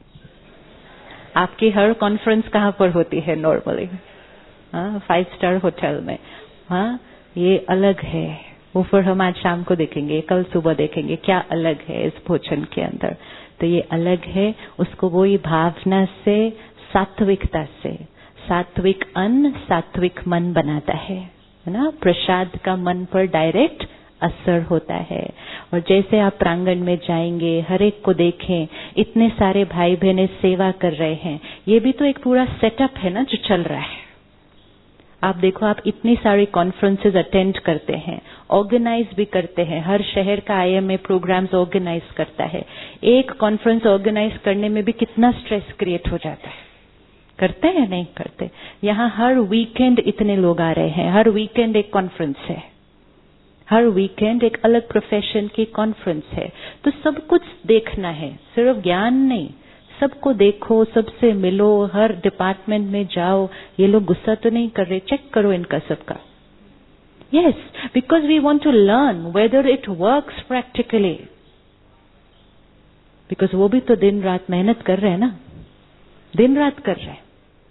आपकी हर कॉन्फ्रेंस कहाँ पर होती है नॉर्मली? हाँ, 5 स्टार होटल में। हाँ, ये अलग है। वो फिर हम आज शाम को देखेंगे, कल सुबह देखेंगे क्या अलग है इस भोजन के अंदर। तो ये अलग है, उसको वही भावना से, सात्विकता से, सात्विक अन्न सात्विक मन बनाता है ना। प्रसाद का मन पर डायरेक्ट असर होता है। और जैसे आप प्रांगण में जाएंगे, हर एक को देखें, इतने सारे भाई बहनें सेवा कर रहे हैं, ये भी तो एक पूरा सेटअप है ना जो चल रहा है। आप देखो, आप इतनी सारी कॉन्फ्रेंसेस अटेंड करते हैं, ऑर्गेनाइज भी करते हैं, हर शहर का IMA प्रोग्राम्स ऑर्गेनाइज करता है। एक कॉन्फ्रेंस ऑर्गेनाइज करने में भी कितना स्ट्रेस क्रिएट हो जाता है। करते हैं नहीं करते? यहाँ हर वीकेंड इतने लोग आ रहे हैं, हर वीकेंड एक कॉन्फ्रेंस है, हर वीकेंड एक अलग प्रोफेशन की कॉन्फ्रेंस है। तो सब कुछ देखना है, सिर्फ ज्ञान नहीं, सबको देखो, सबसे मिलो, हर डिपार्टमेंट में जाओ। ये लोग गुस्सा तो नहीं कर रहे? चेक करो इनका सबका। Yes, because we want to learn whether it works practically. Because वो भी तो दिन रात मेहनत कर रहे हैं ना, दिन रात कर रहे हैं,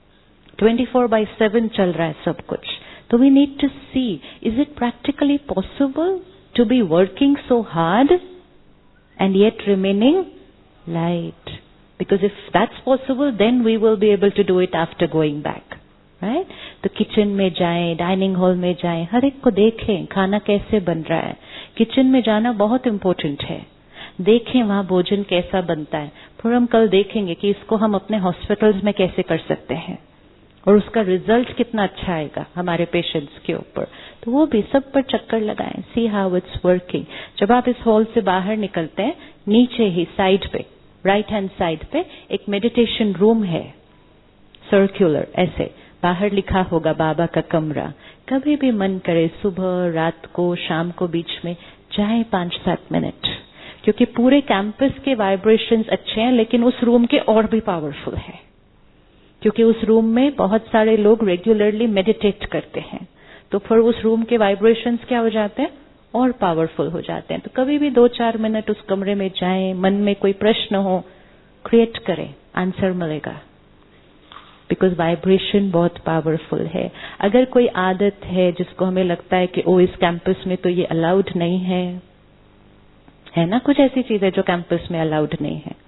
24/7 चल रहा है सब कुछ। तो we need to see, is it practically possible to be working so hard and yet remaining light? Because if that's possible, then we will be able to do it after going back, right? तो किचन में जाएं, डाइनिंग हॉल में जाएं, हर एक को देखें खाना कैसे बन रहा है। किचन में जाना बहुत इम्पोर्टेंट है, देखें वहां भोजन कैसा बनता है। फिर हम कल देखेंगे कि इसको हम अपने हॉस्पिटल्स में कैसे कर सकते हैं और उसका रिजल्ट कितना अच्छा आएगा हमारे पेशेंट्स के ऊपर। तो वो भी सब पर चक्कर लगाएं, सी हाउ इट्स वर्किंग। जब आप इस हॉल से बाहर निकलते हैं, नीचे ही साइड पे, राइट हैंड साइड पे एक मेडिटेशन रूम है, सर्कुलर, ऐसे बाहर लिखा होगा बाबा का कमरा। कभी भी मन करे सुबह, रात को, शाम को, बीच में जाए 5-7 मिनट, क्योंकि पूरे कैंपस के वाइब्रेशंस अच्छे हैं, लेकिन उस रूम के और भी पावरफुल है, क्योंकि उस रूम में बहुत सारे लोग रेगुलरली मेडिटेट करते हैं। तो फिर उस रूम के वाइब्रेशंस क्या हो जाते हैं, और पावरफुल हो जाते हैं। तो कभी भी 2-4 मिनट उस कमरे में जाएं, मन में कोई प्रश्न हो, क्रिएट करें, आंसर मिलेगा। बिकॉज वाइब्रेशन बहुत पावरफुल है। अगर कोई आदत है जिसको हमें लगता है कि ओ इस कैंपस में तो ये अलाउड नहीं है ना, कुछ ऐसी चीज है जो कैंपस में अलाउड नहीं है,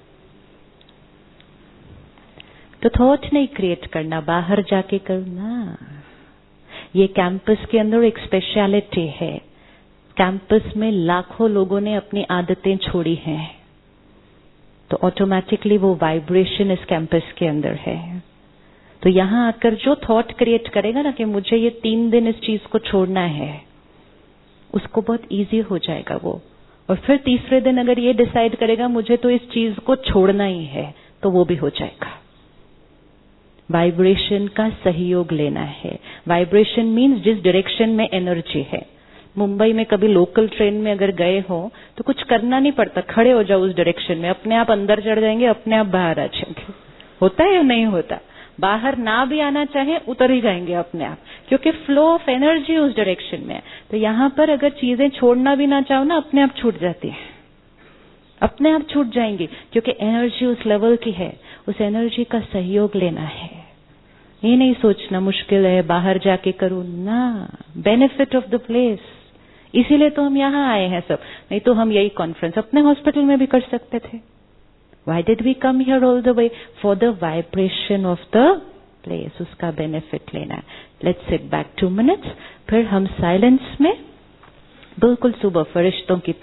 तो थॉट नहीं क्रिएट करना, बाहर जाके करना। ये कैंपस के अंदर एक स्पेशलिटी है, कैंपस में लाखों लोगों ने अपनी आदतें छोड़ी हैं, तो ऑटोमेटिकली वो वाइब्रेशन इस कैंपस के अंदर है। तो यहां आकर जो थॉट क्रिएट करेगा ना कि मुझे ये 3 दिन इस चीज को छोड़ना है, उसको बहुत इजी हो जाएगा वो। और फिर तीसरे दिन अगर ये डिसाइड करेगा मुझे तो इस चीज को छोड़ना ही है, तो वो भी हो जाएगा। वाइब्रेशन का सहयोग लेना है। वाइब्रेशन मीन्स जिस डायरेक्शन में एनर्जी है। मुंबई में कभी लोकल ट्रेन में अगर गए हो तो कुछ करना नहीं पड़ता, खड़े हो जाओ उस डायरेक्शन में, अपने आप अंदर चढ़ जाएंगे, अपने आप बाहर आ जाएंगे। होता है या नहीं होता? बाहर ना भी आना चाहे उतर ही जाएंगे अपने आप, क्योंकि फ्लो ऑफ एनर्जी उस डायरेक्शन में है। तो यहां पर अगर चीजें छोड़ना भी ना चाहो ना, अपने आप छूट जाती है, अपने आप छूट जाएंगी, क्योंकि एनर्जी उस लेवल की है। उस एनर्जी का सहयोग लेना है। ये नहीं सोचना मुश्किल है, बाहर जाके करूं ना, बेनिफिट ऑफ द प्लेस। इसीलिए तो हम यहाँ आए हैं सब, नहीं तो हम यही कॉन्फ्रेंस अपने हॉस्पिटल में भी कर सकते थे। Why did we come here all the way? For the vibration of the place, उसका बेनिफिट लेना है। Let's sit back 2 minutes, फिर हम साइलेंस में बिल्कुल सुबह फरिश्तों की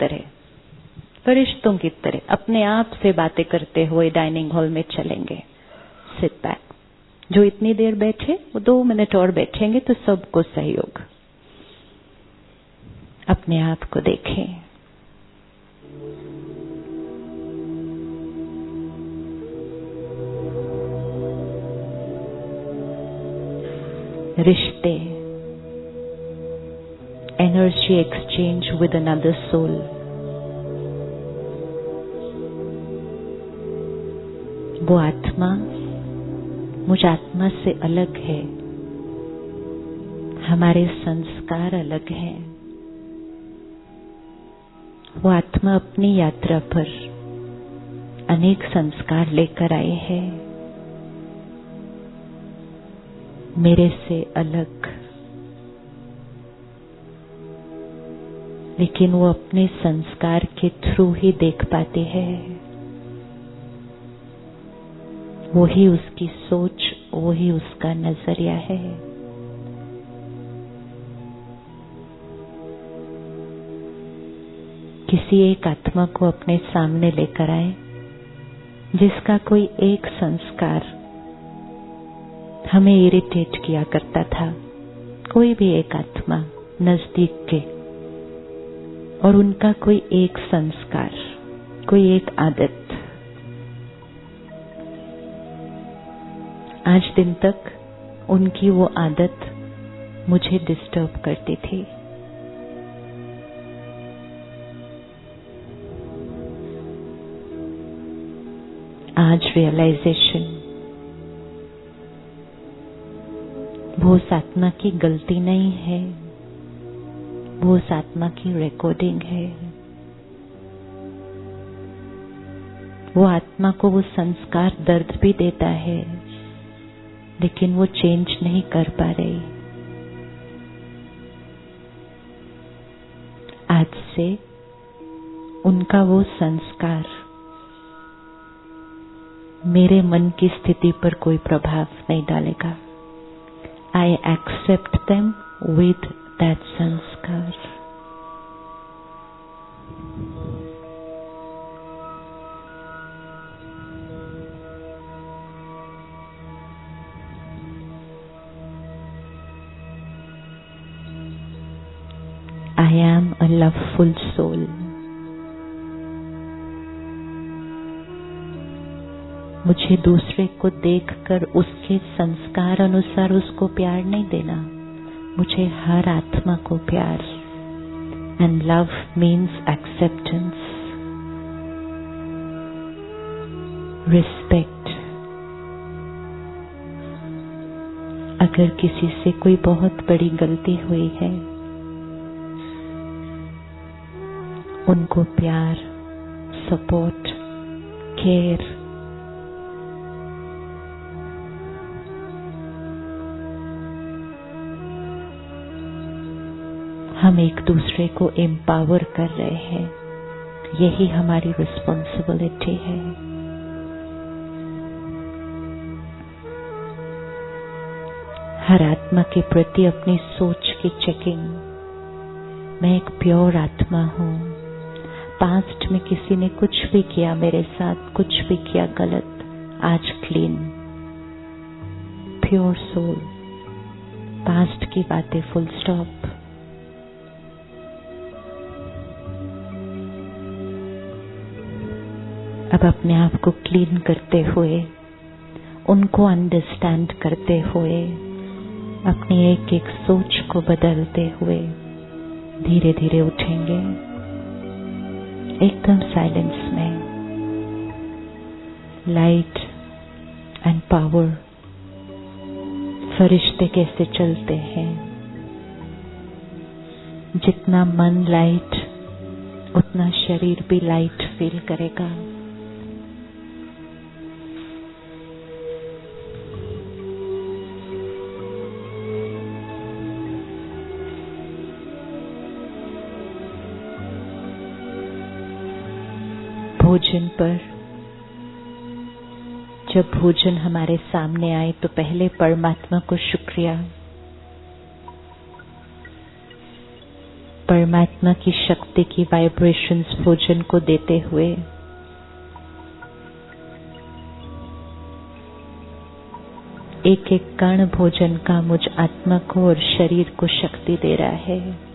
तरह अपने आप से बातें करते हुए डाइनिंग हॉल में चलेंगे। Sit back. जो इतनी देर बैठे वो 2 मिनट और बैठेंगे, तो सबको सहयोग। अपने आप को देखें। रिश्ते, energy exchange with another soul. वो आत्मा मुझ आत्मा से अलग है, हमारे संस्कार अलग हैं। वो आत्मा अपनी यात्रा पर अनेक संस्कार लेकर आए हैं, मेरे से अलग, लेकिन वो अपने संस्कार के थ्रू ही देख पाते हैं। वही उसकी सोच, वही उसका नजरिया है। किसी एक आत्मा को अपने सामने लेकर आए जिसका कोई एक संस्कार हमें इरिटेट किया करता था, कोई भी एक आत्मा नजदीक के, और उनका कोई एक संस्कार, कोई एक आदत आज दिन तक उनकी वो आदत मुझे डिस्टर्ब करती थी। आज रियलाइजेशन, वो उस आत्मा की गलती नहीं है, वो उस आत्मा की रिकॉर्डिंग है। वो आत्मा को वो संस्कार दर्द भी देता है, लेकिन वो चेंज नहीं कर पा रही। आज से उनका वो संस्कार मेरे मन की स्थिति पर कोई प्रभाव नहीं डालेगा। I accept them with that sanskar. I am a loveful soul. मुझे दूसरे को देखकर उसके संस्कार अनुसार उसको प्यार नहीं देना, मुझे हर आत्मा को प्यार। And love means acceptance, respect. अगर किसी से कोई बहुत बड़ी गलती हुई है, उनको प्यार, सपोर्ट, केयर, हम एक दूसरे को एम्पावर कर रहे हैं। यही हमारी रिस्पॉन्सिबिलिटी है। हर आत्मा के प्रति अपनी सोच की चेकिंग। मैं एक प्योर आत्मा हूँ। पास्ट में किसी ने कुछ भी किया मेरे साथ, कुछ भी किया गलत, आज क्लीन, प्योर सोल। पास्ट की बातें फुल स्टॉप। अब अपने आप को क्लीन करते हुए, उनको अंडरस्टैंड करते हुए, अपनी एक एक सोच को बदलते हुए धीरे धीरे उठेंगे एकदम साइलेंस में। Light and power. फरिश्ते कैसे चलते हैं? जितना मन लाइट, उतना शरीर भी लाइट फील करेगा। भोजन पर जब भोजन हमारे सामने आए तो पहले परमात्मा को शुक्रिया। परमात्मा की शक्ति की वाइब्रेशंस भोजन को देते हुए एक एक कण भोजन का मुझ आत्मा को और शरीर को शक्ति दे रहा है।